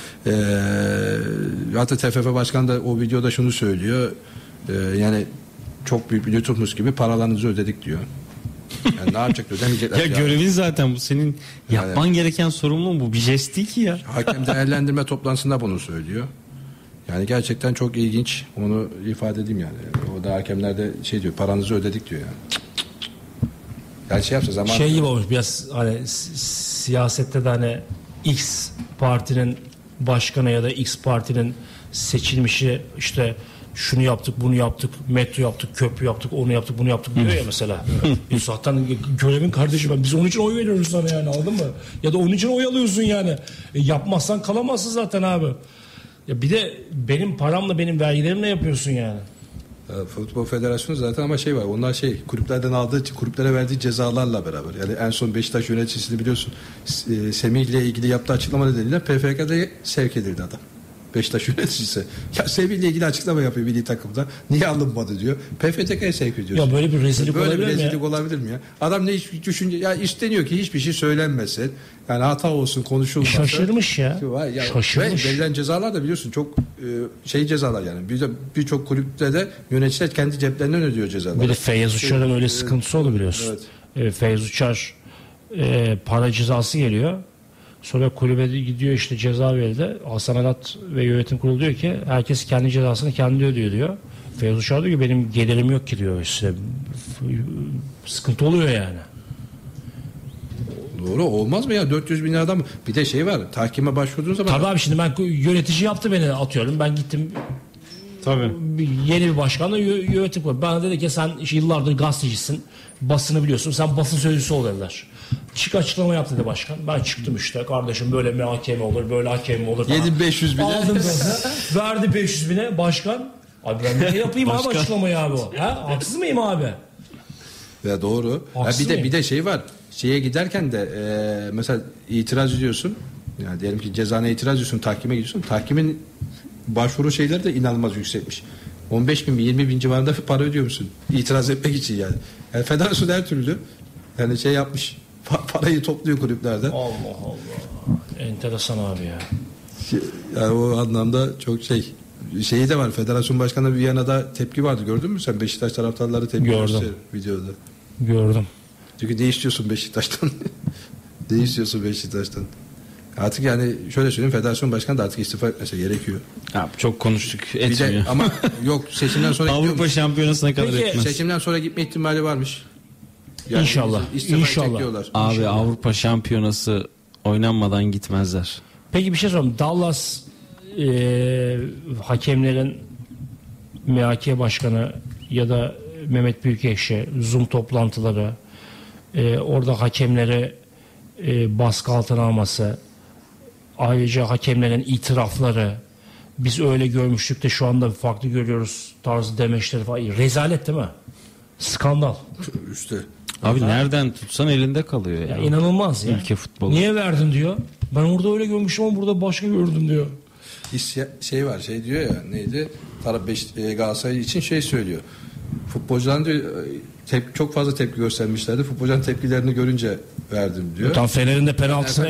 S5: Hatta TFF Başkanı da o videoda şunu söylüyor. Yani çok büyük bir lütufmuş gibi paralarınızı ödedik diyor. Yani ne yapacak ödemeyecekler.
S1: Ya görevin zaten bu senin yapman gereken sorumluluğun bu bir jest değil ki ya.
S5: Hakem değerlendirme toplantısında bunu söylüyor. Yani gerçekten çok ilginç. Onu ifade edeyim yani. O da hakemler de diyor paranızı ödedik diyor yani. Yani yapsa zaman
S4: şey gibi olmuş biraz hani siyasette de hani X partinin başkanı ya da X partinin seçilmişi işte şunu yaptık, bunu yaptık, metro yaptık, köprü yaptık, onu yaptık, bunu yaptık diyor ya mesela. Zaten görevin kardeşim, biz onun için oy veriyoruz sana yani, anladın mı? Ya da onun için oy alıyorsun yani. Yapmazsan kalamazsın zaten abi. Ya bir de benim paramla, benim vergilerimle yapıyorsun yani.
S5: Futbol Federasyonu zaten ama var. Onlar kulüplerden aldığı, kulüplere verdiği cezalarla beraber. Yani en son Beşiktaş yöneticisini biliyorsun. Semih ile ilgili yaptığı açıklama nedeniyle PFK'da sevk edildi adam. Beşiktaş yöneticisi. Ya Semih ile ilgili açıklama yapıyor milli takımda. Niye alınmadı diyor. PFTK'ya sevk ediyorsun.
S4: Ya böyle bir rezillik
S5: olabilir mi ya? Böyle bir rezillik olabilir mi ya? Adam ne hiç düşünce ya isteniyor ki hiçbir şey söylenmesin. Yani hata olsun, konuşulmasın.
S4: Şaşırmış ya. Şaşırmış.
S5: Verilen cezalar da biliyorsun çok cezalar yani. Birçok kulüpte de yöneticiler kendi ceplerinden ödüyor cezalar.
S4: Bir de Feyyaz Uçar'ın öyle sıkıntısı oldu biliyorsun. Evet. Feyyaz Uçar para cezası geliyor. Sonra kulübe gidiyor, işte ceza verildi. Hasan Arat ve yönetim kurulu diyor ki herkes kendi cezasını kendi ödüyor diyor. Feyyaz Uçar diyor ki benim gelirim yok ki diyor, işte sıkıntı oluyor yani.
S5: Doğru, olmaz mı ya, 400 bin liradan mı? Bir de şey var, tahkime başvurduğun zaman.
S4: Tabii abi, şimdi ben yönetici yaptı beni, atıyorum. Ben gittim.
S1: Tabii.
S4: Yeni bir başkanla yönetim koydu. Bana dedi ki sen yıllardır gazetecisin, basını biliyorsun, sen basın sözcüsü ol dediler. Çık açıklama yap dedi başkan. Ben çıktım işte, kardeşim böyle MHKM olur, böyle hakem olur falan.
S5: 7.500 bine.
S4: Aldım gazı, verdi 500 bine başkan. Abi ben ne yapayım abi açıklamayı abi o? Ha? Haksız mıyım abi?
S5: Ya doğru. Ya bir de şey var. Şeye giderken de mesela itiraz ediyorsun. Yani diyelim ki cezana itiraz ediyorsun, tahkime gidiyorsun. Tahkimin başvuru şeyleri de inanılmaz yüksekmiş. 15 bin 20 bin civarında para ödüyor musun? İtiraz etmek için yani. Yani federasyon her türlü yani şey yapmış. Parayı topluyor kulüplerden.
S4: Allah Allah. Enteresan abi ya.
S5: Yani o anlamda çok şeyi de var. Federasyon başkanı Viyana'da tepki vardı. Gördün mü sen? Beşiktaş taraftarları tepki gösterdi videoda.
S4: Gördüm.
S5: Çünkü ne istiyorsun Beşiktaş'tan? Ne istiyorsun Beşiktaş'tan? Artık yani şöyle söyleyeyim, federasyon başkanı da artık istifa etmesi gerekiyor.
S1: Ya çok konuştuk, etmiyor.
S5: Bir de, ama yok, seçimden sonra
S1: Avrupa Şampiyonası'na kadar
S4: Peki,
S1: etmez.
S5: seçimden sonra gitme ihtimali varmış. Yani
S4: İnşallah. İnşallah.
S1: Abi
S4: İnşallah.
S1: Avrupa Şampiyonası oynanmadan gitmezler.
S4: Peki bir şey sorayım. Dallas hakemlerin MHK başkanı ya da Mehmet Büyükekşi Zoom toplantıları, orada hakemleri baskı altına alması, ayrıca hakemlerin itirafları, biz öyle görmüştük de şu anda farklı görüyoruz tarzı demeçleri falan. Rezalet değil mi? Skandal.
S5: İşte.
S1: Abi nereden tutsan elinde kalıyor ya.
S4: Ya inanılmaz ya.
S1: Ülke futbolu.
S4: Niye verdin diyor. Ben orada öyle görmüşüm ama burada başka gördüm diyor.
S5: Şey var, şey diyor ya, neydi? Galatasaray için şey söylüyor. Futbolcuların diyor çok fazla tepki göstermişlerdi. Futbolcuların tepkilerini görünce verdim diyor.
S4: Tam Fener'in de penaltısına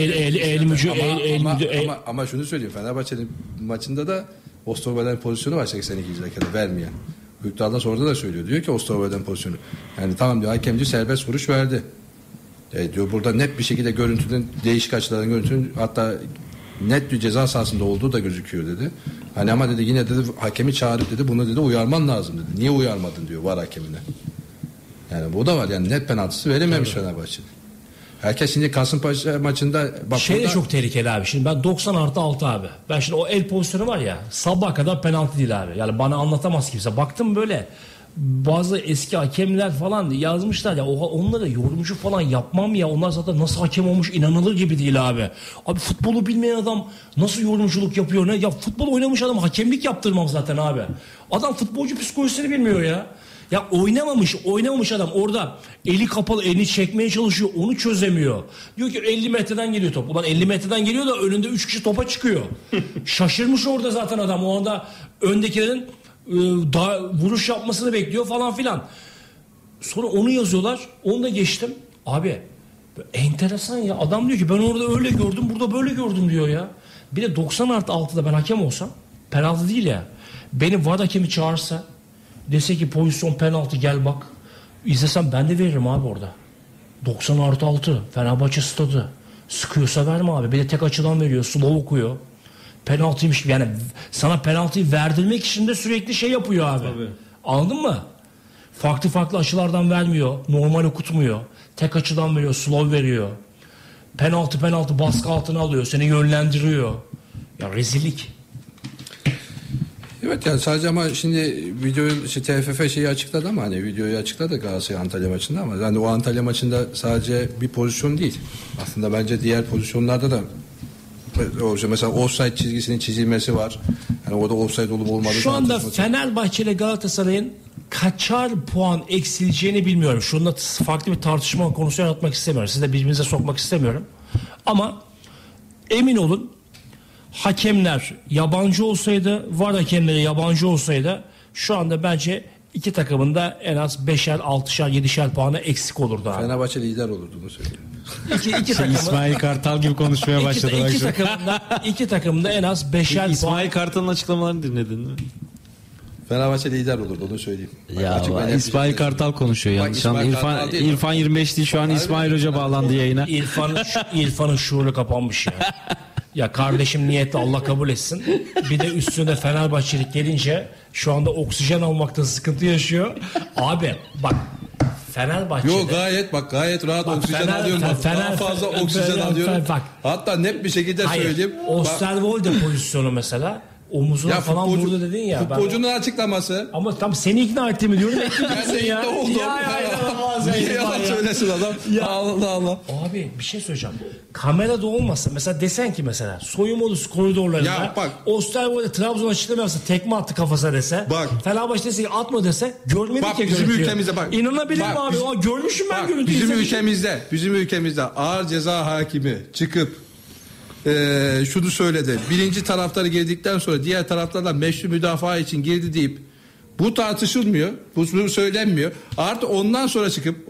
S5: ama şunu söyleyeyim, Fenerbahçe'nin maçında da Osterwolder'in pozisyonu var 82. dakikada vermeyen. Büyükdağ'dan sonra da söylüyor. Diyor ki Osterwolder'in pozisyonu. Yani tamam diyor, hakem diyor serbest vuruş verdi. Diyor burada net bir şekilde görüntünün, değişik açılardan görüntünün, hatta net bir ceza sahasında olduğu da gözüküyor dedi. Hani ama dedi yine dedi hakemi çağırıp dedi bunu dedi uyarman lazım dedi. Niye uyarmadın diyor VAR hakemine. Yani bu da var, yani net penaltısı verememiş Fenerbahçe'de. Herkes şimdi Kasımpaşa maçında bak
S4: şey
S5: burada...
S4: de çok tehlikeli abi. Şimdi ben 90+6 abi. Ben şimdi o el pozisyonu var ya, sabaha kadar penaltı değil abi. Yani bana anlatamaz kimse. Baktım böyle bazı eski hakemler falan yazmışlar ya, onlara yorumcu falan yapmam ya, onlar zaten nasıl hakem olmuş inanılır gibi değil abi. Abi futbolu bilmeyen adam nasıl yorumculuk yapıyor, ne ya, futbol oynamış adam hakemlik yaptırmam zaten abi. Adam futbolcu psikolojisini bilmiyor ya. Ya oynamamış adam orada eli kapalı, elini çekmeye çalışıyor, onu çözemiyor. Diyor ki 50 metreden geliyor top. Ulan 50 metreden geliyor da önünde 3 kişi topa çıkıyor. Şaşırmış orada zaten adam, o anda öndekilerin daha vuruş yapmasını bekliyor falan filan. Sonra onu yazıyorlar, onu da geçtim. Abi enteresan ya, adam diyor ki ben orada öyle gördüm, burada böyle gördüm diyor ya. Bir de 90+6'da ben hakem olsam, penaltı değil ya, beni VAR hakemi çağırsa, dese ki pozisyon penaltı gel bak, izlesem ben de veririm abi orada. 90+6 Fenerbahçe stadı, sıkıyorsa verme abi. Bir de tek açıdan veriyor, slow okuyor. Penaltıymış yani, sana penaltıyı verdirmek için de sürekli şey yapıyor abi. Tabii. Anladın mı? Farklı açılardan vermiyor, normal okutmuyor, tek açıdan veriyor, slow veriyor. Penaltı baskı altına alıyor, seni yönlendiriyor. Ya rezillik.
S5: Evet yani sadece, ama şimdi videoyu TFF şeyi açıkladı, ama hani videoyu açıkladı Galatasaray Antalya maçında, ama yani o Antalya maçında sadece bir pozisyon değil. Aslında bence diğer pozisyonlarda da mesela offside çizgisinin çizilmesi var. Yani orada offside olup olmadığı.
S4: Şu anda Fenerbahçe ile Galatasaray'ın kaçar puan eksileceğini bilmiyorum. Şunda farklı bir tartışma konusu yaratmak istemiyorum. Sizi de birbirinize sokmak istemiyorum. Ama emin olun, hakemler yabancı olsaydı, VAR hakemleri yabancı olsaydı, şu anda bence iki takımın da en az 5'er, 6'şer, 7'şer puanı eksik olurdu abi.
S5: Fenerbahçe lider olurdu, bunu söyleyeyim.
S4: İki takımın,
S1: İsmail Kartal gibi konuşmaya başladı.
S4: İki takımda en az 5'er puan.
S1: İsmail Kartal'ın açıklamalarını dinledin mi?
S5: Fenerbahçe lider olurdu, onu söyleyeyim.
S1: Ya İsmail Kartal konuşuyor yanlış. İrfan 25 değil şu an, İsmail Hoca bağlandı yayına.
S4: İrfan'ın şuuru kapanmış ya. Ya kardeşim niyetli, Allah kabul etsin. Bir de üstüne Fenerbahçelik gelince şu anda oksijen almakta sıkıntı yaşıyor. Abi bak Fenerbahçe'de...
S5: Yok gayet rahat oksijen alıyorum. Daha fazla oksijen alıyorum. Hatta net bir şekilde söyleyeyim.
S4: Osterwolde pozisyonu mesela. Omuzuna falan vurdu dedin ya.
S5: Futbolcunun açıklaması.
S4: Ama tam seni ikna ettiğimi diyorum.
S5: Ben de ikna oldum. Niye yalan söylesin adam?
S4: Ya.
S5: Allah.
S4: Abi bir şey söyleyeceğim. Kamerada olmasa mesela desen ki mesela soyunma odası koridorlarında Osterwolde Trabzon açıklama yapsa tekme attı kafasına dese.
S5: Bak.
S4: Fenerbahçe dese atma dese görmedik
S5: bak,
S4: ya
S5: bizim
S4: görüntüyü.
S5: ülkemizde bak.
S4: İnanabilir mi abi? Görmüşüm ben görüntüyü.
S5: Bizim ülkemizde ağır ceza hakimi çıkıp şunu söyledi. Birinci taraftarı girdikten sonra diğer taraftarlar meşru müdafaa için girdi deyip bu tartışılmıyor. Bu söylenmiyor. Artı ondan sonra çıkıp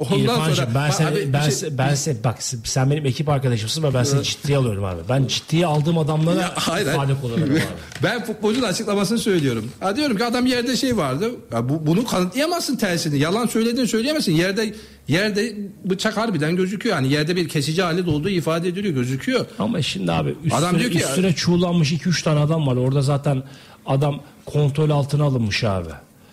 S4: sen benim ekip arkadaşımsın ve ben seni ciddiye alıyorum abi. Ben ciddiye aldığım adamlara ifade kullanırım abi.
S5: Ben futbolcunun açıklamasını söylüyorum. Diyorum ki adam yerde vardı. Bunu kanıtlayamazsın tersini. Yalan söylediğini söyleyemezsin. Yerde bıçak harbiden gözüküyor. Yani yerde bir kesici alet olduğu ifade ediliyor, gözüküyor.
S4: Ama şimdi abi üstüne çuğlanmış 2-3 tane adam var. Orada zaten adam kontrol altına alınmış abi.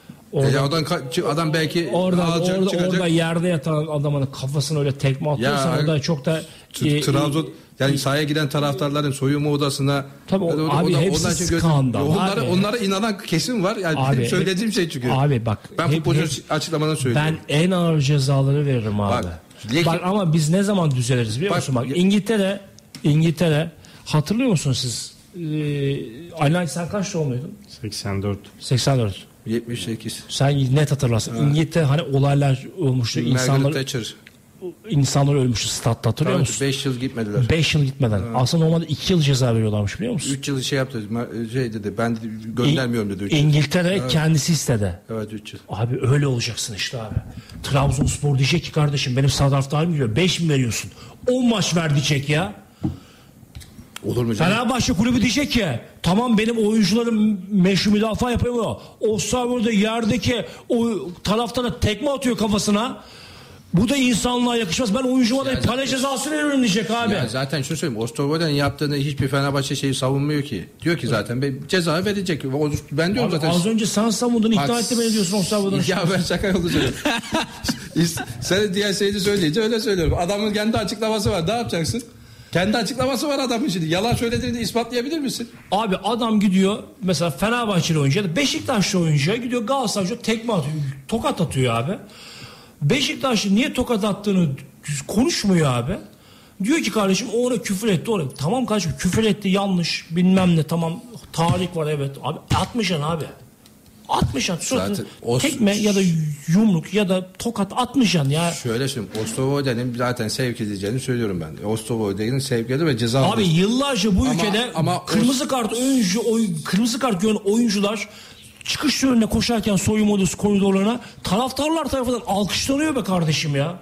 S5: Adam belki
S4: orada yerde yatan adamın kafasına öyle tekme atıyorsan orada çok da
S5: Trabzon yani sahaya giden taraftarların soyunma odasına
S4: abi hepsi skandal.
S5: Onlara inanan kesim var. Yani abi, söylediğim şey çünkü.
S4: Abi bak
S5: ben futbolcu açıklamadan söylüyorum.
S4: Ben en ağır cezaları veririm abi. Bak ama biz ne zaman düzeliriz biliyor musun? Bak İngiltere hatırlıyor musun siz? Aynen sen kaç doğumluydun? 84.
S5: 78.
S4: Sen net hatırlarsın. İngiltere hani olaylar olmuştu. İnsanlar ölmüştü statta, hatırlıyor musun?
S5: 5 yıl gitmediler.
S4: 5 yıl gitmeden. Aslında normalde 2 yıl ceza veriyorlarmış biliyor musun?
S5: 3 yıl yaptı. Dedi ben göndermiyorum dedi.
S4: İngiltere kendisi istedi.
S5: Evet 3 yıl.
S4: Abi öyle olacaksın işte abi. Trabzonspor diyecek ki kardeşim benim taraftarım geliyor. 5 mi veriyorsun? 10 maç ver diyecek ya.
S5: Olur mu canım?
S4: Fenerbahçe kulübü diyecek ki tamam benim oyuncularım meşru müdafaa yapıyor. Osterwolde yerdeki o taraftara tekme atıyor kafasına. Bu da insanlığa yakışmaz. Ben oyuncuma da para cezası veriyorum diyecek abi.
S5: Ya zaten şunu söyleyeyim. Osterwolde'nin yaptığını hiçbir Fenerbahçe şeyi savunmuyor ki. Diyor ki zaten ceza verecek. Ben diyorum
S4: abi
S5: zaten.
S4: Az önce sen savundun, ikna etti beni diyorsun Osterwolde'nin.
S5: Ya ben şaka yolu söylüyorum. Sen diğer şeyi söyleyince öyle söylüyorum. Adamın kendi açıklaması var. Ne yapacaksın? Kendi açıklaması var adamın şimdi. Yalan söylediğini ispatlayabilir misin?
S4: Abi adam gidiyor mesela Fenerbahçeli oyuncu ya da Beşiktaşlı oyuncuya gidiyor Galatasaray'a tekme atıyor. Tokat atıyor abi. Beşiktaşlı niye tokat attığını konuşmuyor abi. Diyor ki kardeşim o ona küfür etti. Tamam kardeşim küfür etti yanlış bilmem ne tamam tarih var evet. Abi 60'an abi. 60'an suratı tekme ya da yumruk ya da tokat 60'an ya.
S5: Şöyle söyleyeyim. Osterwolde'nin zaten sevk edileceğini söylüyorum ben. Osterwolde'nin sevk edildi ve ceza
S4: abi yıllarca bu ülkede kırmızı kart gören oyuncular çıkış yönüne koşarken soyunma odası koridorlarına taraftarlar tarafından alkışlanıyor be kardeşim ya.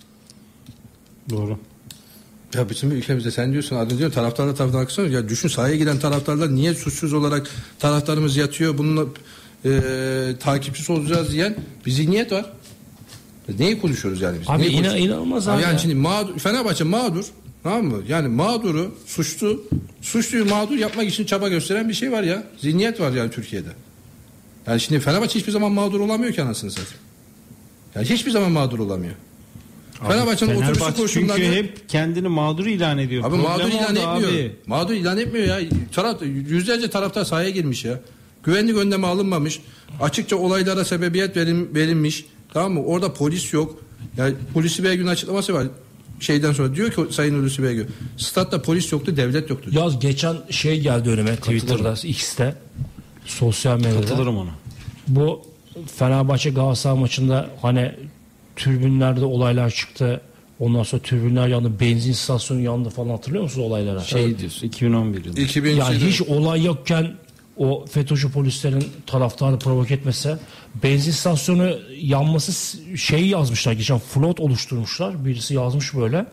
S1: Doğru.
S5: Ya bizim ülkemizde sen diyorsun adını diyor taraftarlar tarafından alkışlanıyor. Ya düşün sahaya giden taraftarlar niye suçsuz olarak taraftarımız yatıyor bununla takipçisi olacağız diyen bir zihniyet var. Neyi konuşuyoruz yani biz?
S4: Abi inanılmaz abi.
S5: Yani şimdi Fenerbahçe mağdur. Tamam mı? Yani mağduru, suçluyu mağdur yapmak için çaba gösteren bir şey var ya. Zihniyet var yani Türkiye'de. Yani şimdi Fenerbahçe hiçbir zaman mağdur olamıyor ki anasını satayım. Yani hiçbir zaman mağdur olamıyor. Fenerbahçe'nin otobüsü koşullarında
S1: çünkü hep kendini mağdur ilan ediyor.
S5: Abi mağdur ilan etmiyor. Abi. Mağdur ilan etmiyor ya. Yüzlerce taraftar sahaya girmiş ya. Güvenlik önlemi alınmamış. Açıkça olaylara sebebiyet verilmiş. Tamam mı? Orada polis yok. Yani Hulusi Beygün'ün açıklaması var. Şeyden sonra diyor ki Sayın Hulusi Beygün statta polis yoktu, devlet yoktu.
S4: Yaz geçen geldi önüme Twitter'da, X'te, sosyal medyada.
S1: Katılırım ona.
S4: Bu Fenerbahçe Galatasaray maçında hani tribünlerde olaylar çıktı. Ondan sonra tribünler yandı, benzin istasyonu yandı falan, hatırlıyor musunuz olaylara?
S1: Diyorsun 2011 yılı.
S4: Yani hiç olay yokken o FETÖ'cü polislerin taraftarı provoke etmese, benzin istasyonu yanması yazmışlar, geçen float oluşturmuşlar, birisi yazmış böyle.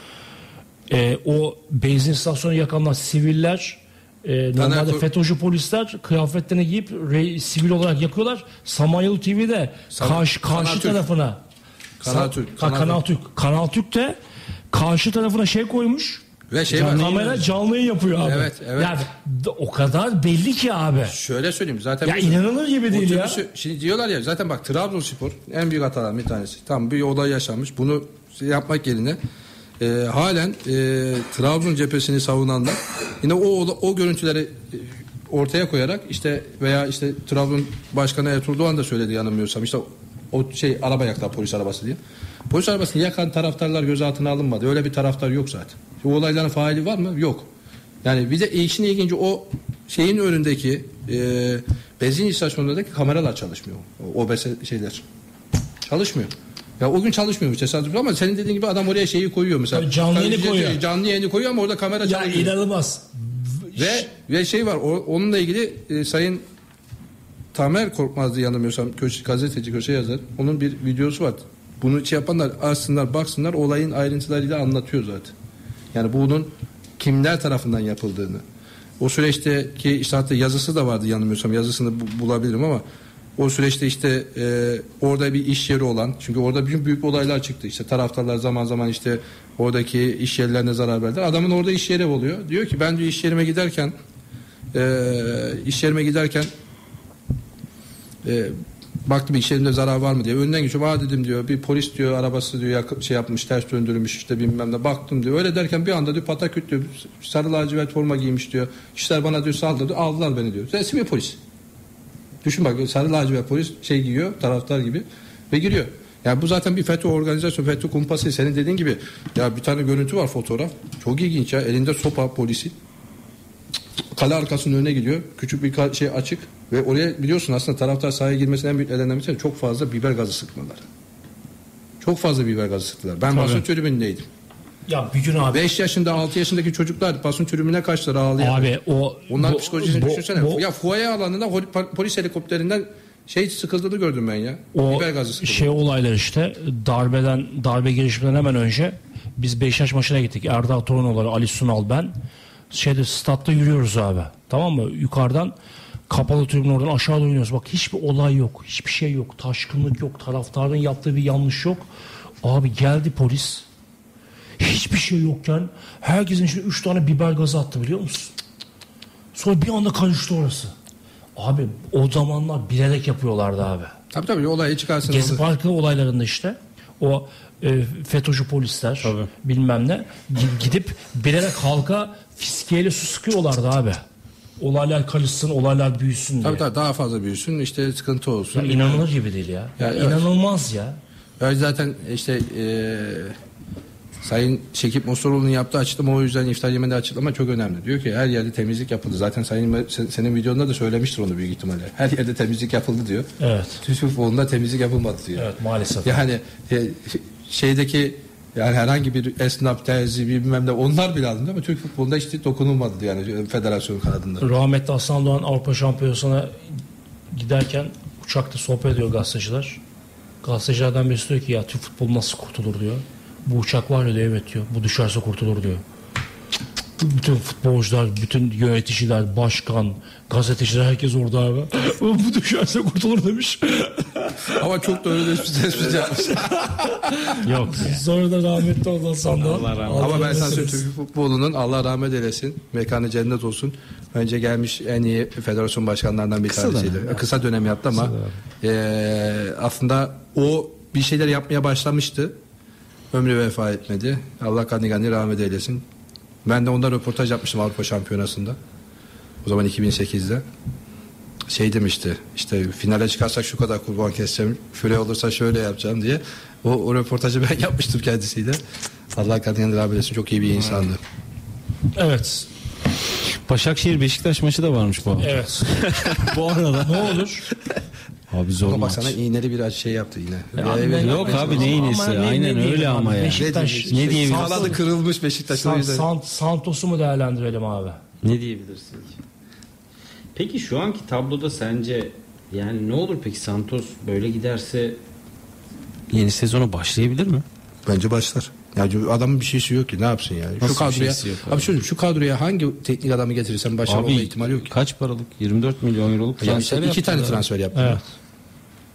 S4: O benzin istasyonu yakanlar siviller, normalde FETÖ'cü polisler kıyafetlerini giyip sivil olarak yakıyorlar. Samanyolu TV'de karşı tarafına Kanal Türk de karşı tarafına koymuş.
S5: Ve şey var.
S4: Kamera canlı yayın yapıyor abi.
S5: Evet, evet.
S4: Yani o kadar belli ki abi.
S5: Şöyle söyleyeyim zaten.
S4: Ya inanılır gibi değil ya.
S5: Şimdi diyorlar ya zaten bak Trabzonspor en büyük hatalardan bir tanesi. Tam bir olay yaşanmış. Bunu yapmak yerine halen Trabzon cephesini savunanlar yine o görüntüleri ortaya koyarak işte veya işte Trabzon Başkanı Ertuğrul Doğan da söyledi yanılmıyorsam işte o araba yaktılar polis arabası diye. Polis arabasını yakan taraftarlar gözaltına alınmadı. Öyle bir taraftar yok zaten. O olayların faili var mı? Yok. Yani bir de işin ilginci o şeyin önündeki benzin istasyonlarındaki kameralar çalışmıyor. OBS şeyler. Çalışmıyor. Ya o gün çalışmıyor tesadüf ama senin dediğin gibi adam oraya şeyi koyuyor mesela.
S4: Tabii canlı yayını koyuyor.
S5: Canlı yayını koyuyor ama orada kamera çalışmıyor.
S4: Ya inanılmaz.
S5: Ve şey var onunla ilgili Sayın Tamer Korkmaz'dı yanılmıyorsam gazeteci köşe yazar. Onun bir videosu var. Bunu yapanlar açsınlar baksınlar olayın ayrıntılarıyla anlatıyor zaten. Yani bunun kimler tarafından yapıldığını. O süreçteki işte hatta yazısı da vardı yanılmıyorsam yazısını bulabilirim ama o süreçte işte orada bir iş yeri olan çünkü orada büyük olaylar çıktı. İşte taraftarlar zaman zaman işte oradaki iş yerlerine zarar verdiler. Adamın orada iş yeri oluyor. Diyor ki ben diyor iş yerime giderken baktım iş yerimde zarar var mı diye. Önden geçiyorum. Dedim diyor bir polis diyor arabası diyor şey yapmış ters döndürülmüş işte bilmem ne baktım diyor. Öyle derken bir anda diyor pataküt diyor sarı lacivert forma giymiş diyor. İşler bana diyor saldırdı aldılar beni diyor. Resmi polis. Düşün bak sarı lacivert polis şey giyiyor taraftar gibi ve giriyor. Yani bu zaten bir FETÖ organizasyon, FETÖ kumpası. Senin dediğin gibi ya bir tane görüntü var fotoğraf. Çok ilginç ya. Elinde sopa polisi. Kale arkasının önüne gidiyor. Küçük bir şey açık ve oraya biliyorsun aslında taraftar sahaya girmesinin en büyük nedeninden bir tanesi çok fazla biber gazı sıkmaları. Çok fazla biber gazı sıktılar. Ben basın tribünündeydim.
S4: Ya bir gün abi
S5: 5 yaşında 6 yaşındaki çocuklar basın tribününe kaçtılar ağlayarak.
S4: Abi
S5: onların psikolojisini düşünsene. Ya fuaye alanında polis helikopterinden sıkıldığını gördüm ben ya. Biber gazı sıkıldı.
S4: Olaylar işte darbe girişiminden hemen önce biz Beşiktaş maçına gittik. Erdal Torunoğlu, Ali Sunal ben. Statta yürüyoruz abi. Tamam mı? Yukarıdan kapalı tribün oradan aşağı doğru iniyoruz. Bak hiçbir olay yok. Hiçbir şey yok. Taşkınlık yok. Taraftarın yaptığı bir yanlış yok. Abi geldi polis. Hiçbir şey yokken herkesin içine 3 tane biber gazı attı biliyor musun? Sonra bir anda karıştı orası. Abi o zamanlar bilerek yapıyorlardı abi.
S5: Tabii olayı çıkarsın.
S4: Gezi Parkı olaylarında işte o FETÖ'cü polisler
S1: Tabii.
S4: bilmem ne gidip bilerek halka fiskiyeyle su sıkıyorlardı abi. Olaylar karışsın, olaylar büyüsün diye.
S5: Tabii daha fazla büyüsün işte sıkıntı olsun.
S4: Ya inanılır gibi değil ya.
S5: Ya evet.
S4: İnanılmaz ya.
S5: Yani zaten işte Sayın Şekip Mostaroğlu'nun yaptığı açıklama o yüzden iftar yemeğinde açıklama çok önemli. Diyor ki her yerde temizlik yapıldı. Zaten senin videonda da söylemiştir onu büyük ihtimalle. Her yerde temizlik yapıldı diyor.
S4: Evet.
S5: Türk futbolunda temizlik yapılmadı diyor.
S4: Evet maalesef.
S5: Yani şeydeki yani herhangi bir esnaf, terzi bilmem ne onlar bile alındı ama Türk futbolunda hiç dokunulmadı yani federasyon kanadında.
S4: Rahmetli Hasan Doğan Avrupa Şampiyonası'na giderken uçakta sohbet ediyor gazeteciler. Gazetecilerden birisi diyor ki ya Türk futbolu nasıl kurtulur diyor. Bu uçak var ya diyor evet diyor. Bu düşerse kurtulur diyor. Bütün futbolcular, bütün yöneticiler, başkan, gazeteciler herkes orada abi. Bu düşerse kurtulur demiş.
S5: Ama çok da öyle bir tespit yapmış.
S1: Yok.
S4: Sonra da rahmetli oldu Hasan Doğan.
S1: Allah rahmet
S5: Ama ben sana söyleyeyim Türk futbolunun Allah rahmet eylesin. Mekanı cennet olsun. Önce gelmiş en iyi federasyon başkanlarından bir tanesiydi. Kısa dönem yaptı ama aslında o bir şeyler yapmaya başlamıştı. Ömrü vefa etmedi. Allah kanı rahmet eylesin. Ben de ondan röportaj yapmıştım Avrupa Şampiyonası'nda. O zaman 2008'de. Şey demişti işte finale çıkarsak şu kadar kurban keseceğim. Şöyle olursa şöyle yapacağım diye. O röportajı ben yapmıştım kendisiyle. Allah kanı rahmet eylesin. Çok iyi bir insandı.
S4: Evet.
S1: Başakşehir Beşiktaş maçı da varmış bu hafta.
S4: Evet.
S1: Bu arada.
S4: Ne olur?
S1: Abi zor
S5: Ama bak
S1: maç.
S5: sana iğneli bir şey yaptı yine.
S1: Yok abi ne iğnesi? Aynen öyle ama ya.
S4: Beşiktaş,
S1: Ne diyebilirsin?
S5: Kanadı kırılmış Beşiktaş'ın.
S4: Santos'u mu değerlendirelim abi?
S1: Ne diyebilirsin ki? Peki şu anki tabloda sence yani ne olur peki Santos böyle giderse yeni sezona başlayabilir mi?
S5: Bence başlar. Yani adamın bir şeysi yok ki ne yapsın yani.
S1: Nasıl
S5: Şu kadroya
S1: bir şeysi yok abi?
S5: abi söyleyeyim şu kadroya hangi teknik adamı getirirsen başarılı olma ihtimali yok ki.
S1: Kaç paralık? 24 milyon euroluk
S5: Yani
S1: transfer
S5: işte iki
S1: yaptılar.
S5: tane transfer yaptılar.
S4: Evet.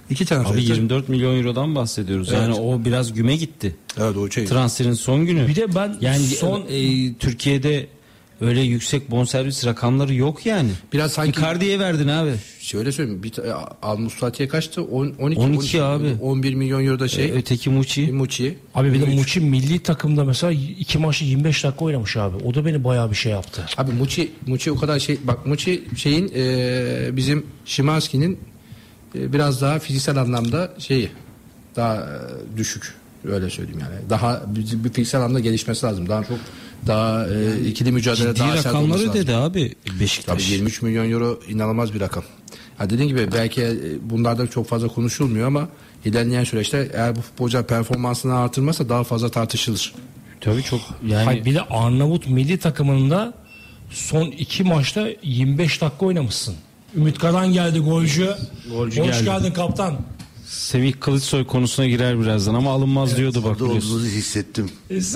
S5: 2 transfer.
S1: Abi 24 milyon eurodan bahsediyoruz.
S5: Evet.
S1: Yani o biraz güme gitti.
S5: Evet o şey.
S1: Transferin son günü.
S4: Bir de ben
S1: yani
S4: son
S1: Türkiye'de öyle yüksek bonservis rakamları yok yani.
S5: Biraz sanki
S1: Icardi'ye verdin abi.
S5: şöyle söyleyeyim. Al Musrati'ye kaçtı?
S1: 12 abi.
S5: 11 milyon euro da şey.
S1: Öteki Muçi.
S5: Muçi.
S4: abi bir de Muçi milli takımda mesela 2 maçı 25 dakika oynamış abi. O da beni bayağı bir şey yaptı.
S5: Abi Muçi o kadar şey. Bak Muçi şeyin bizim Szymanski'nin biraz daha fiziksel anlamda şeyi daha düşük. Öyle söyleyeyim yani. Daha bir fiziksel anlamda gelişmesi lazım. Daha ikili mücadele
S1: Ciddi
S5: daha sert olması
S1: rakamları
S5: lazım.
S1: dedi abi
S5: Tabii
S1: Beşiktaş.
S5: 23 milyon euro inanılmaz bir rakam. Ha dediğim gibi belki bunlardan çok fazla konuşulmuyor ama ilerleyen süreçte eğer bu futbolcu performansını artırmazsa daha fazla tartışılır.
S1: Tabii çok yani.
S4: Hayır, bir de Arnavut milli takımında son 2 maçta 25 dakika oynamışsın. Ümit Karan geldi golcü.
S1: Golcü
S4: Hoş
S1: geldi.
S4: geldin kaptan.
S1: Semih Kılıçsoy konusuna girer birazdan ama alınmaz diyordu bak
S6: Orada
S1: biliyorsun.
S6: olduğunuzu hissettim.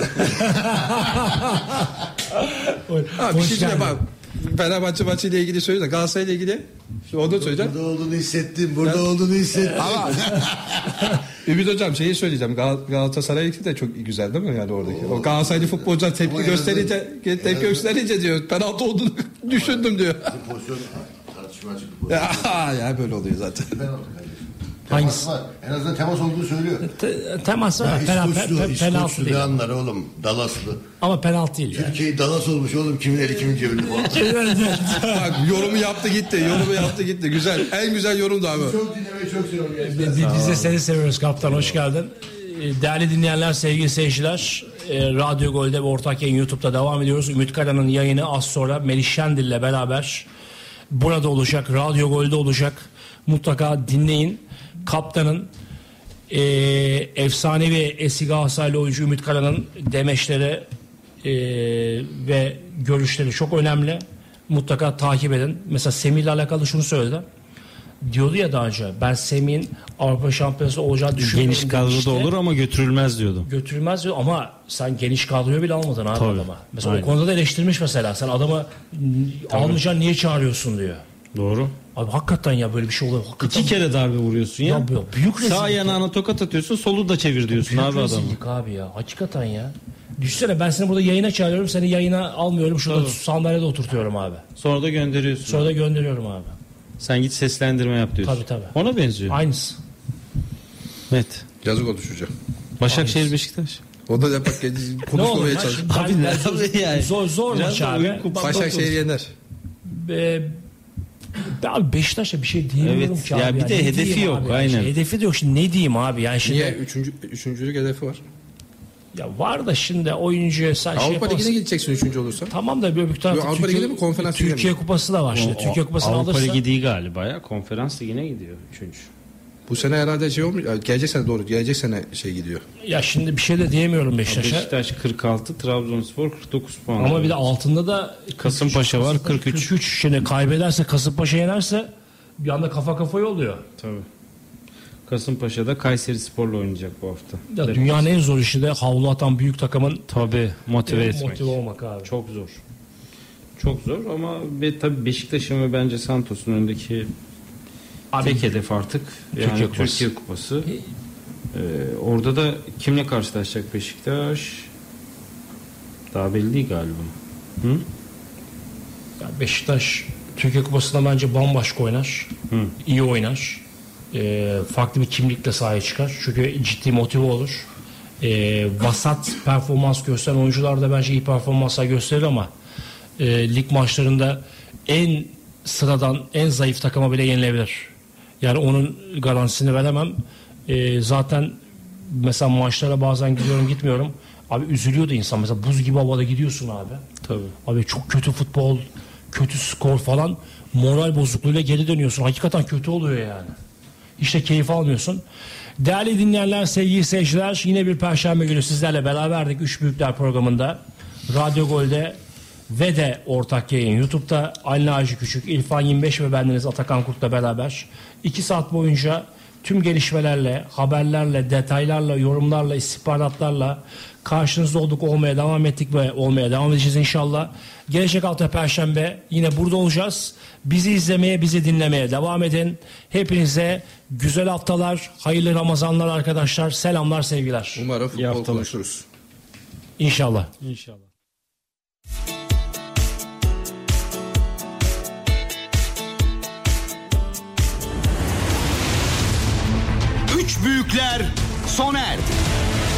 S5: Abi bir
S4: Hoş
S5: şey
S4: geldin.
S5: bak. Fenerbahçe maçıyla ilgili söyleyeceğim. Galatasaray'la ilgili onu da söyleyeceğim.
S6: Burada olduğunu hissettim. Burada olduğunu hissettim.
S5: Ama Ümit Hocam şeyi söyleyeceğim. Galatasaray'daki de çok güzel değil mi yani oradaki? O Galatasaraylı futbolcular tepki
S6: Ama
S5: gösterince diyor. Penaltı olduğunu düşündüm diyor.
S6: Pozisyon tartışma açık bir pozisyon.
S5: Ya böyle oluyor zaten.
S6: Penaltı kardeşim.
S4: Hangisi?
S6: Temas var. En azından temas olduğunu söylüyor.
S4: Temas var.
S6: İskoçlu
S4: Penaltı
S6: ne
S4: değil.
S6: anlar oğlum? Dalaslı.
S4: Ama penaltı değil. Yani.
S6: Türkiye'yi Dalas olmuş oğlum. Kimin eli kimin cebinde falan.
S5: Bak yorumu yaptı gitti. Güzel. En güzel yorumdu abi.
S6: Çok dinlemeyi çok seviyorum.
S4: Biz de seni seviyoruz kaptan. Hoş geldin. Değerli dinleyenler, sevgili seyirciler, Radyo Gol'de ve Ortak Yayın YouTube'da devam ediyoruz. Ümit Karan'ın yayını az sonra Melih Şendil'le beraber burada olacak. Radyo Gol'de olacak. Mutlaka dinleyin. Kaptanın efsanevi eski Galatasaraylı oyuncu Ümit Karan'ın demeçleri ve görüşleri çok önemli. Mutlaka takip edin. Mesela Semih'le alakalı şunu söyledi. Diyordu ya daha önce, ben Semih'in Avrupa Şampiyonası olacağı düşünmüyorum.
S1: Geniş kadroda
S4: demişti.
S1: olur ama götürülmez diyordu.
S4: Götürülmez diyor ama sen geniş kadroyu bile almadın abi
S1: Tabii.
S4: adama. Mesela
S1: Aynen.
S4: o konuda da eleştirmiş mesela. Sen adamı almayacaksın, niye çağırıyorsun diyor.
S1: Doğru.
S4: Abi hakikaten ya böyle bir şey oluyor. Hakikaten
S1: 2 kere darbe vuruyorsun ya.
S4: Ya büyük rezillik
S1: Sağ
S4: ya.
S1: yanağına tokat atıyorsun, solu da çevir diyorsun
S4: büyük
S1: abi adamı.
S4: rezillik abi ya. Hakikaten ya. Düşünsene ben seni burada yayına çağırıyorum, seni yayına almıyorum. Şurada
S1: Tabii.
S4: sandalyede oturtuyorum abi.
S1: Sonra da gönderiyorsun.
S4: Sonra da gönderiyorum abi.
S1: Sen git seslendirme yap diyorsun.
S4: Tabii.
S1: Ona benziyor.
S4: Aynısı.
S1: Net.
S5: Yazık oldu çocuğa.
S1: Başakşehir Beşiktaş.
S5: O da bak
S4: Ne olur
S5: konuşmamaya
S4: ya?
S5: çalışıyor.
S4: Şimdi
S1: Abi
S4: ben-
S1: ne abi yani?
S4: Zor
S1: Biraz
S4: maç
S1: da
S4: abi.
S1: oyun kupası
S5: Başakşehir yener.
S4: Ben abi Beşiktaş'a bir şey diyemiyorum
S1: Evet,
S4: ki
S1: ya
S4: abi.
S1: bir de
S4: Ne
S1: hedefi
S4: diyeyim
S1: yok,
S4: abi ya?
S1: aynen.
S4: Hedefi de yok. Şimdi ne diyeyim abi? Yani şimdi
S5: Niye? Üçüncülük hedefi var.
S4: ya var da şimdi oyuncuya sen şey
S5: Avrupa
S4: yaparsın.
S5: Ligi'ne gideceksin 3. olursa.
S4: Tamam da bir tarafta
S5: Avrupa Ligi'ne mi, Konferans Ligi'ne mi?
S4: Türkiye Kupası da var şimdi. Türkiye Kupası'nı
S1: Avrupa
S4: alırsa
S1: Ligi değil galiba ya. Konferans Ligi'ne gidiyor 3.
S5: Bu sene herhalde şey olmuş. Gelecek sene doğru. Gelecek sene şey gidiyor.
S4: ya şimdi bir şey de diyemiyorum Beşiktaş'a.
S1: Beşiktaş 46, Trabzonspor 49 puan.
S4: Ama bir de altında da
S1: Kasımpaşa var 43.
S4: 43. Şimdi kaybederse Kasımpaşa yenerse bir anda kafa kafaya oluyor.
S1: Tabii. Kasımpaşa'da Kayseri Spor'la oynayacak bu hafta.
S4: Ya dünyanın en zor işi de havlu atan büyük takımın
S1: Tabii motive etmek.
S4: motive olmak abi.
S1: Çok zor. Çok zor ama tabii Beşiktaş'ın ve bence Santos'un önündeki tek hedef artık yani Türkiye Kupası. Orada da kimle karşılaşacak Beşiktaş? Daha belli değil galiba. Hı?
S4: Ya Beşiktaş Türkiye Kupası'nda bence bambaşka oynar. İyi oynar. Farklı bir kimlikle sahaya çıkar. Çünkü ciddi motive olur. Vasat performans gösteren oyuncular da bence iyi performanslar gösterir ama lig maçlarında en sıradan, en zayıf takıma bile yenilebilir. Yani onun garantisini veremem. Zaten mesela maçlara bazen gidiyorum gitmiyorum. Abi üzülüyordu insan. Mesela buz gibi havada gidiyorsun abi.
S1: Tabii.
S4: Abi çok kötü futbol, kötü skor falan, moral bozukluğuyla geri dönüyorsun. Hakikaten kötü oluyor yani. Hiç de keyif almıyorsun. Değerli dinleyenler, sevgili seyirciler, yine bir Perşembe günü sizlerle beraberdik. Üç Büyükler programında. Radyo Gol'de ve de ortak yayın YouTube'da Ali Naci Küçük, İrfan 25 ve bendeniz Atakan Kurt'la beraber 2 saat boyunca tüm gelişmelerle, haberlerle, detaylarla, yorumlarla, istihbaratlarla karşınızda olduk, olmaya devam ettik ve olmaya devam edeceğiz inşallah. Gelecek hafta Perşembe yine burada olacağız. Bizi izlemeye, bizi dinlemeye devam edin. Hepinize güzel haftalar, hayırlı Ramazanlar arkadaşlar. Selamlar, sevgiler.
S5: Umarım
S1: İyi
S5: futbol
S1: haftalar.
S5: konuşuruz.
S4: İnşallah.
S1: İnşallah.
S2: Üç büyükler sona erdi.